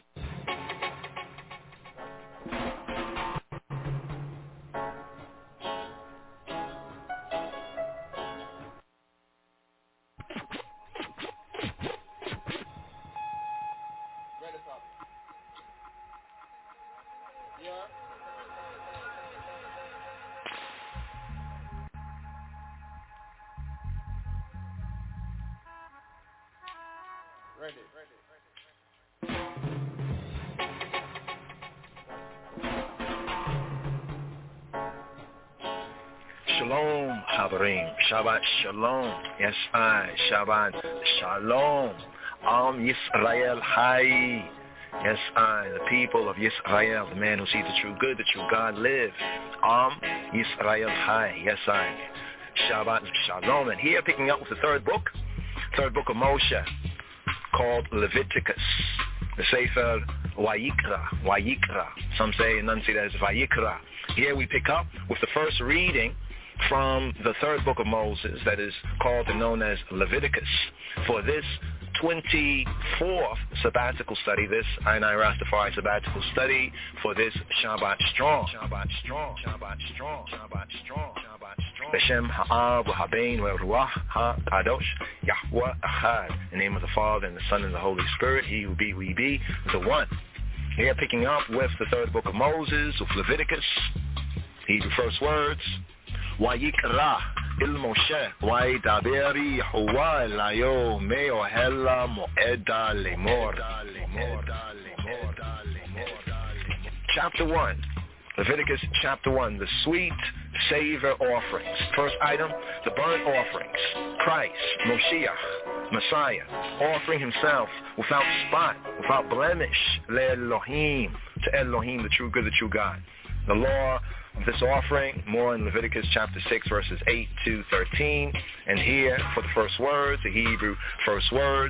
Shalom, Habarim. Shabbat Shalom. Yes, I. Shabbat Shalom. Am Yisrael Hai. Yes, I. The people of Yisrael, the man who sees the true good, the true God live. Am Yisrael Hai. Yes, I. Shabbat Shalom. And here, picking up with the third book, third book of Moshe, called Leviticus. The Sefer Vayikra. Vayikra. Some say, and none say that it's Vayikra. Here we pick up with the first reading from the third book of Moses, that is called and known as Leviticus. For this twenty-fourth sabbatical study, this I N I Rastafari sabbatical study, for this Shabbat Strong, Shabbat Strong, Shabbat Strong, Shabbat Strong, Shabbat Strong. Beshem Ha'ab Ha'bein Ve'ruach Ha'kadosh Yahweh Echad. In the name of the Father and the Son and the Holy Spirit, He who be, we be, the one. Here picking up with the third book of Moses, with Leviticus, Hebrew first words. Vayikra il Moshe Vaydaberi Yehovah elayo me'ohela mo'eda lemor. Chapter one, Leviticus chapter one, the sweet savor offerings. First item, the burnt offerings. Christ, Moshiach, Messiah, offering himself without spot, without blemish, le'Elohim, to Elohim, the true good, the true God. The law of this offering, more in Leviticus chapter six, verses eight to thirteen. And here, for the first words, the Hebrew first words,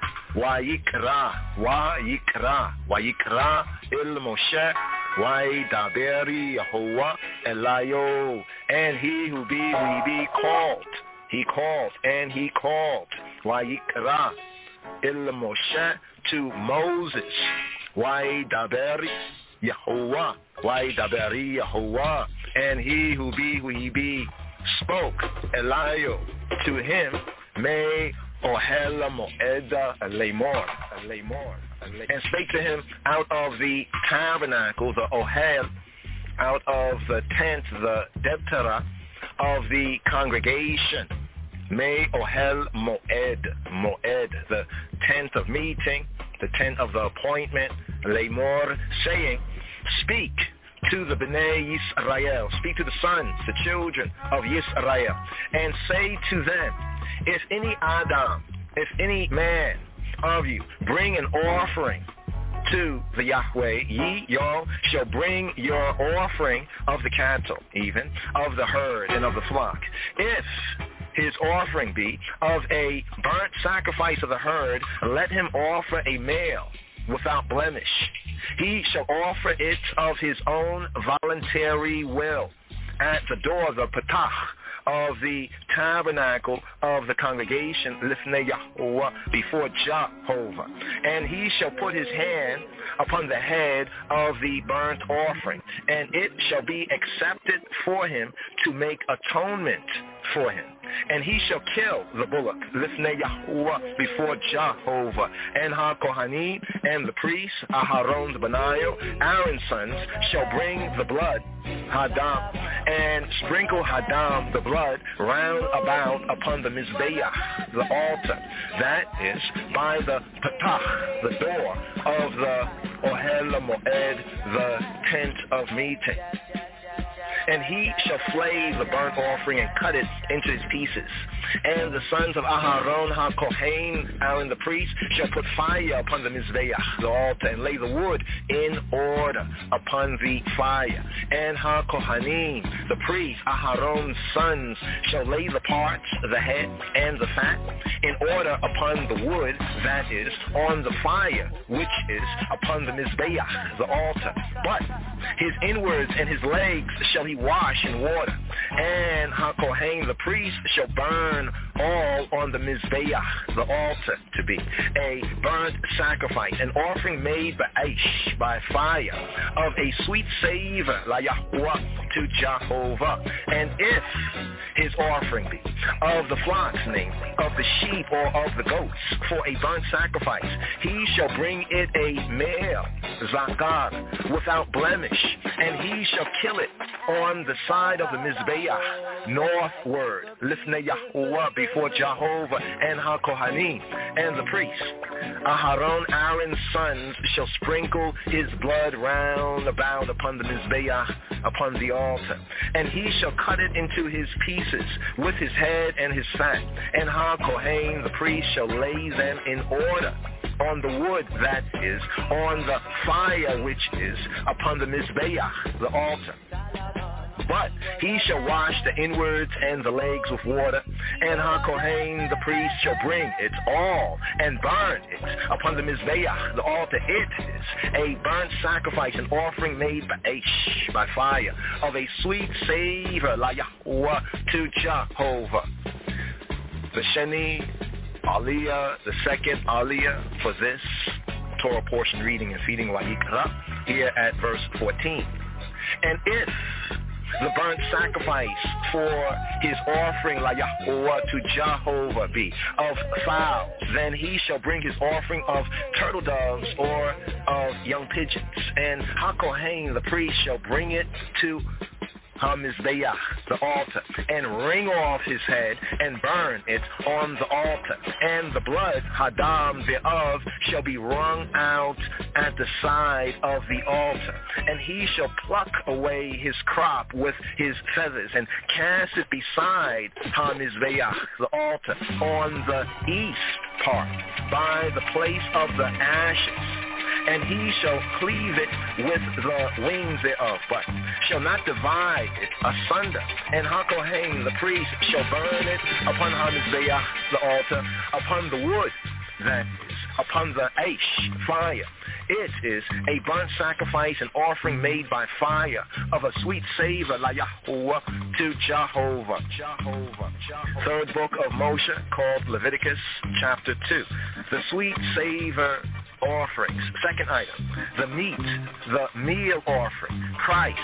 Vayikra, Vayikra, Vayikra il Moshe, Vaydaberi Yehovah elayo. And he who be, we be called. He called, and he called. Vayikra il Moshe, to Moses. Vaydaberi Yehovah, Vaydaberi Yehovah, and he who be, who he be, spoke, Elayo, to him, Me Ohela Mo'eda Lemor, and spake to him out of the tabernacle, the Ohel, out of the tent, the Debtera, of the congregation, Me Ohel Mo'ed, Mo'ed, the tent of meeting, the tent of the appointment, Lemor, saying, speak to the Bnei Yisrael, speak to the sons, the children of Yisrael, and say to them, if any Adam, if any man of you bring an offering to the Yahweh, ye, y'all, shall bring your offering of the cattle, even, of the herd and of the flock. If his offering be of a burnt sacrifice of the herd, let him offer a male without blemish. He shall offer it of his own voluntary will at the door, the patach, of the tabernacle of the congregation, lifnei Yahuwah, before Jehovah. And he shall put his hand upon the head of the burnt offering, and it shall be accepted for him to make atonement for him. And he shall kill the bullock, lifnei Yahuwah, before Jehovah. And HaKohanim and the priests, Aharon the Benayo, Aaron's sons, shall bring the blood, Hadam, and sprinkle Hadam, the blood, round about upon the Mizbeach, the altar. That is by the Patach, the door of the Ohel Moed, the tent of meeting. And he shall flay the burnt offering and cut it into his pieces. And the sons of Aharon ha-Kohen, Aaron the priest, shall put fire upon the Mizbeach, the altar, and lay the wood in order upon the fire. And ha-Kohanim, the priest, Aharon's sons, shall lay the parts, the head, and the fat, in order upon the wood that is on the fire, which is upon the Mizbeach, the altar. But his inwards and his legs shall he wash in water. And ha-Kohen, the priest, shall burn all on the Mizbeach, the altar, to be a burnt sacrifice, an offering made by Aish, by fire, of a sweet savor, la Yahweh, to Jehovah. And if his offering be of the flocks, namely, of the sheep or of the goats, for a burnt sacrifice, he shall bring it a male, zakar, without blemish, and he shall kill it on the side of the Mizbeach, northward, lifnei Yahweh, before Jehovah and ha-Kohanim, and the priests. Aharon, Aaron's sons, shall sprinkle his blood round about upon the Mizbeach, upon the altar, and he shall cut it into his pieces with his head and his fat, and ha-Kohen, the priest, shall lay them in order on the wood that is on the fire, which is upon the Mizbeach, the altar. But he shall wash the inwards and the legs with water, and ha-Kohen, the priest, shall bring it all and burn it upon the Mizbeach, the altar. It is a burnt sacrifice, an offering made by Aish, by fire, of a sweet savor, la Yahweh, to Jehovah. The Sheni Aliyah, the second Aliyah for this Torah portion reading and feeding Wayikra, here at verse fourteen. And if the burnt sacrifice for his offering, la Yahweh, to Jehovah be of fowls, then he shall bring his offering of turtle doves or of young pigeons. And ha-Kohen, the priest, shall bring it to ha-Mizbeach, the altar, and wring off his head and burn it on the altar. And the blood, hadam thereof, shall be wrung out at the side of the altar. And he shall pluck away his crop with his feathers and cast it beside ha-Mizbeach, the altar, on the east part, by the place of the ashes. And he shall cleave it with the wings thereof, but shall not divide it asunder. And ha-Kohen, the priest, shall burn it upon ha-Mizbeach, the altar, upon the wood that is upon the Aish, fire. It is a burnt sacrifice, an offering made by fire of a sweet savor, la Yahweh, to Jehovah. Jehovah. Third book of Moshe, called Leviticus, chapter two. The sweet savor offerings. Second item, the meat, the meal offering. Christ,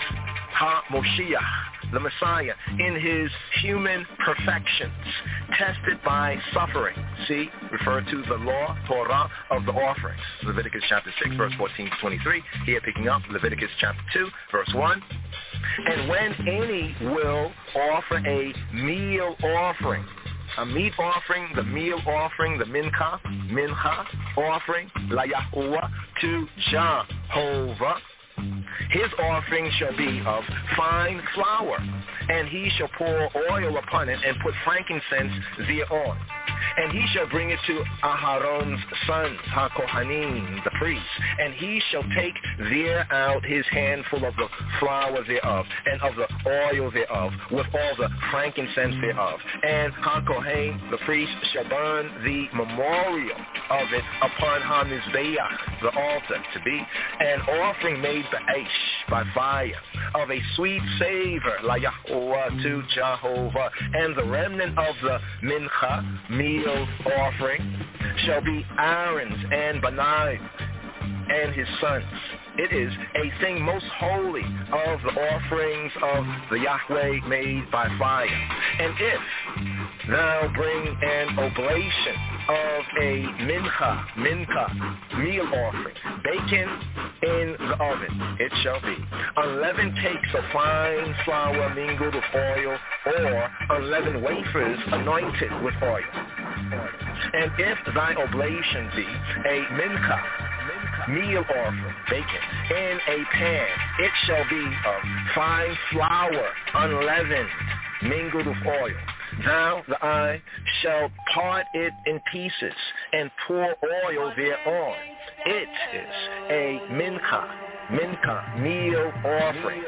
ha-Moshiach, the Messiah, in his human perfections, tested by suffering. See, refer to the law, Torah, of the offerings. Leviticus chapter six, verse fourteen to twenty-three. Here picking up Leviticus chapter two, verse one. And when any will offer a meal offering, a meat offering, the meal offering, the mincha, mincha offering, la Yahweh, to Jehovah, his offering shall be of fine flour, and he shall pour oil upon it and put frankincense thereon. And he shall bring it to Aharon's sons, ha-Kohanim, the priests, and he shall take there out his handful of the flour thereof, and of the oil thereof, with all the frankincense thereof. And ha-Kohen, the priest, shall burn the memorial of it upon ha-Mizbeach, the altar, to be an offering made by Aish, by fire, of a sweet savor, la Yahweh, to Jehovah. And the remnant of the mincha, meal offering, shall be Aaron's and Benai and his sons. It is a thing most holy of the offerings of the Yahweh made by fire. And if thou bring an oblation of a mincha, mincha, meal offering, bacon in the oven, it shall be unleavened cakes of fine flour mingled with oil, or unleavened wafers anointed with oil. And if thy oblation be a mincha, meal offering, bacon, in a pan. It shall be of fine flour, unleavened, mingled with oil. Thou, the eye, shalt part it in pieces and pour oil thereon. It is a mincha, mincha, meal offering.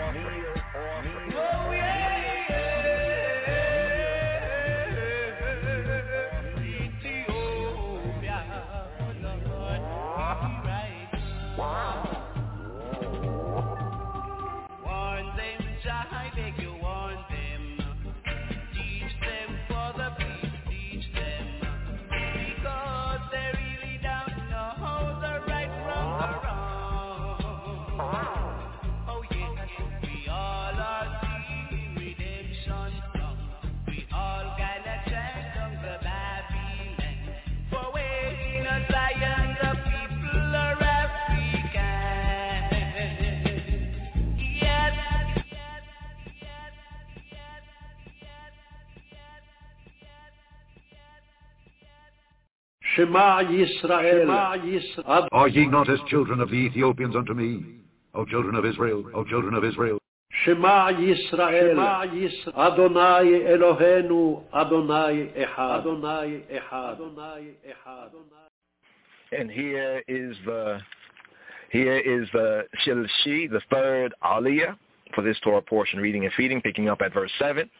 Shema Yisrael. Are ye not as children of the Ethiopians unto me, O children of Israel, O children of Israel? Shema Yisrael. Adonai Elohenu, Adonai Echad. Adonai Echad. Adonai Echad. And here is the here is the Shilshi, the third Aliyah for this Torah portion, reading and feeding, picking up at verse seven.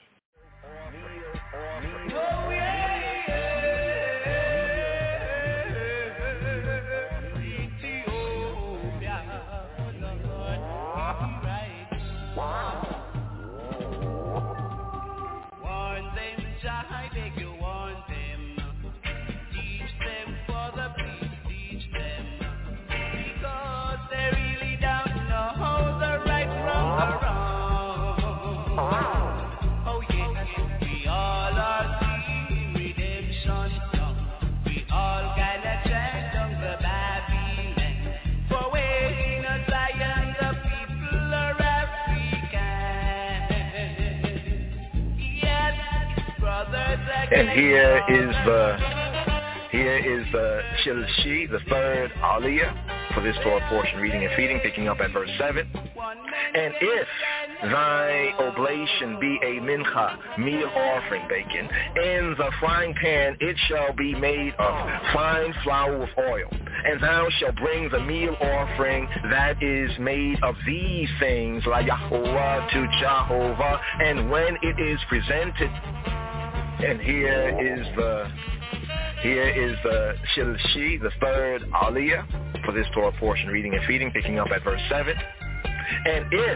And here is the here is the Shilshi, the third Aliyah for this Torah portion, reading and feeding, picking up at verse seven. And if thy oblation be a mincha, meal offering, bacon, in the frying pan it shall be made of fine flour with oil. And thou shalt bring the meal offering that is made of these things, la Yahuwah, to Jehovah, and when it is presented. And here is the here is the Shilshi, the third Aliyah for this Torah portion, reading and feeding, picking up at verse seven. And if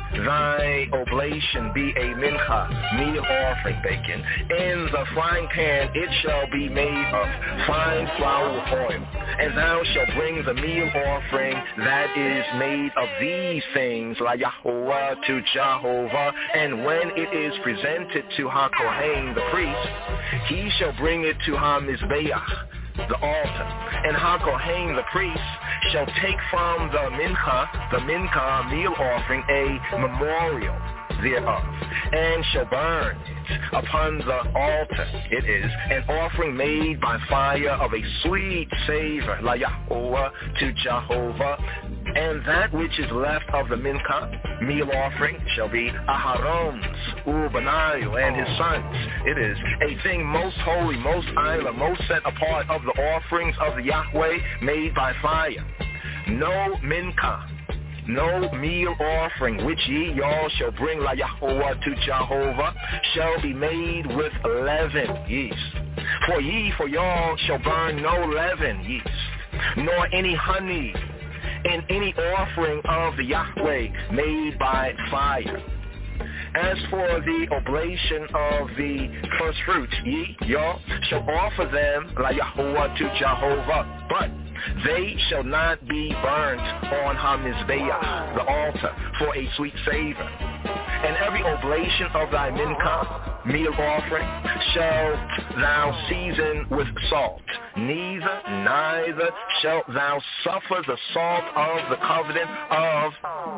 thy oblation be a mincha, meal offering, bacon, in the frying pan it shall be made of fine flour with oil. And thou shalt bring the meal offering that is made of these things, la Yahuwah, to Jehovah, and when it is presented to HaKohen, the priest, he shall bring it to HaMizbeach, the altar, and HaKohen, the priest, shall take from the mincha, the mincha meal offering, a memorial thereof, and shall burn it upon the altar. It is an offering made by fire of a sweet savor, la Yahuwah, to Jehovah. And that which is left of the mincha meal offering shall be Aharon's, Ubanayu, and his sons. It is a thing most holy, most isla, most set apart of the offerings of the Yahweh made by fire. No mincha, no meal offering which ye y'all shall bring la Yahuwah to Jehovah shall be made with leaven yeast. For ye, for y'all shall burn no leaven yeast, nor any honey in any offering of the Yahweh made by fire. As for the oblation of the first fruits, ye, y'all, shall offer them la Yahuwah to Jehovah, but they shall not be burnt on HaMizbeach, the altar, for a sweet savor. And every oblation of thy mincha, meal offering, shalt thou season with salt. Neither, neither shalt thou suffer the salt of the covenant of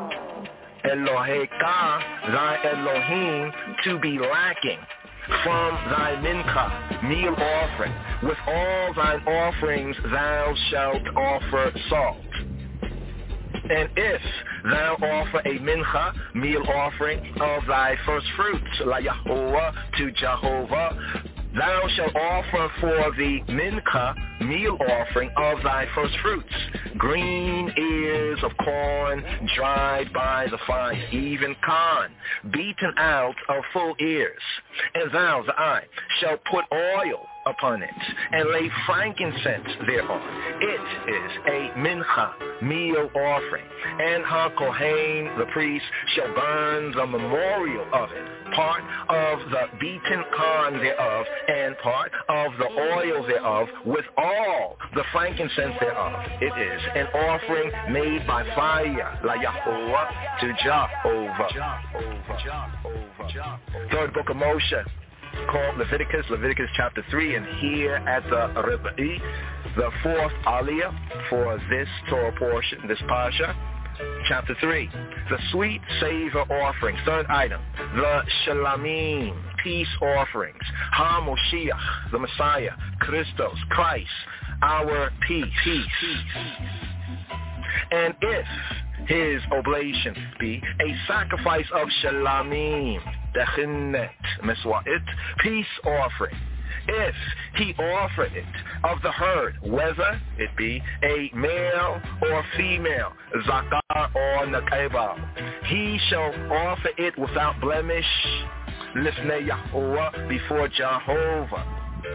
Eloheka, thy Elohim, to be lacking from thy mincha, meal offering. With all thine offerings thou shalt offer salt. And if thou offer a mincha, meal offering of thy first fruits, la Yahuwah, to Jehovah, thou shalt offer for the mincha, meal offering of thy first fruits, green ears of corn dried by the fire, even corn beaten out of full ears. And thou, the eye, shalt put oil upon it, and lay frankincense thereon. It is a mincha, meal offering. And HaKohen, the priest, shall burn the memorial of it, part of the beaten corn thereof, and part of the oil thereof, with all the frankincense thereof. It is an offering made by fire, la Yahuwah, to Jehovah. Third book of Moshe, called Leviticus, Leviticus chapter three, and here at the Reba'i, the fourth aliyah for this Torah portion, this Pasha, chapter three, the sweet savor offerings. Third item, the Shalamim, peace offerings. Ha-Moshiach, the Messiah, Christos, Christ, our peace. peace. And if his oblation be a sacrifice of Shalamim, Dechinet, Meswa'it, peace offering, if he offer it of the herd, whether it be a male or female, Zakar or Nakeba, he shall offer it without blemish, Lifnei Yahuwah, before Jehovah.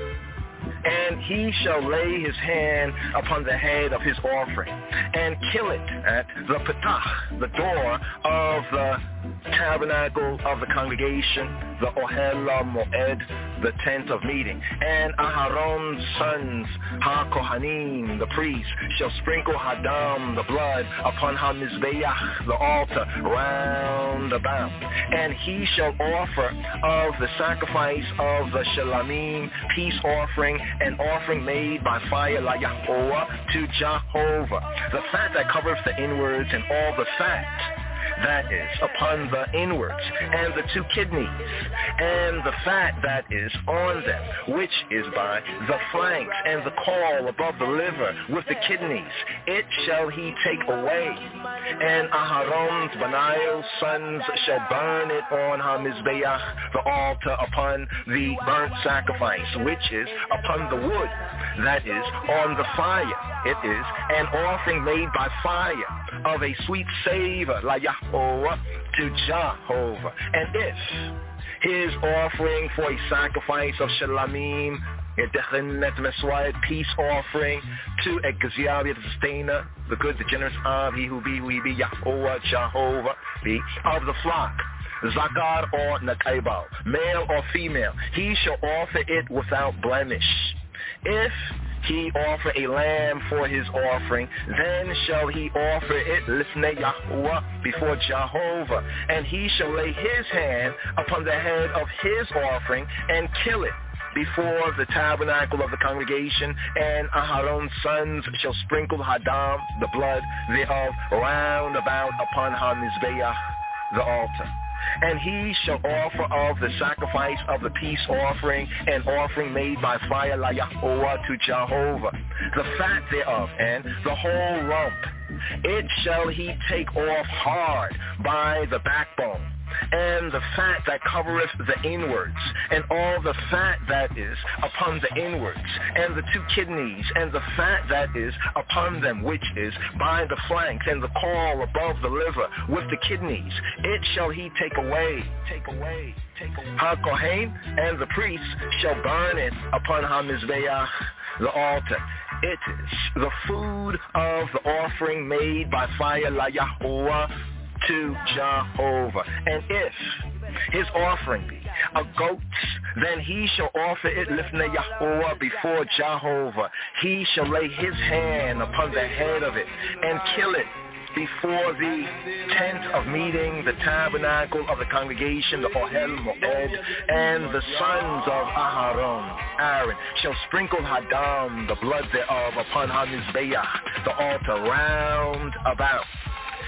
And he shall lay his hand upon the head of his offering and kill it at the Petach, the door of the tabernacle of the congregation, the Ohel Moed, the tent of meeting. And Aharon's sons, Ha-Kohanim, the priest, shall sprinkle Hadam, the blood, upon Ha-Mizbeach, the altar, round about. And he shall offer of the sacrifice of the Shalamim, peace offering, an offering made by fire, la Yahuwah, to Jehovah. The fat that covers the inwards, and all the fat that is upon the inwards, and the two kidneys, and the fat that is on them, which is by the flanks, and the caul above the liver with the kidneys, it shall he take away. And Aharon's Banail's sons shall burn it on HaMizbeach, the altar, upon the burnt sacrifice, which is upon the wood, that is on the fire. It is an offering made by fire of a sweet savor, la Yahuwah, to Jehovah. And if his offering for a sacrifice of Shalamim, a peace offering to a Gaziah, the sustainer, the good, the generous of he who be, who he be, Yahuwah, Jehovah, be of the flock, Zakar or Nakaibal, male or female, he shall offer it without blemish. If he offer a lamb for his offering, then shall he offer it Lifnei Yahuwah, before Jehovah, and he shall lay his hand upon the head of his offering and kill it before the tabernacle of the congregation. And Aharon's sons shall sprinkle Hadam, the blood thereof, round about upon HaMizbeach, the altar. And he shall offer of the sacrifice of the peace offering, an offering made by fire, la Yahuwah, to Jehovah, the fat thereof, and the whole rump. It shall he take off hard by the backbone, and the fat that covereth the inwards, and all the fat that is upon the inwards, and the two kidneys, and the fat that is upon them, which is by the flanks, and the caul above the liver with the kidneys, it shall he take away, take away, take away. Ha-Kohen and the priest shall burn it upon HaMizbeach, the altar. It is the food of the offering made by fire, la Yahuwah, to Jehovah. And if his offering be a goat, then he shall offer it Lifnei Yahuwah, before Jehovah. He shall lay his hand upon the head of it and kill it before the tent of meeting, the tabernacle of the congregation, the Ohel Moed, and the sons of Aharon, Aaron, shall sprinkle Hadam, the blood thereof, upon HaMizbeach, the altar, round about.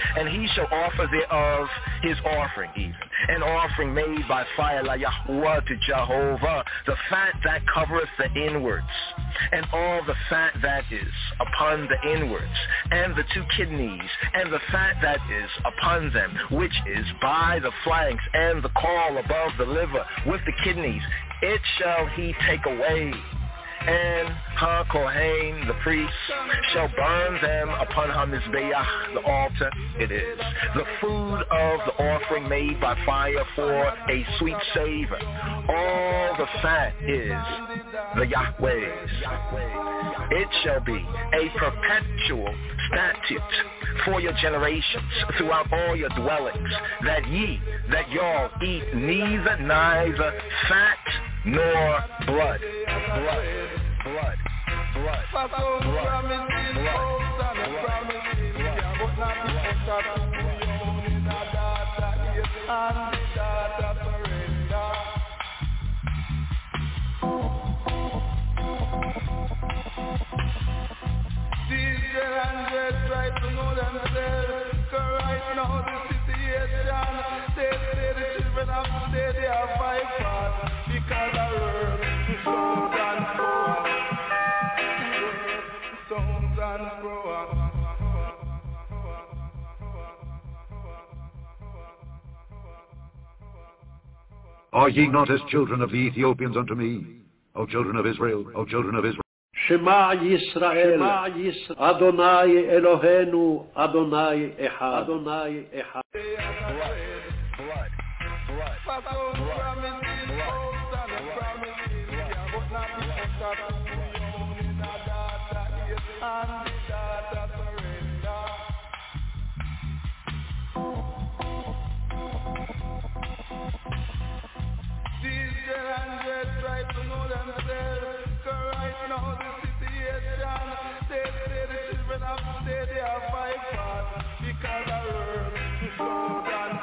And he shall offer thereof his offering even, an offering made by fire la Yahweh to Jehovah, the fat that covereth the inwards, and all the fat that is upon the inwards, and the two kidneys, and the fat that is upon them, which is by the flanks, and the caul above the liver, with the kidneys, it shall he take away. And Ha-Kohen, the priest, shall burn them upon Ha-Mizbeach, the altar. It is the food of the offering made by fire for a sweet savor. All the fat is the Yahweh's. It shall be a perpetual statute for your generations throughout all your dwellings, that ye, that y'all eat neither, neither fat nor blood. Blood. Blood. Blood. Blood. Blood. These hundreds try to know themselves, cause right now the situation, they say the children of today, they are five parts, because I heard the songs and growers, songs and growers. Are ye not as children of the Ethiopians unto me, O children of Israel, O children of Israel? Shema Yisrael, Adonai Elohenu, Adonai Echad, Adonai Echad. Blood, blood, blood, blood, These hundreds try to know themselves, cause right now the situation, they say the children of today, they are five parts, because I heard the songs and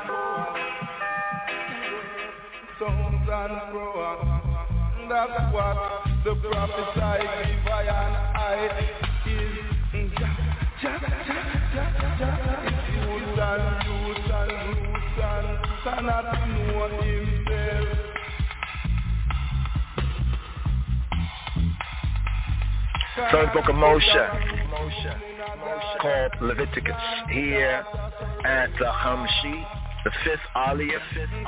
growers, songs and growers. That's what the prophesy give I and I is ja, ja, ja, ja, ja. It's youth and youth and roots and cannot know himself. Third book of Moshe, called Leviticus, here at the Hamshi, the fifth Aliyah,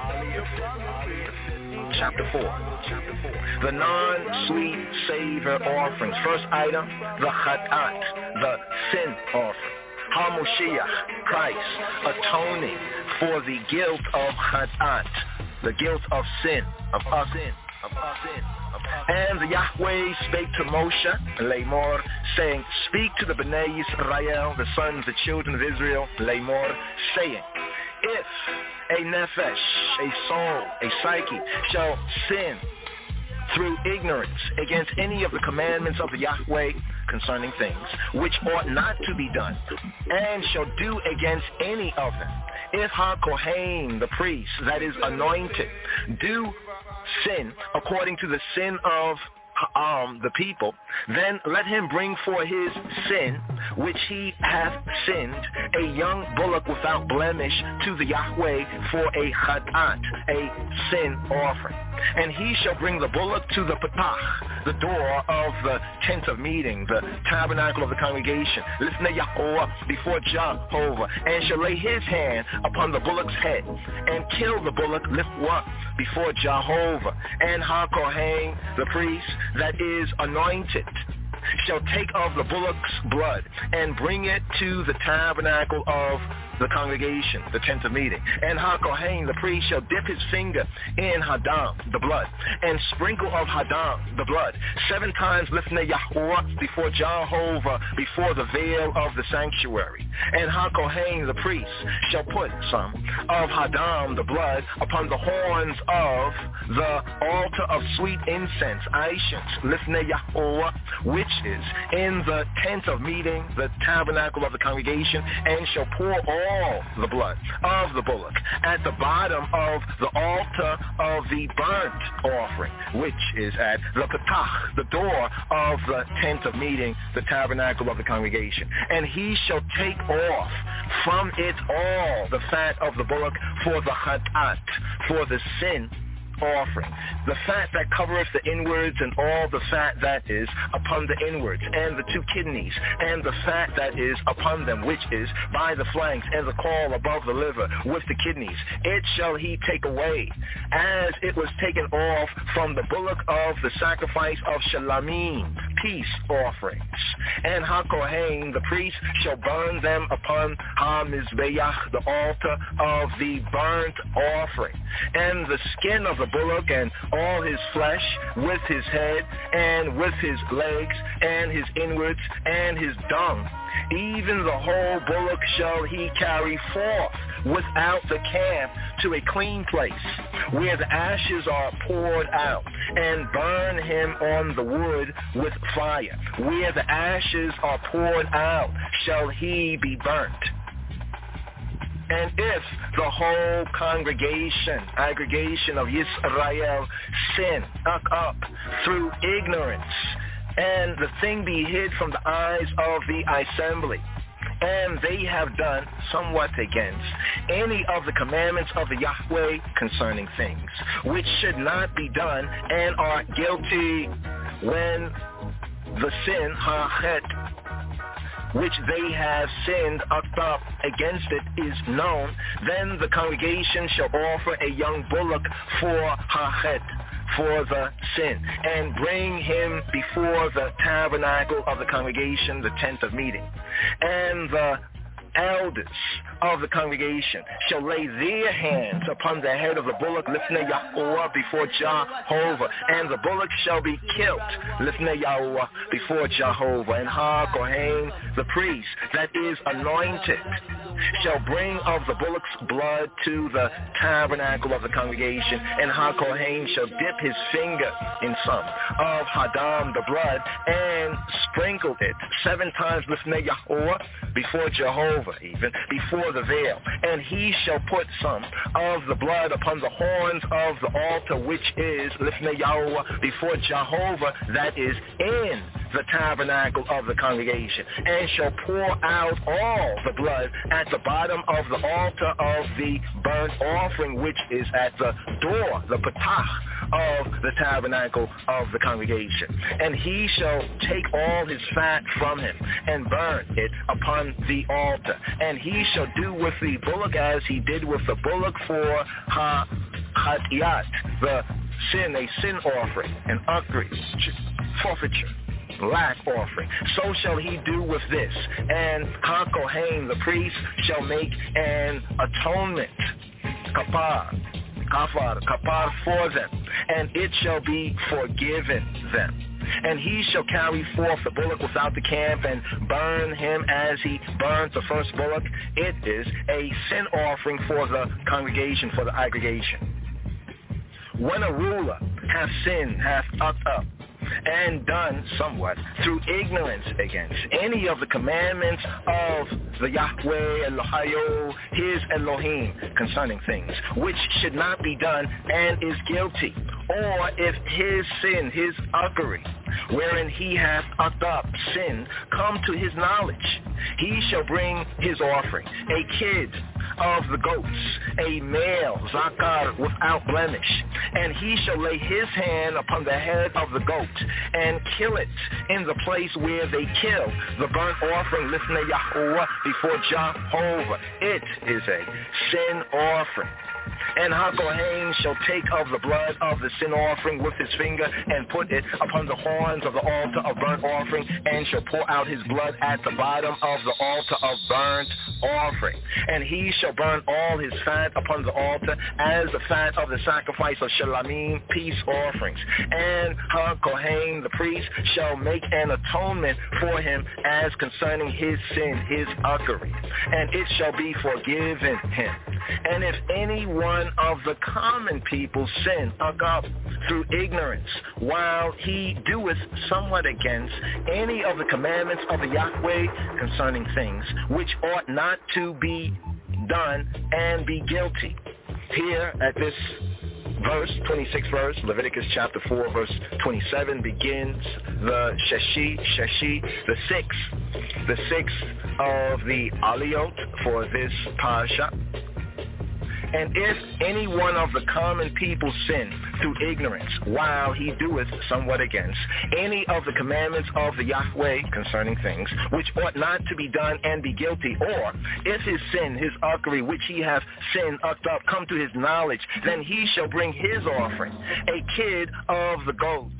chapter four. The non-sweet savor offerings. First item, the Chatat, the sin offering. HaMoshiach, Christ, atoning for the guilt of Chatat, the guilt of sin, of us sin, of us sin. And the Yahweh spake to Moshe, Lamor, saying, speak to the Bnei Yisrael, the sons, the children of Israel, Lamor, saying, if a nefesh, a soul, a psyche, shall sin through ignorance against any of the commandments of the Yahweh concerning things which ought not to be done, and shall do against any of them, if Ha-Kohen, the priest, that is anointed, do sin according to the sin of um, the people, then let him bring for his sin, which he hath sinned, a young bullock without blemish to the Yahweh for a chatat, a sin offering. And he shall bring the bullock to the patach, the door of the tent of meeting, the tabernacle of the congregation, lifnei Yahweh, before Jehovah, and shall lay his hand upon the bullock's head, and kill the bullock, liftwa, before Jehovah. And Ha-Kohen, the priest, that is anointed, shall take of the bullock's blood and bring it to the tabernacle of the congregation, the tent of meeting. And Ha-Kohen, the priest, shall dip his finger in Hadam, the blood, and sprinkle of Hadam, the blood, seven times lifnei Yahweh, before Jehovah, before the veil of the sanctuary. And Ha-Kohen, the priest, shall put some of Hadam, the blood, upon the horns of the altar of sweet incense, Aishans, lifnei Yahweh, which is in the tent of meeting, the tabernacle of the congregation, and shall pour all all the blood of the bullock at the bottom of the altar of the burnt offering, which is at the Patach, the door of the tent of meeting, the tabernacle of the congregation. And he shall take off from it all the fat of the bullock for the chatat, for the sin offering, the fat that covereth the inwards and all the fat that is upon the inwards, and the two kidneys, and the fat that is upon them, which is by the flanks, and the caul above the liver with the kidneys. It shall he take away, as it was taken off from the bullock of the sacrifice of shalamim, peace offerings. And HaKohen, the priest, shall burn them upon HaMizbeach, the altar of the burnt offering. And the skin of the bullock and all his flesh, with his head and with his legs and his inwards and his dung, even the whole bullock shall he carry forth without the camp to a clean place, where the ashes are poured out, and burn him on the wood with fire. Where the ashes are poured out shall he be burnt. And if the whole congregation, aggregation of Yisrael, sin up, up through ignorance, and the thing be hid from the eyes of the assembly, and they have done somewhat against any of the commandments of the Yahweh concerning things, which should not be done, and are guilty when the sin, ha'chet, which they have sinned up against it is known, then the congregation shall offer a young bullock for ha'chet, for the sin, and bring him before the tabernacle of the congregation, the tent of meeting. And the elders of the congregation shall lay their hands upon the head of the bullock lifnei Yahuwah before Jehovah, and the bullock shall be killed lifnei Yahuwah before Jehovah. And HaKohen, the priest that is anointed, shall bring of the bullock's blood to the tabernacle of the congregation, and HaKohen shall dip his finger in some of Hadam, the blood, and sprinkle it seven times lifnei Yahuwah before Jehovah, even before the veil. And he shall put some of the blood upon the horns of the altar, which is lifnei Yahuwah before Jehovah, that is in the tabernacle of the congregation, and shall pour out all the blood at the bottom of the altar of the burnt offering, which is at the door, the patach of the tabernacle of the congregation. And he shall take all his fat from him and burn it upon the altar. And he shall do with the bullock as he did with the bullock for ha-hatiyat, the sin, a sin offering, an ukri, forfeiture, lack offering. So shall he do with this. And HaKohen, the priest, shall make an atonement, kapar, kafar, kapar for them, and it shall be forgiven them. And he shall carry forth the bullock without the camp and burn him as he burned the first bullock. It is a sin offering for the congregation, for the aggregation. When a ruler hath sinned, hath upped up, and done somewhat through ignorance against any of the commandments of the Yahweh Elohayo, his Elohim, concerning things which should not be done, and is guilty, or if his sin, his uckery, wherein he hath upped up sin, come to his knowledge, he shall bring his offering, a kid of the goats, a male, zakar, without blemish, and he shall lay his hand upon the head of the goat, and kill it in the place where they kill the burnt offering, lifnei Yahuwah before Jehovah. It is a sin offering. And HaKohen shall take of the blood of the sin offering with his finger and put it upon the horns of the altar of burnt offering, and shall pour out his blood at the bottom of the altar of burnt offering. And he shall burn all his fat upon the altar as the fat of the sacrifice of shalamim, peace offerings. And HaKohen, the priest, shall make an atonement for him as concerning his sin, his uckery, and it shall be forgiven him. And if any one of the common people sin up through ignorance, while he doeth somewhat against any of the commandments of the Yahweh concerning things which ought not to be done and be guilty. Here at this verse, twenty-sixth verse, Leviticus chapter four, verse twenty-seven, begins the Sheshi, Sheshi, the sixth, the sixth of the Aliyot for this parasha. And if any one of the common people sin through ignorance, while he doeth somewhat against any of the commandments of the Yahweh concerning things, which ought not to be done and be guilty, or if his sin, his uckery, which he hath sinned up, up, come to his knowledge, then he shall bring his offering, a kid of the goats,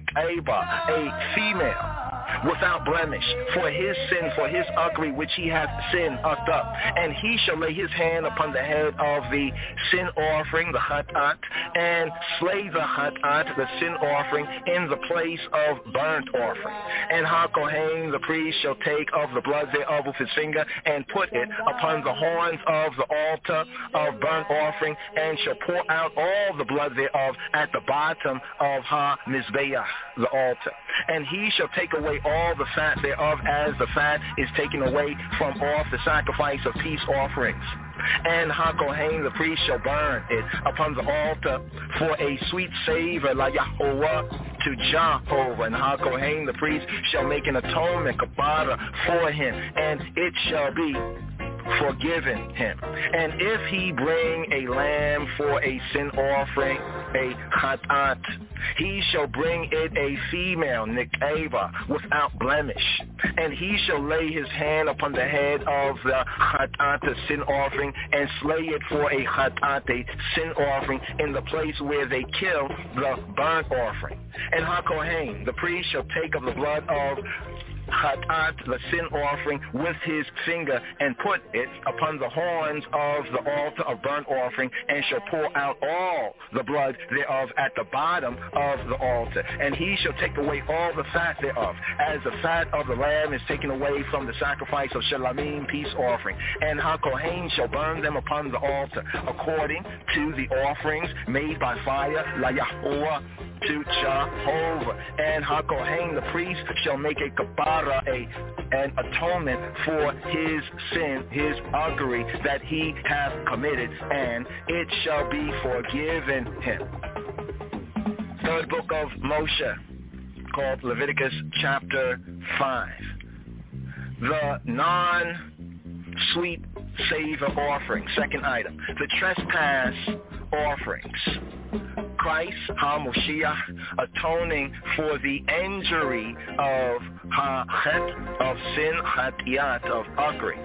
nekeba, a female, without blemish, for his sin, for his uckery, which he hath sinned up, up, and he shall lay his hand upon the head of the sin offering, the hatat, and slay the hatat, the sin offering, in the place of burnt offering. And HaKohen, the priest, shall take of the blood thereof with his finger, and put it upon the horns of the altar of burnt offering, and shall pour out all the blood thereof at the bottom of Ha-Mizbeach, the altar. And he shall take away all the fat thereof, as the fat is taken away from off the sacrifice of peace offerings. And HaKohen, the priest, shall burn it upon the altar for a sweet savor, la Yahuwah, to Jehovah. And HaKohen, the priest, shall make an atonement, kabbalah, for him, and it shall be forgiven him. And if he bring a lamb for a sin offering, a chatat, he shall bring it a female, nikeva, without blemish. And he shall lay his hand upon the head of the chatat, the sin offering, and slay it for a chatat, a sin offering, in the place where they kill the burnt offering. And HaKohen, the priest, shall take of the blood of Chatat, the sin offering, with his finger, and put it upon the horns of the altar of burnt offering, and shall pour out all the blood thereof at the bottom of the altar. And he shall take away all the fat thereof, as the fat of the lamb is taken away from the sacrifice of Shalamim, peace offering. And HaKohen shall burn them upon the altar, according to the offerings made by fire, la Yahuwah, to Jehovah. And HaKohen, the priest, shall make a kabbalah, a an atonement for his sin, his uckery that he hath committed, and it shall be forgiven him. Third book of Moshe, called Leviticus chapter five. The non-sweet savor offering, second item. The trespass offerings. Christ, HaMoshiach, atoning for the injury of ha-chet, of sin, hatiyat, of uckery.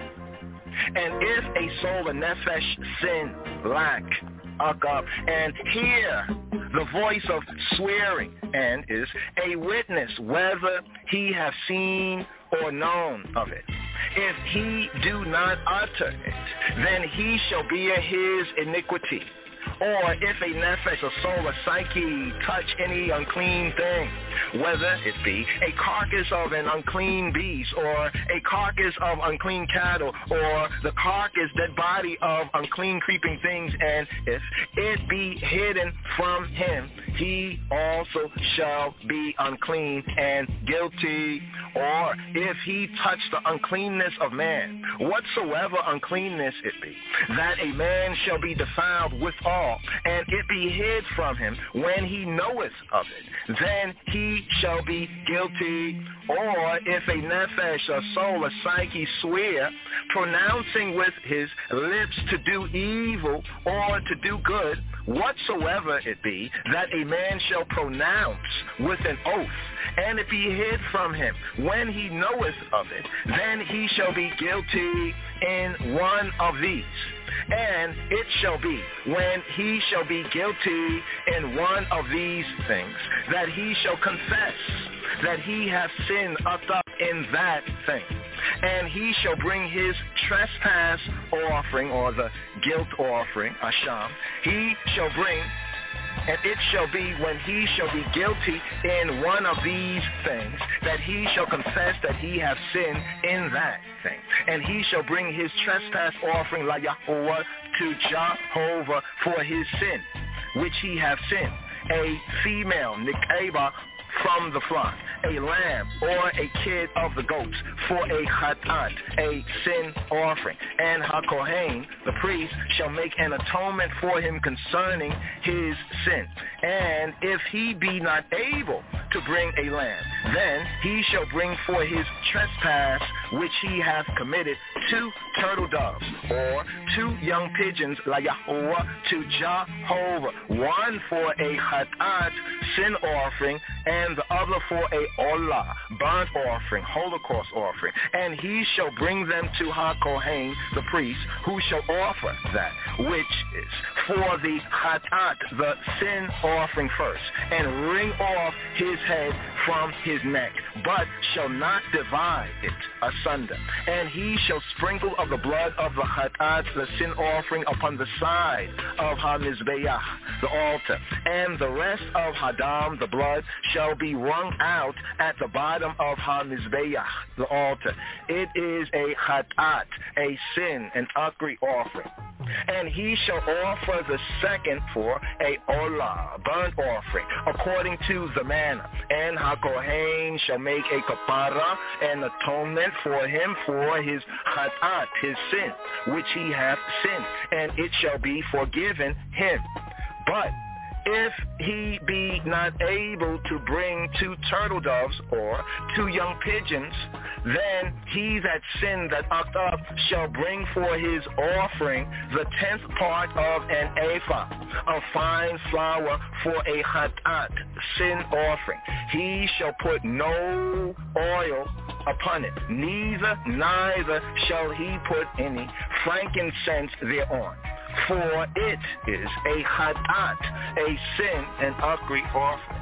And if a soul, a nefesh, sin, lack, up, and hear the voice of swearing, and is a witness, whether he have seen or known of it, if he do not utter it, then he shall bear his iniquity. Or if a nefesh, a soul, a psyche, touch any unclean thing, whether it be a carcass of an unclean beast, or a carcass of unclean cattle, or the carcass, dead body of unclean creeping things, and if it be hidden from him, he also shall be unclean and guilty. Or if he touch the uncleanness of man, whatsoever uncleanness it be, that a man shall be defiled withal, and it be hid from him when he knoweth of it, then he shall be guilty. Or if a nefesh, a soul, a psyche, swear, pronouncing with his lips to do evil or to do good, whatsoever it be, that a man shall pronounce with an oath, and it be hid from him when he knoweth of it, then he shall be guilty in one of these. And it shall be, when he shall be guilty in one of these things, that he shall confess that he hath sinned up in that thing. And he shall bring his trespass offering, or the guilt offering, asham. He shall bring, and it shall be, when he shall be guilty in one of these things, that he shall confess that he hath sinned in that thing. And he shall bring his trespass offering, la Yahuwah, to Jehovah for his sin, which he hath sinned, a female, nikeba, from the flock, a lamb or a kid of the goats for a chatat, a sin offering. And HaKohen, the priest, shall make an atonement for him concerning his sin. And if he be not able to bring a lamb, then he shall bring for his trespass which he hath committed two turtle doves, or two young pigeons, la Yahuwah, to Jehovah, one for a chatat, sin offering, and the other for a olah, burnt offering, holocaust offering. And he shall bring them to HaKohen, the priest, who shall offer that which is for the chatat, the sin offering first, and wring off his head from his neck, but shall not divide it asunder. And he shall sprinkle of the blood of the chatat, the sin offering, upon the side of HaMizbeach, the altar, and the rest of Hadam, the blood, shall be wrung out at the bottom of HaMizbeach, the altar. It is a chatat, a sin, an akri offering. And he shall offer the second for a olah, burnt offering, according to the manner. And HaKohen shall make a kapara, an atonement for him for his chatat, his sin, which he hath sinned, and it shall be forgiven him. But if he be not able to bring two turtle doves or two young pigeons, then he that sinned that ucked up shall bring for his offering the tenth part of an ephah of fine flour for a chatat, sin offering. He shall put no oil upon it, neither, neither shall he put any frankincense thereon. For it is a chatat, a sin, an akri offering.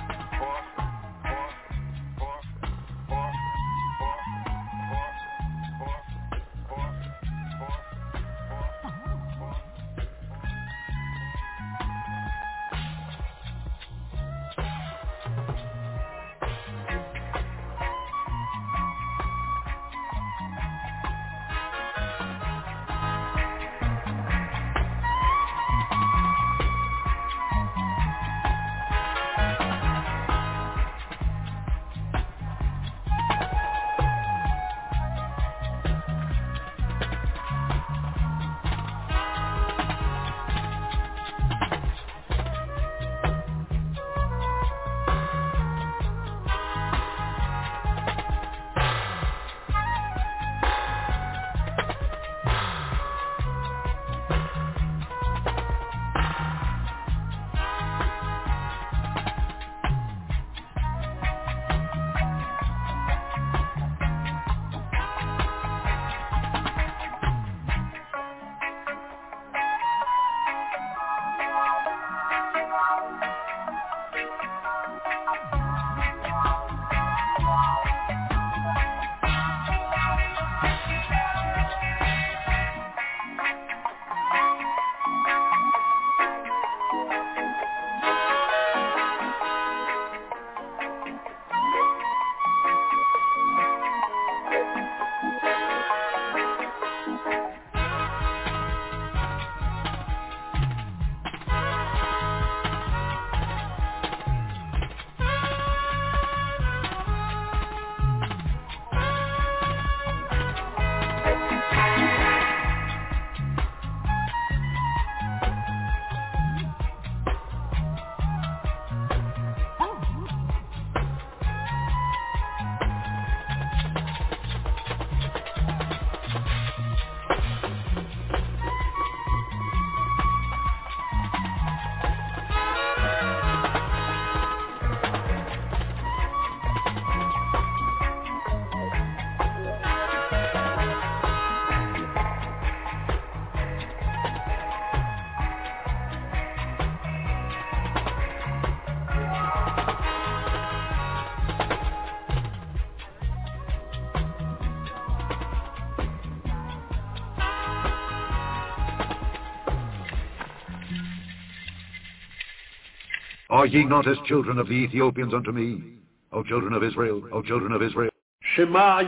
Are ye not as children of the Ethiopians unto me, O children of Israel, O children of Israel? Shema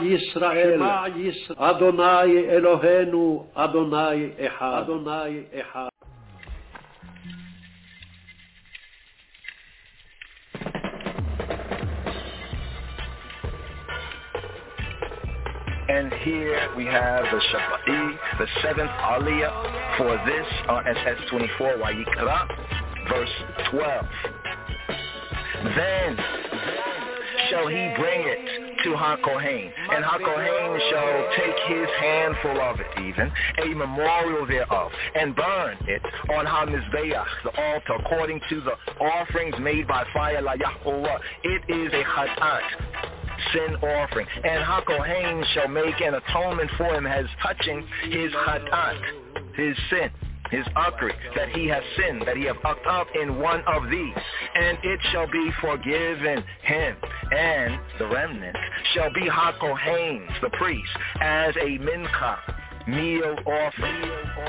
Yisrael, Adonai Elohenu, Adonai Echad, Adonai Echad. And here we have the Shaba'i, the seventh Aliyah for this R S S twenty-four, Wayikra, verse twelve. Then shall he bring it to HaKohen, and HaKohen shall take his handful of it even, a memorial thereof, and burn it on HaMizbeach, the altar, according to the offerings made by fire la Yahweh. It is a chatat, sin offering, and HaKohen shall make an atonement for him as touching his chatat, his sin, his akri, that he has sinned, that he have ucked up in one of these, and it shall be forgiven him, and the remnant shall be HaKohen's, the priest, as a mincha, meal offering.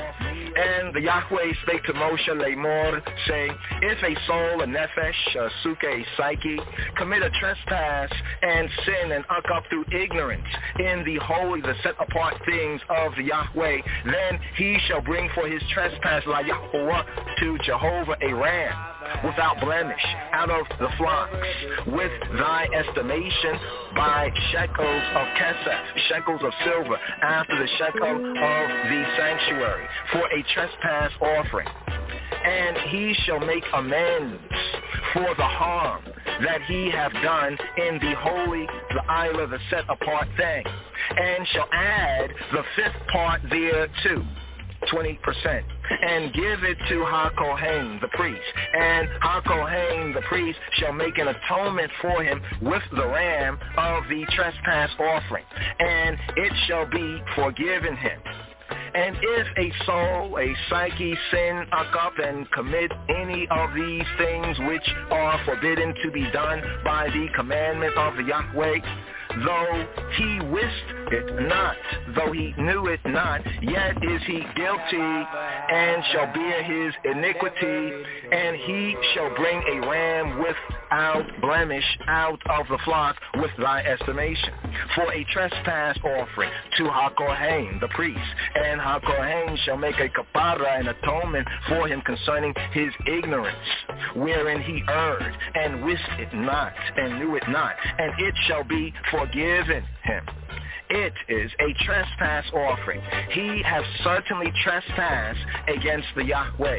And the Yahweh spake to Moshe Lamor, saying, if a soul, a nefesh, a suke, a psyche, commit a trespass and sin and uck up through ignorance in the holy, the set-apart things of the Yahweh, then he shall bring for his trespass la Yahweh to Jehovah a ram without blemish out of the flocks, with thy estimation by shekels of kesef, shekels of silver, after the shekel of the sanctuary, for a trespass offering. And he shall make amends for the harm that he hath done in the holy, the isla, the set apart thing, and shall add the fifth part thereto, twenty percent, and give it to HaKohen, the priest. And HaKohen, the priest, shall make an atonement for him with the ram of the trespass offering, and it shall be forgiven him. And if a soul, a psyche, sin, uck up, and commit any of these things which are forbidden to be done by the commandment of the Yahweh, though he wist it not, though he knew it not, yet is he guilty, and shall bear his iniquity, and he shall bring a ram without blemish out of the flock with thy estimation, for a trespass offering to HaKohen, the priest. And HaKohen shall make a kapara, an atonement for him concerning his ignorance, wherein he erred, and wist it not, and knew it not, and it shall be forgiven him. It is a trespass offering. He has certainly trespassed against the Yahweh.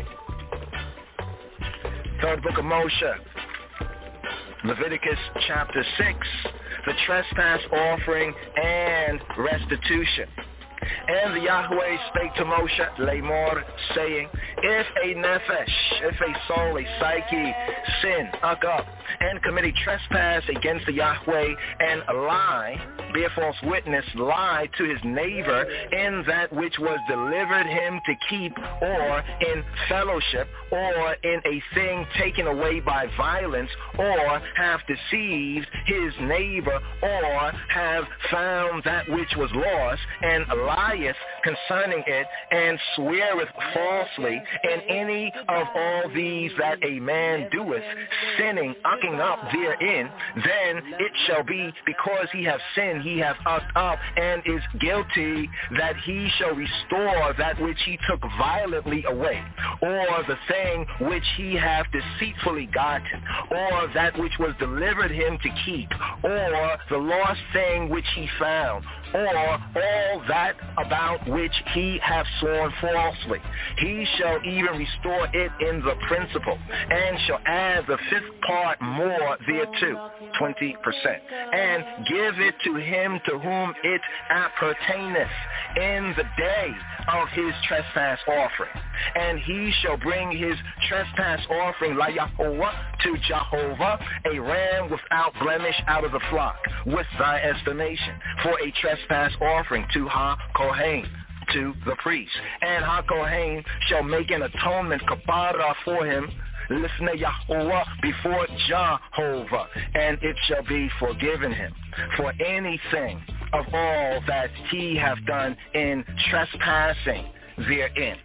Third book of Moshe, Leviticus chapter six, the trespass offering and restitution. And the Yahweh spake to Moshe Lamor, saying, if a nefesh, if a soul, a psyche, sin, uck up, and commit a trespass against the Yahweh, and lie, bear false witness, lie to his neighbor in that which was delivered him to keep, or in fellowship, or in a thing taken away by violence, or have deceived his neighbor, or have found that which was lost, and lieth concerning it, and sweareth falsely in any of all these that a man doeth, sinning, ucking up therein, then it shall be, because he hath sinned, he hath ucked up, and is guilty, that he shall restore that which he took violently away, or the thing which he hath deceitfully gotten, or that which was delivered him to keep, or the lost thing which he found, or all that about which he hath sworn falsely. He shall even restore it in the principal, and shall add the fifth part more thereto, twenty percent, and give it to him to whom it appertaineth in the day of his trespass offering. And he shall bring his trespass offering la Yahweh to Jehovah, a ram without blemish out of the flock, with thy estimation, for a trespass offering to HaKohen, to the priest. And HaKohen shall make an atonement kapara for him, lifnei Yahweh, before Jehovah, and it shall be forgiven him for anything of all that he hath done in trespassing therein.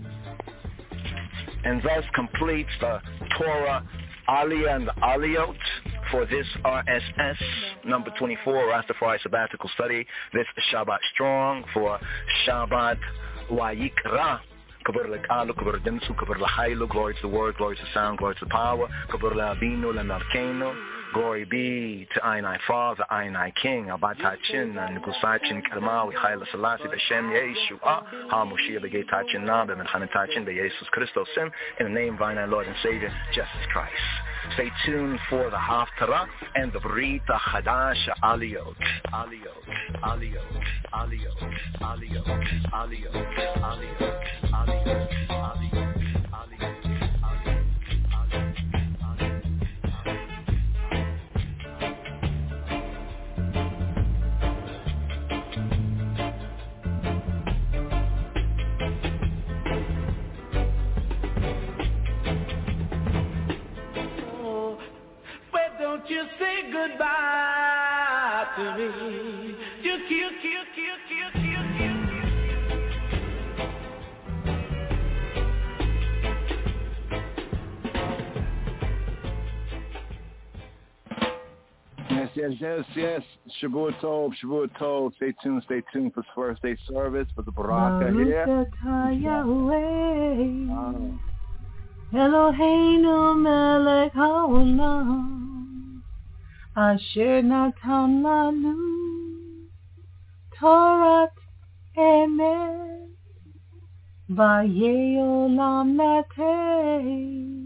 And thus completes the Torah Aliyah and the Aliyot for this R S S number twenty-four, Rastafari Sabbatical Study, this Shabbat Strong for Shabbat Wayikra. Kabur lekalu, kabur densu, kabur lahailu, glory to the word, glory to the sound, glory to the power, kabur la abinu, la narkenu, Glory be to Einai Father, Einai King, Abatachin, and Gusachin Kalmawi, Haile Selassie, Beshem Yeshua, HaMoshiach, Begetachin Nabe, and Hanatachin, Be Jesus Christos, in the name of our Lord and Savior, Jesus Christ. Stay tuned for the Haftarah and the Brita Hadasha Aliyot, Aliyot, Aliyot, Aliyot, Aliyot, Aliyot, Aliyot, Aliyot, Aliyot, Aliyot. Don't you say goodbye to me. You, you, you, you, you, you, Yes, yes, yes, yes. Shabbat Tov, Shabbat Tov. Stay tuned, stay tuned for First Day Service for the Baraka here. Oh. Eloheinu melech haolam Asher natan lanu Torat emet Vayei olam natei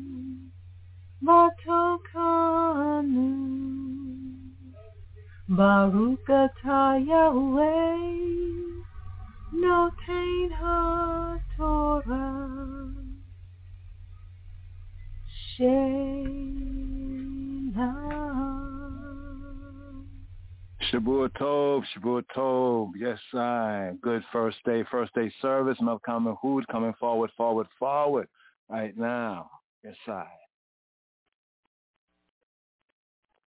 Vatokanu Baruch atah Yahweh Noten HaTorah Shabbat Tov, Shabbat Tov. Yes, I. Good first day, first day service. Malcolm Hood coming forward, forward, forward right now. Yes, I.